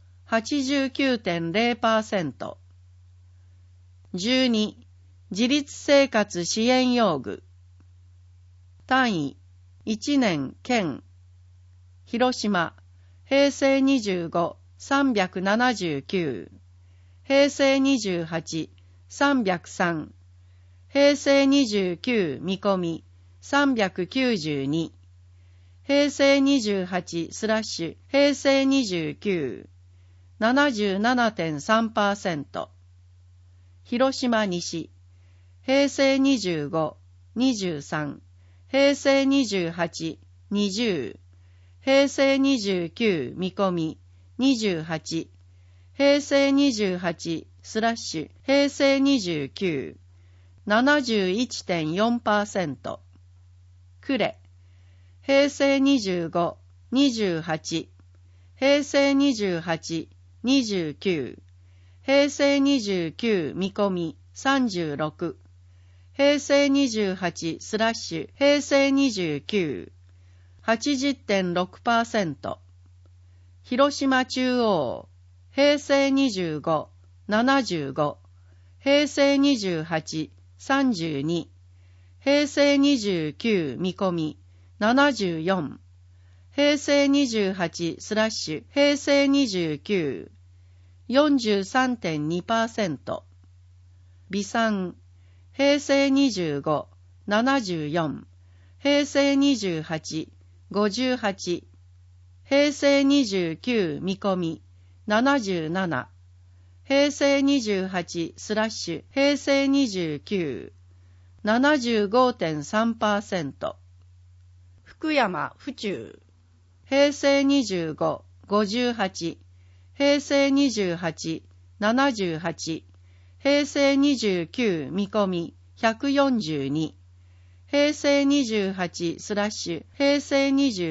89.0%、12、自立生活支援用具、単位1年県、広島、平成25 379、平成28 303、平成29見込み392、平成28スラッシュ平成29 77.3%、広島西、平成25 23、平成28 20、平成29見込み28、平成28スラッシュ平成29 71.4%、呉、平成25 28、平成28 29、平成29見込み36、平成28スラッシュ平成29 80.6%、広島中央、平成25 75、平成28 32、平成29見込み74、 平成28スラッシュ平成29、43.2%。微産、平成25、74、平成28、58、平成29見込み、77、平成28スラッシュ平成29、75.3%。福山府中、平成25、58、平成28、78、平成29見込み、142、平成28スラッシュ平成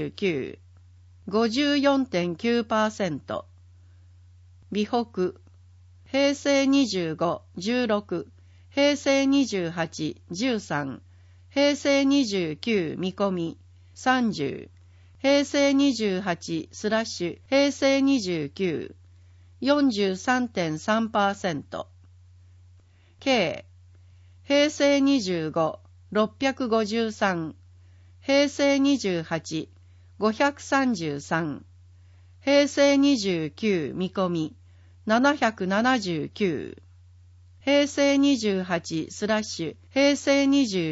29、54.9%。美北、平成25、16、平成28、13、平成29見込み、30、平成28スラッシュ平成29、43.3%。K、平成25、653、平成28、533、平成29見込み、779、平成28スラッシュ平成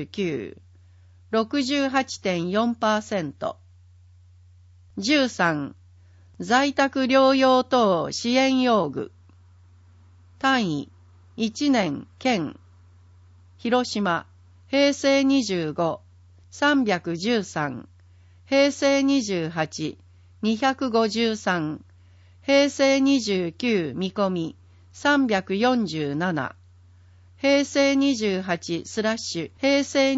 29、68.4%。13、在宅療養等支援用具。単位、1年県。広島、平成25、313、平成28、253、平成29見込み、347、平成28スラッシュ平成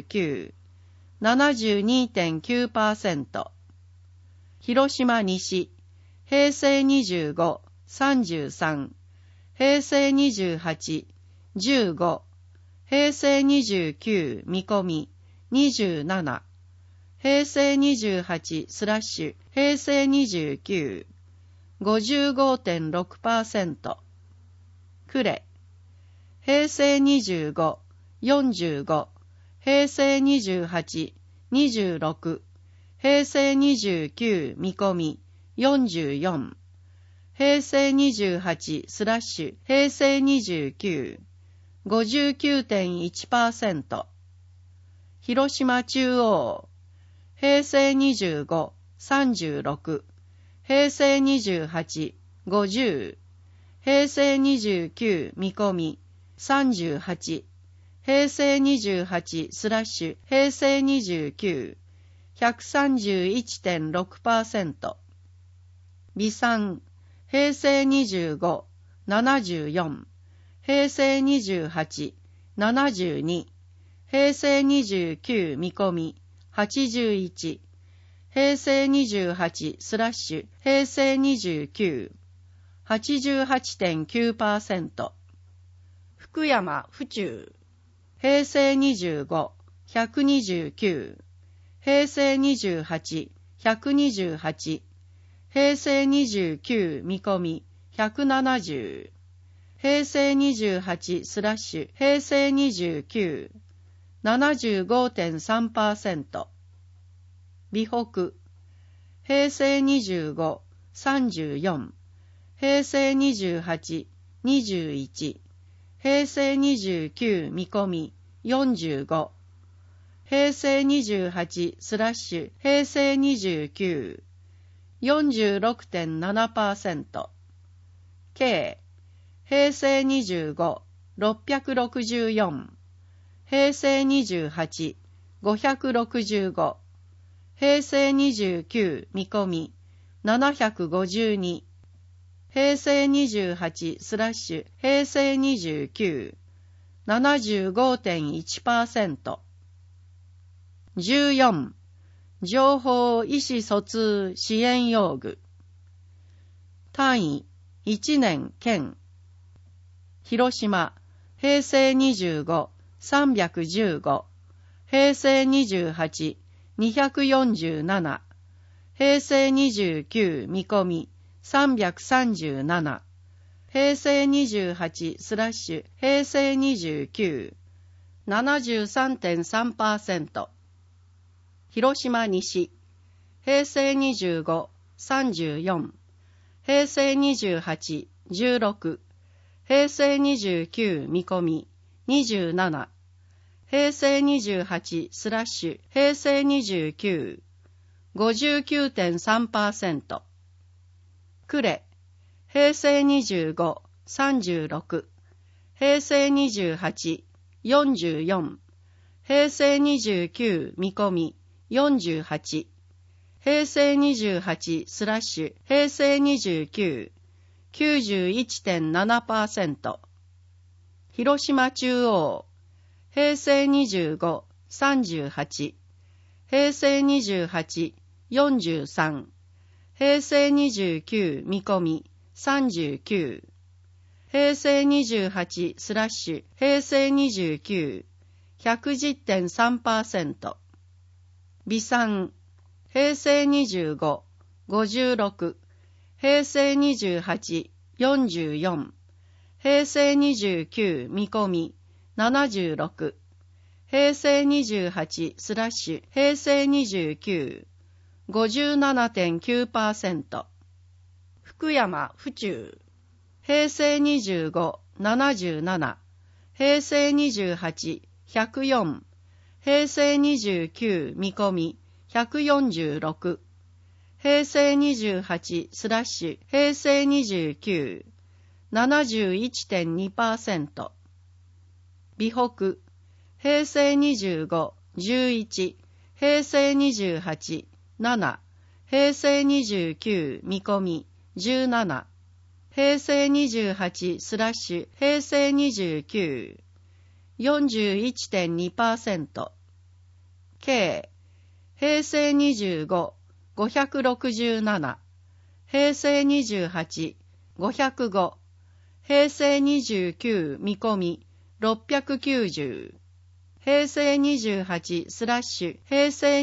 29、72.9%。広島西、平成25、33、平成28、15、平成29見込み、27、平成28スラッシュ平成29、55.6%。呉、平成25、45、平成28、26、平成29見込み、44、平成28スラッシュ平成29、59.1%。広島中央、平成25、36、平成28、50、平成29見込み、38、平成28スラッシュ平成29、131.6%。微産、平成25、74、平成28、72、平成29見込み、81、平成28スラッシュ平成29、88.9%。福山府中、平成25、129、平成28、128、平成29見込み、170、平成28スラッシュ平成29、75.3%。美北、平成25、34、平成28、21、平成29見込み、45、平成28スラッシュ平成29、46.7%。K、平成25、664、平成28、565、平成29見込み、752、平成28スラッシュ平成29、75.1%。14、情報意思疎通支援用具。単位、1年県。広島、平成25、315、平成28、247、平成29見込み、337、平成28スラッシュ平成29、73.3%。広島西、 平成25、34、平成28、16、平成29見込み、27、平成28スラッシュ平成29、59.3%。呉、平成25、36、平成28、44、平成29見込み、48、平成28スラッシュ平成29、91.7%。広島中央、平成25、38、平成28、43、平成29見込み、39、平成28スラッシュ平成29、110.3%。微産、平成25、56、平成28、44、平成29見込み、76、平成28スラッシュ平成29、57.9%。福山府中、平成25、77、平成28、104、平成29見込み、146、平成28スラッシュ平成29、71.2%。美北、平成25、11、平成28、7、平成29見込み、17、平成28スラッシュ平成29、41.2%。K、平成25、567、平成28、505、平成29見込み、690、平成28スラッシュ平成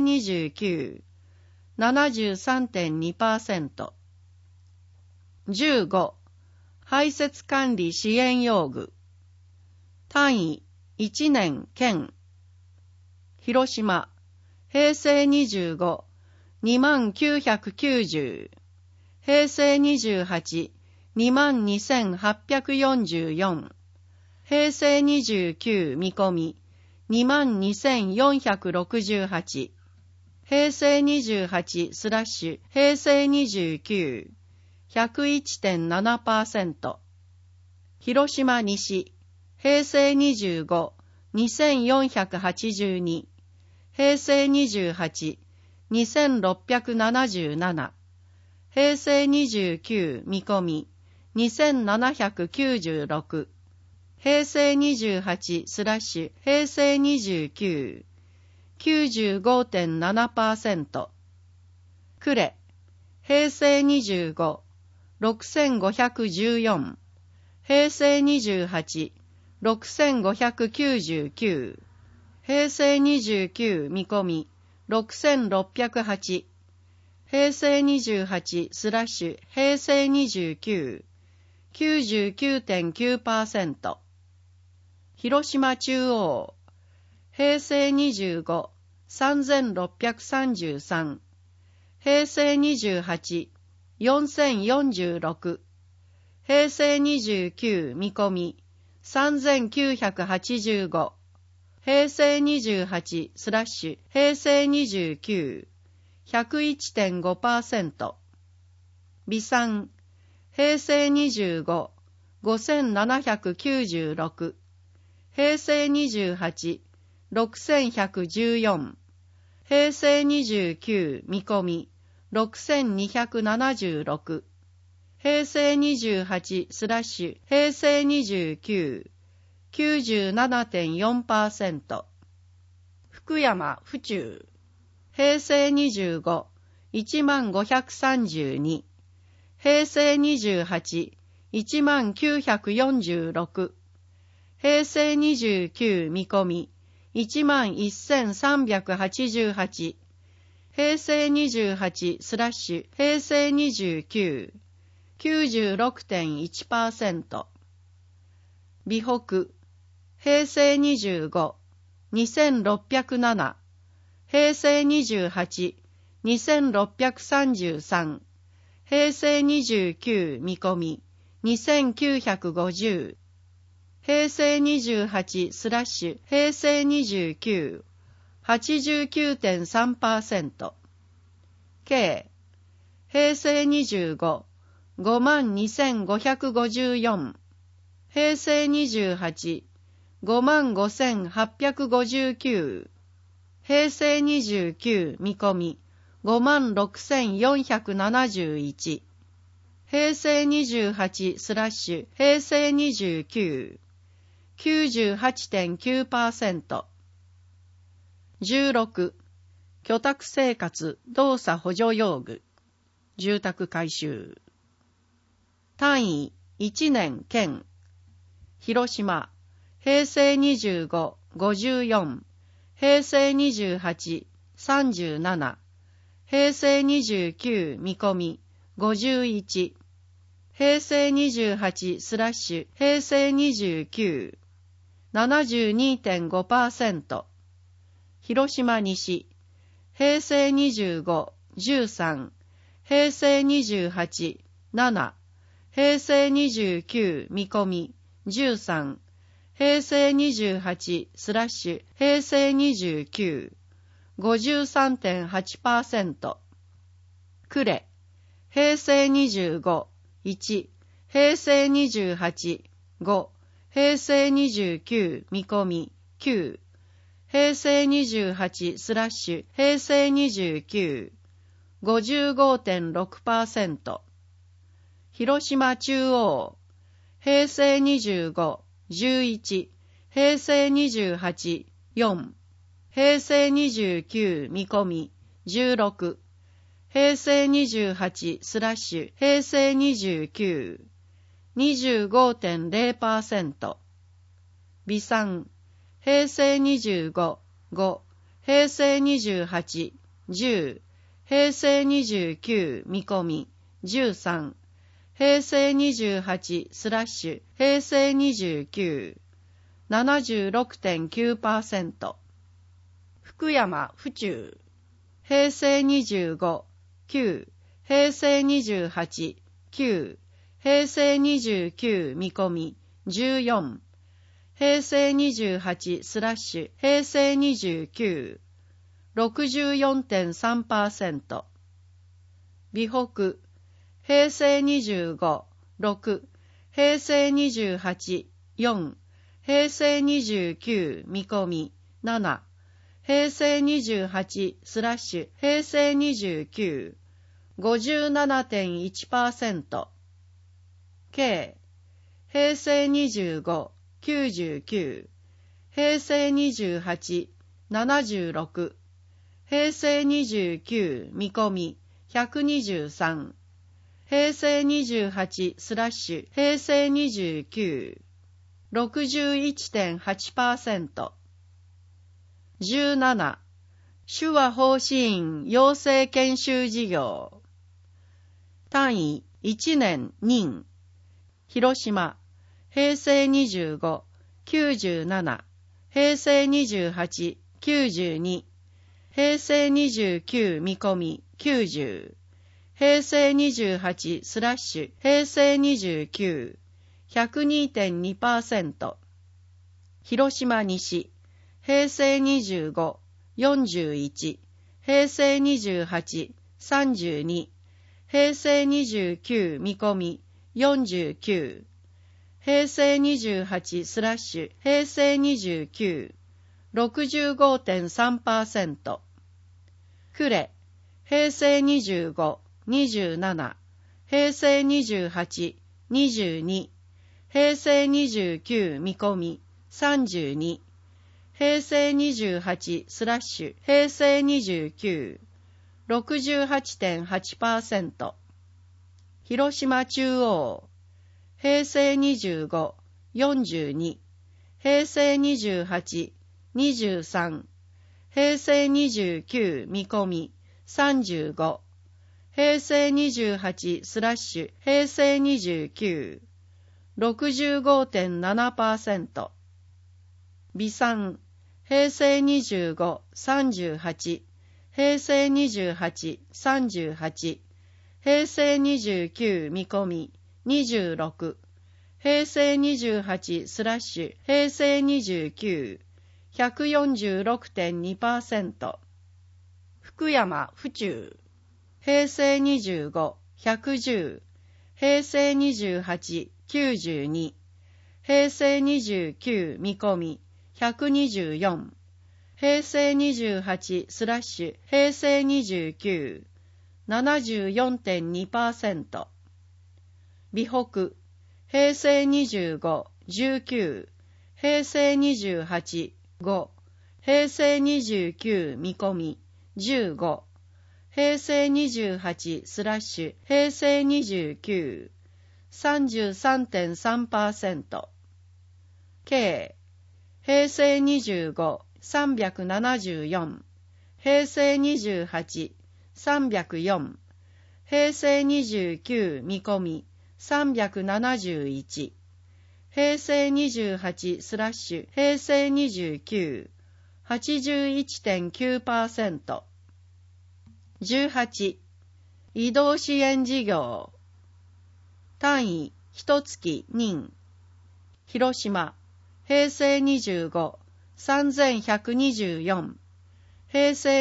29、73.2%。15、排泄管理支援用具。単位、1年県。広島、平成25、2990、平成28、22,844、平成29見込み、22,468、平成28スラッシュ平成29、101.7%。広島西、平成25、2482、平成28、2677、平成29見込み、2796、平成28スラッシュ平成29、95.7%。呉、平成25、6514、平成28、6599、平成29見込み、6608、平成28スラッシュ平成29、99.9%。広島中央、平成25、3633、平成28、4046、平成29見込み、3985、平成28スラッシュ平成29、101.5%。微産、平成25、5796、平成28、6114、平成29見込み、6276、平成28スラッシュ平成29、97.4%。福山府中、平成25、10532、平成28、10946、平成29見込み、11388、平成28スラッシュ平成29、96.1%。美北、平成25、2607、平成28、 2633、平成29見込み2950、平成28スラッシュ平成29、89.3%、計、平成25、52,554、平成28、55,859、平成29見込み56,471、平成28スラッシュ平成29、98.9%。16、居宅生活動作補助用具、住宅改修。単位1年県、広島、平成25、54、平成28、37、平成29見込み51、平成28スラッシュ平成29、72.5%。広島西、平成25、13、平成28、7、平成29見込み13、平成28スラッシュ平成29、53.8%。呉、平成25、1、平成28、5、平成29見込み9、平成28スラッシュ平成29、55.6%。広島中央、平成25、11、平成28、4、平成29見込み16、平成28スラッシュ平成29、25.0%。微産、平成25、5、平成28、10、平成29見込み13、平成28スラッシュ平成29、76.9%。福山府中、平成25、9、平成28、9、平成29見込み14、平成28スラッシュ平成29、64.3%。美北、平成25、6、平成28、4、平成29見込み7、平成28スラッシュ平成29、57.1%。計、平成25、99、平成28、76、平成29見込み123、平成28スラッシュ平成29、61.8%。17、手話奉仕員養成研修事業。単位1年任。広島、平成25、97、平成28、92、平成29見込み90、平成28スラッシュ平成29、102.2%。広島西、平成25、41、平成28、32、平成29見込み49、平成28スラッシュ平成29、65.3%。呉、平成25、27、平成28、22、平成29見込み32、平成28スラッシュ平成29、68.8%。広島中央、平成25、42、平成28、23、平成29見込み35、平成28スラッシュ平成29、65.7%。微産、平成25、38、 平成28、38、平成29見込み26、平成28スラッシュ平成29、146.2%、福山府中、平成25、110、平成28、92、平成29見込み124、平成28スラッシュ平成29、74.2%、美北、平成25、19、平成28、5、平成29見込み15、平成28スラッシュ平成29、33.3%、K、平成25、374、平成28、304、平成29見込み371、平成28スラッシュ平成29、81.9%、18、移動支援事業、単位、1月任、広島、平成25、3124、平成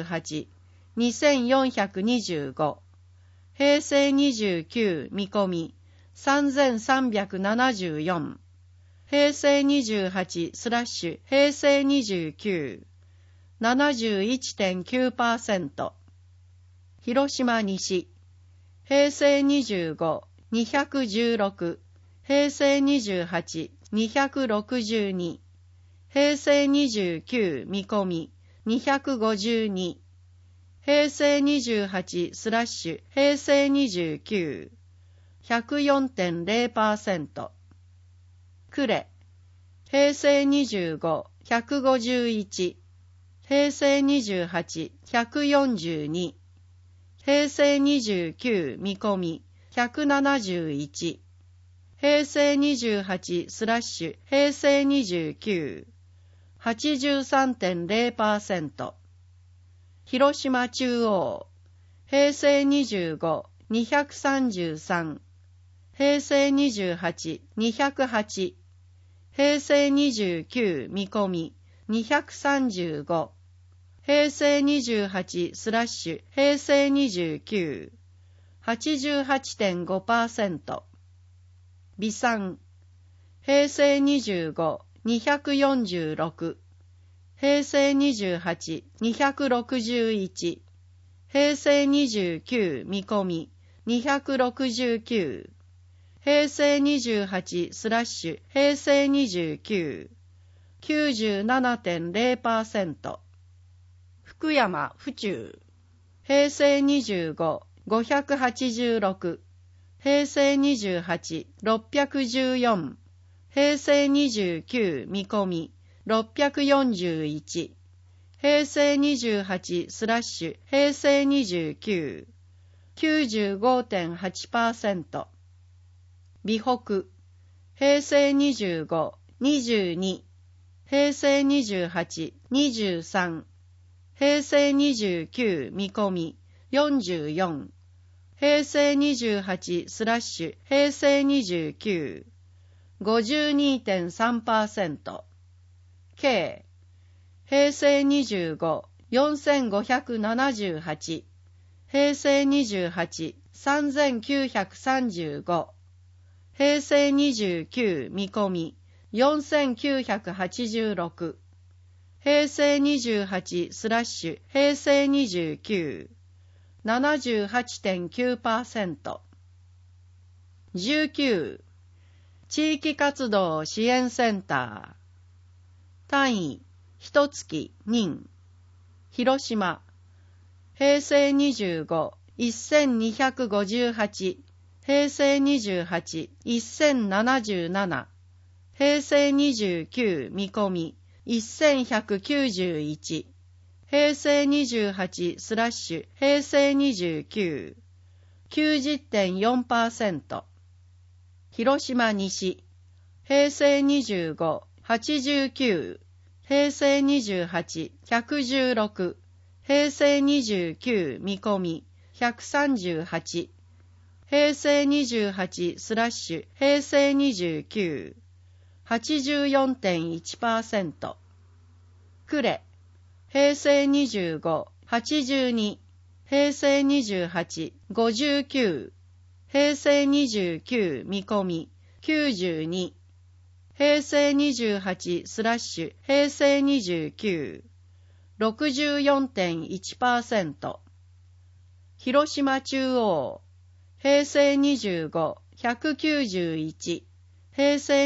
28、2425、平成29見込み3374、平成28スラッシュ平成29、71.9%、広島西、平成25、216、平成28、262、平成29見込み252、平成28スラッシュ平成29、104.0%、呉、平成25、151、平成28、142、平成29見込み171、平成28スラッシュ平成29、83.0%、広島中央、平成25、233、平成28、208、平成29見込み235、平成28スラッシュ平成29、88.5%、備産、平成25、246、平成28、261、平成29見込み269、平成28スラッシュ平成29、97.0%、福山府中、平成25、586、平成28、614、平成29見込み641、平成28スラッシュ平成29、95.8%、美北、平成25、22、平成28、23、平成29見込み44、平成28スラッシュ平成29、52.3%、K、平成25、4578、平成28、3935、平成29見込み4986、平成28スラッシュ平成29、78.9%、19、地域活動支援センター、単位、1月任、広島、平成25、1258、平成28、1077、平成29見込み1191、平成28スラッシュ平成29、90.4%、広島西、平成25、89、平成28、116、 平成29見込み138、平成28スラッシュ平成29、84.1%。呉、平成25、82、平成28、59、平成29見込み92、平成28スラッシュ平成29、64.1%。広島中央、平成25、191、平成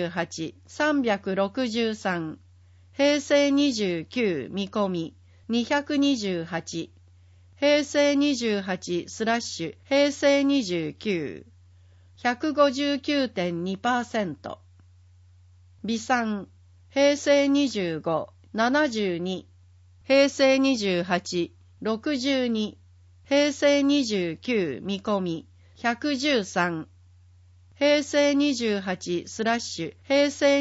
28、363、平成29見込み228、平成28スラッシュ平成29、159.2%。備産、平成25、72、平成28、62、平成29見込み113、平成28スラッシュ平成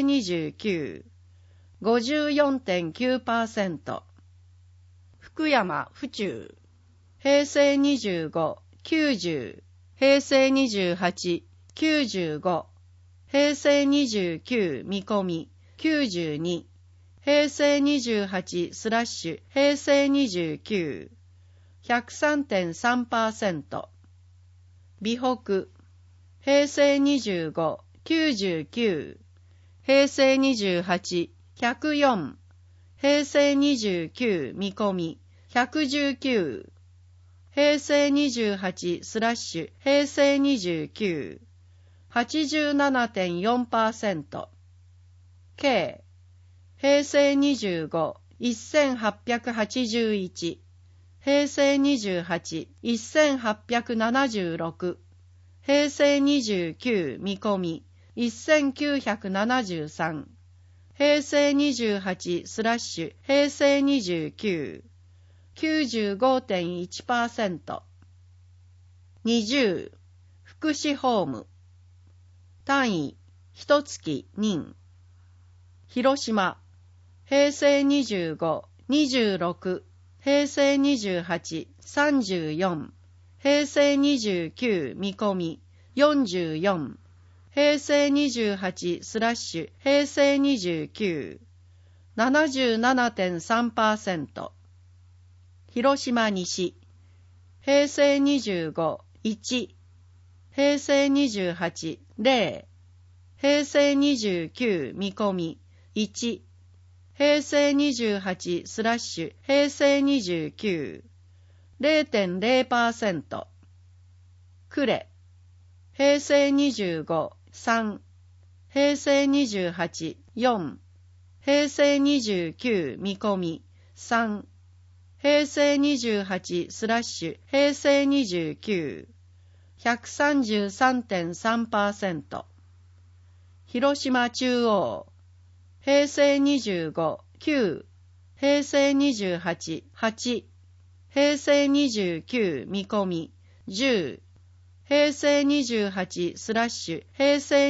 29、54.9%。福山府中、平成25、90、平成28、95、平成29見込み92、平成28スラッシュ平成29、103.3%。美北、平成25、99、平成28、104、平成29見込み119、平成28スラッシュ平成29、87.4%。計、平成25、1881、平成28、1876、平成29見込み1973、平成28スラッシュ平成29、95.1%。20、福祉ホーム。単位、1月任。広島、平成25、26、平成28、34、平成29見込み44、平成28スラッシュ平成29、77.3%。広島西、平成25、1、平成28、0、平成29見込み1、平成28スラッシュ平成29、0.0%。呉、平成25、3、平成28、4、平成29見込み3、平成28スラッシュ平成29、133.3%。広島中央、平成25、9、平成28、8、平成29見込み10、平成28スラッシュ平成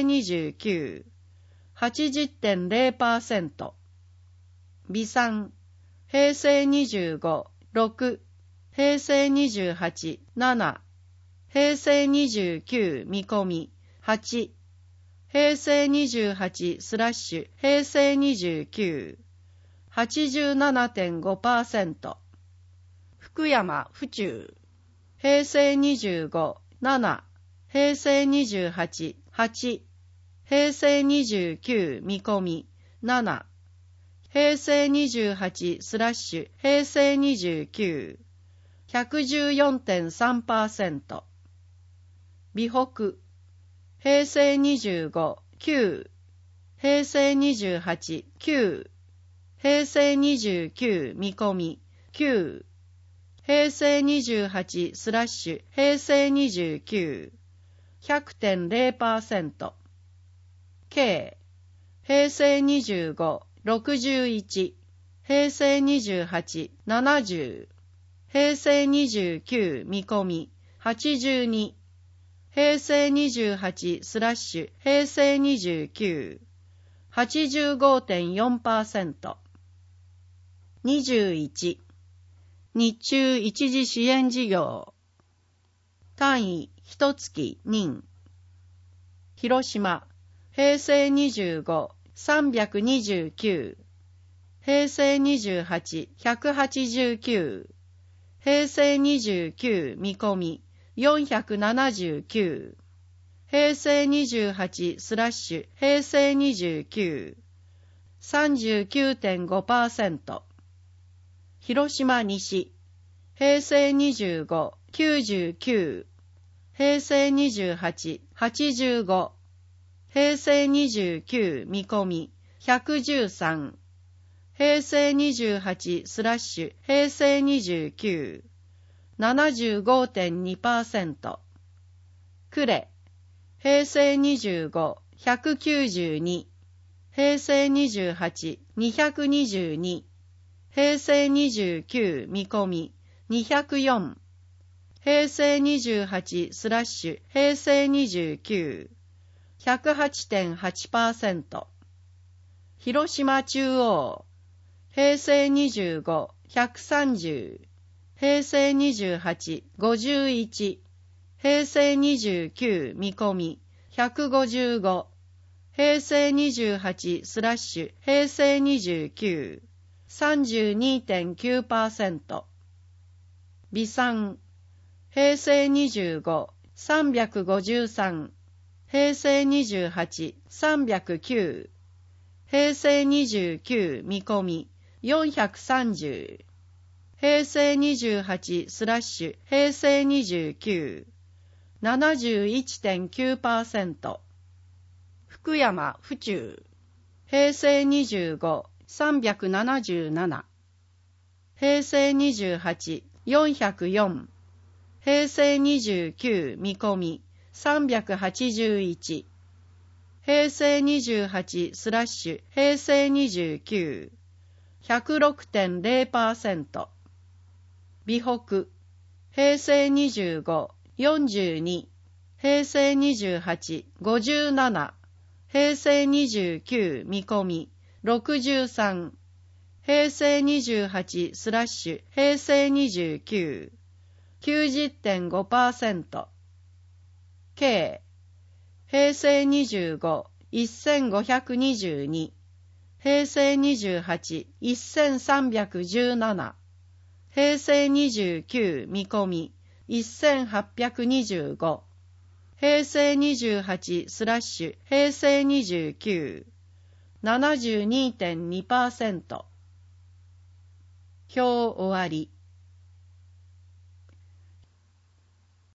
29、80.0%。備産、平成25、6、平成28、7、平成29見込み8、平成28スラッシュ平成29、87.5%。福山府中、平成25、7、平成28、8、平成29見込み7、平成28スラッシュ平成29、114.3%。美北、平成25、9、平成28、9、平成29見込み9、平成28スラッシュ平成29、100.0%。計、平成25、61、平成28、70、平成29見込み82、平成28スラッシュ平成29、85.4%。21、 日中一時支援事業。単位1月任。広島、平成25、329。平成28、189。平成29見込み、479。平成28スラッシュ平成29。39.5%。広島西、平成25、99。平成28、85。平成29見込み、113。平成28スラッシュ平成29。75.2%。呉、平成25、192。平成28、222。平成29見込み、204。平成28スラッシュ平成29。108.8%。広島中央、平成25、130。平成28、51。平成29見込み、155。平成28スラッシュ平成29。32.9%。備産、平成25、353。平成28、309。平成29見込み、430。平成28スラッシュ平成29。71.9%。福山府中、平成25、377。平成28、404。平成29見込み、381。平成28スラッシュ平成29。106.0%。美北、平成25、42。平成28、57。平成29見込み、63。平成28スラッシュ平成29。90.5%。計、平成25、1522。平成28、1317。平成29見込み、1825。平成28スラッシュ平成29。72.2%。表終わり。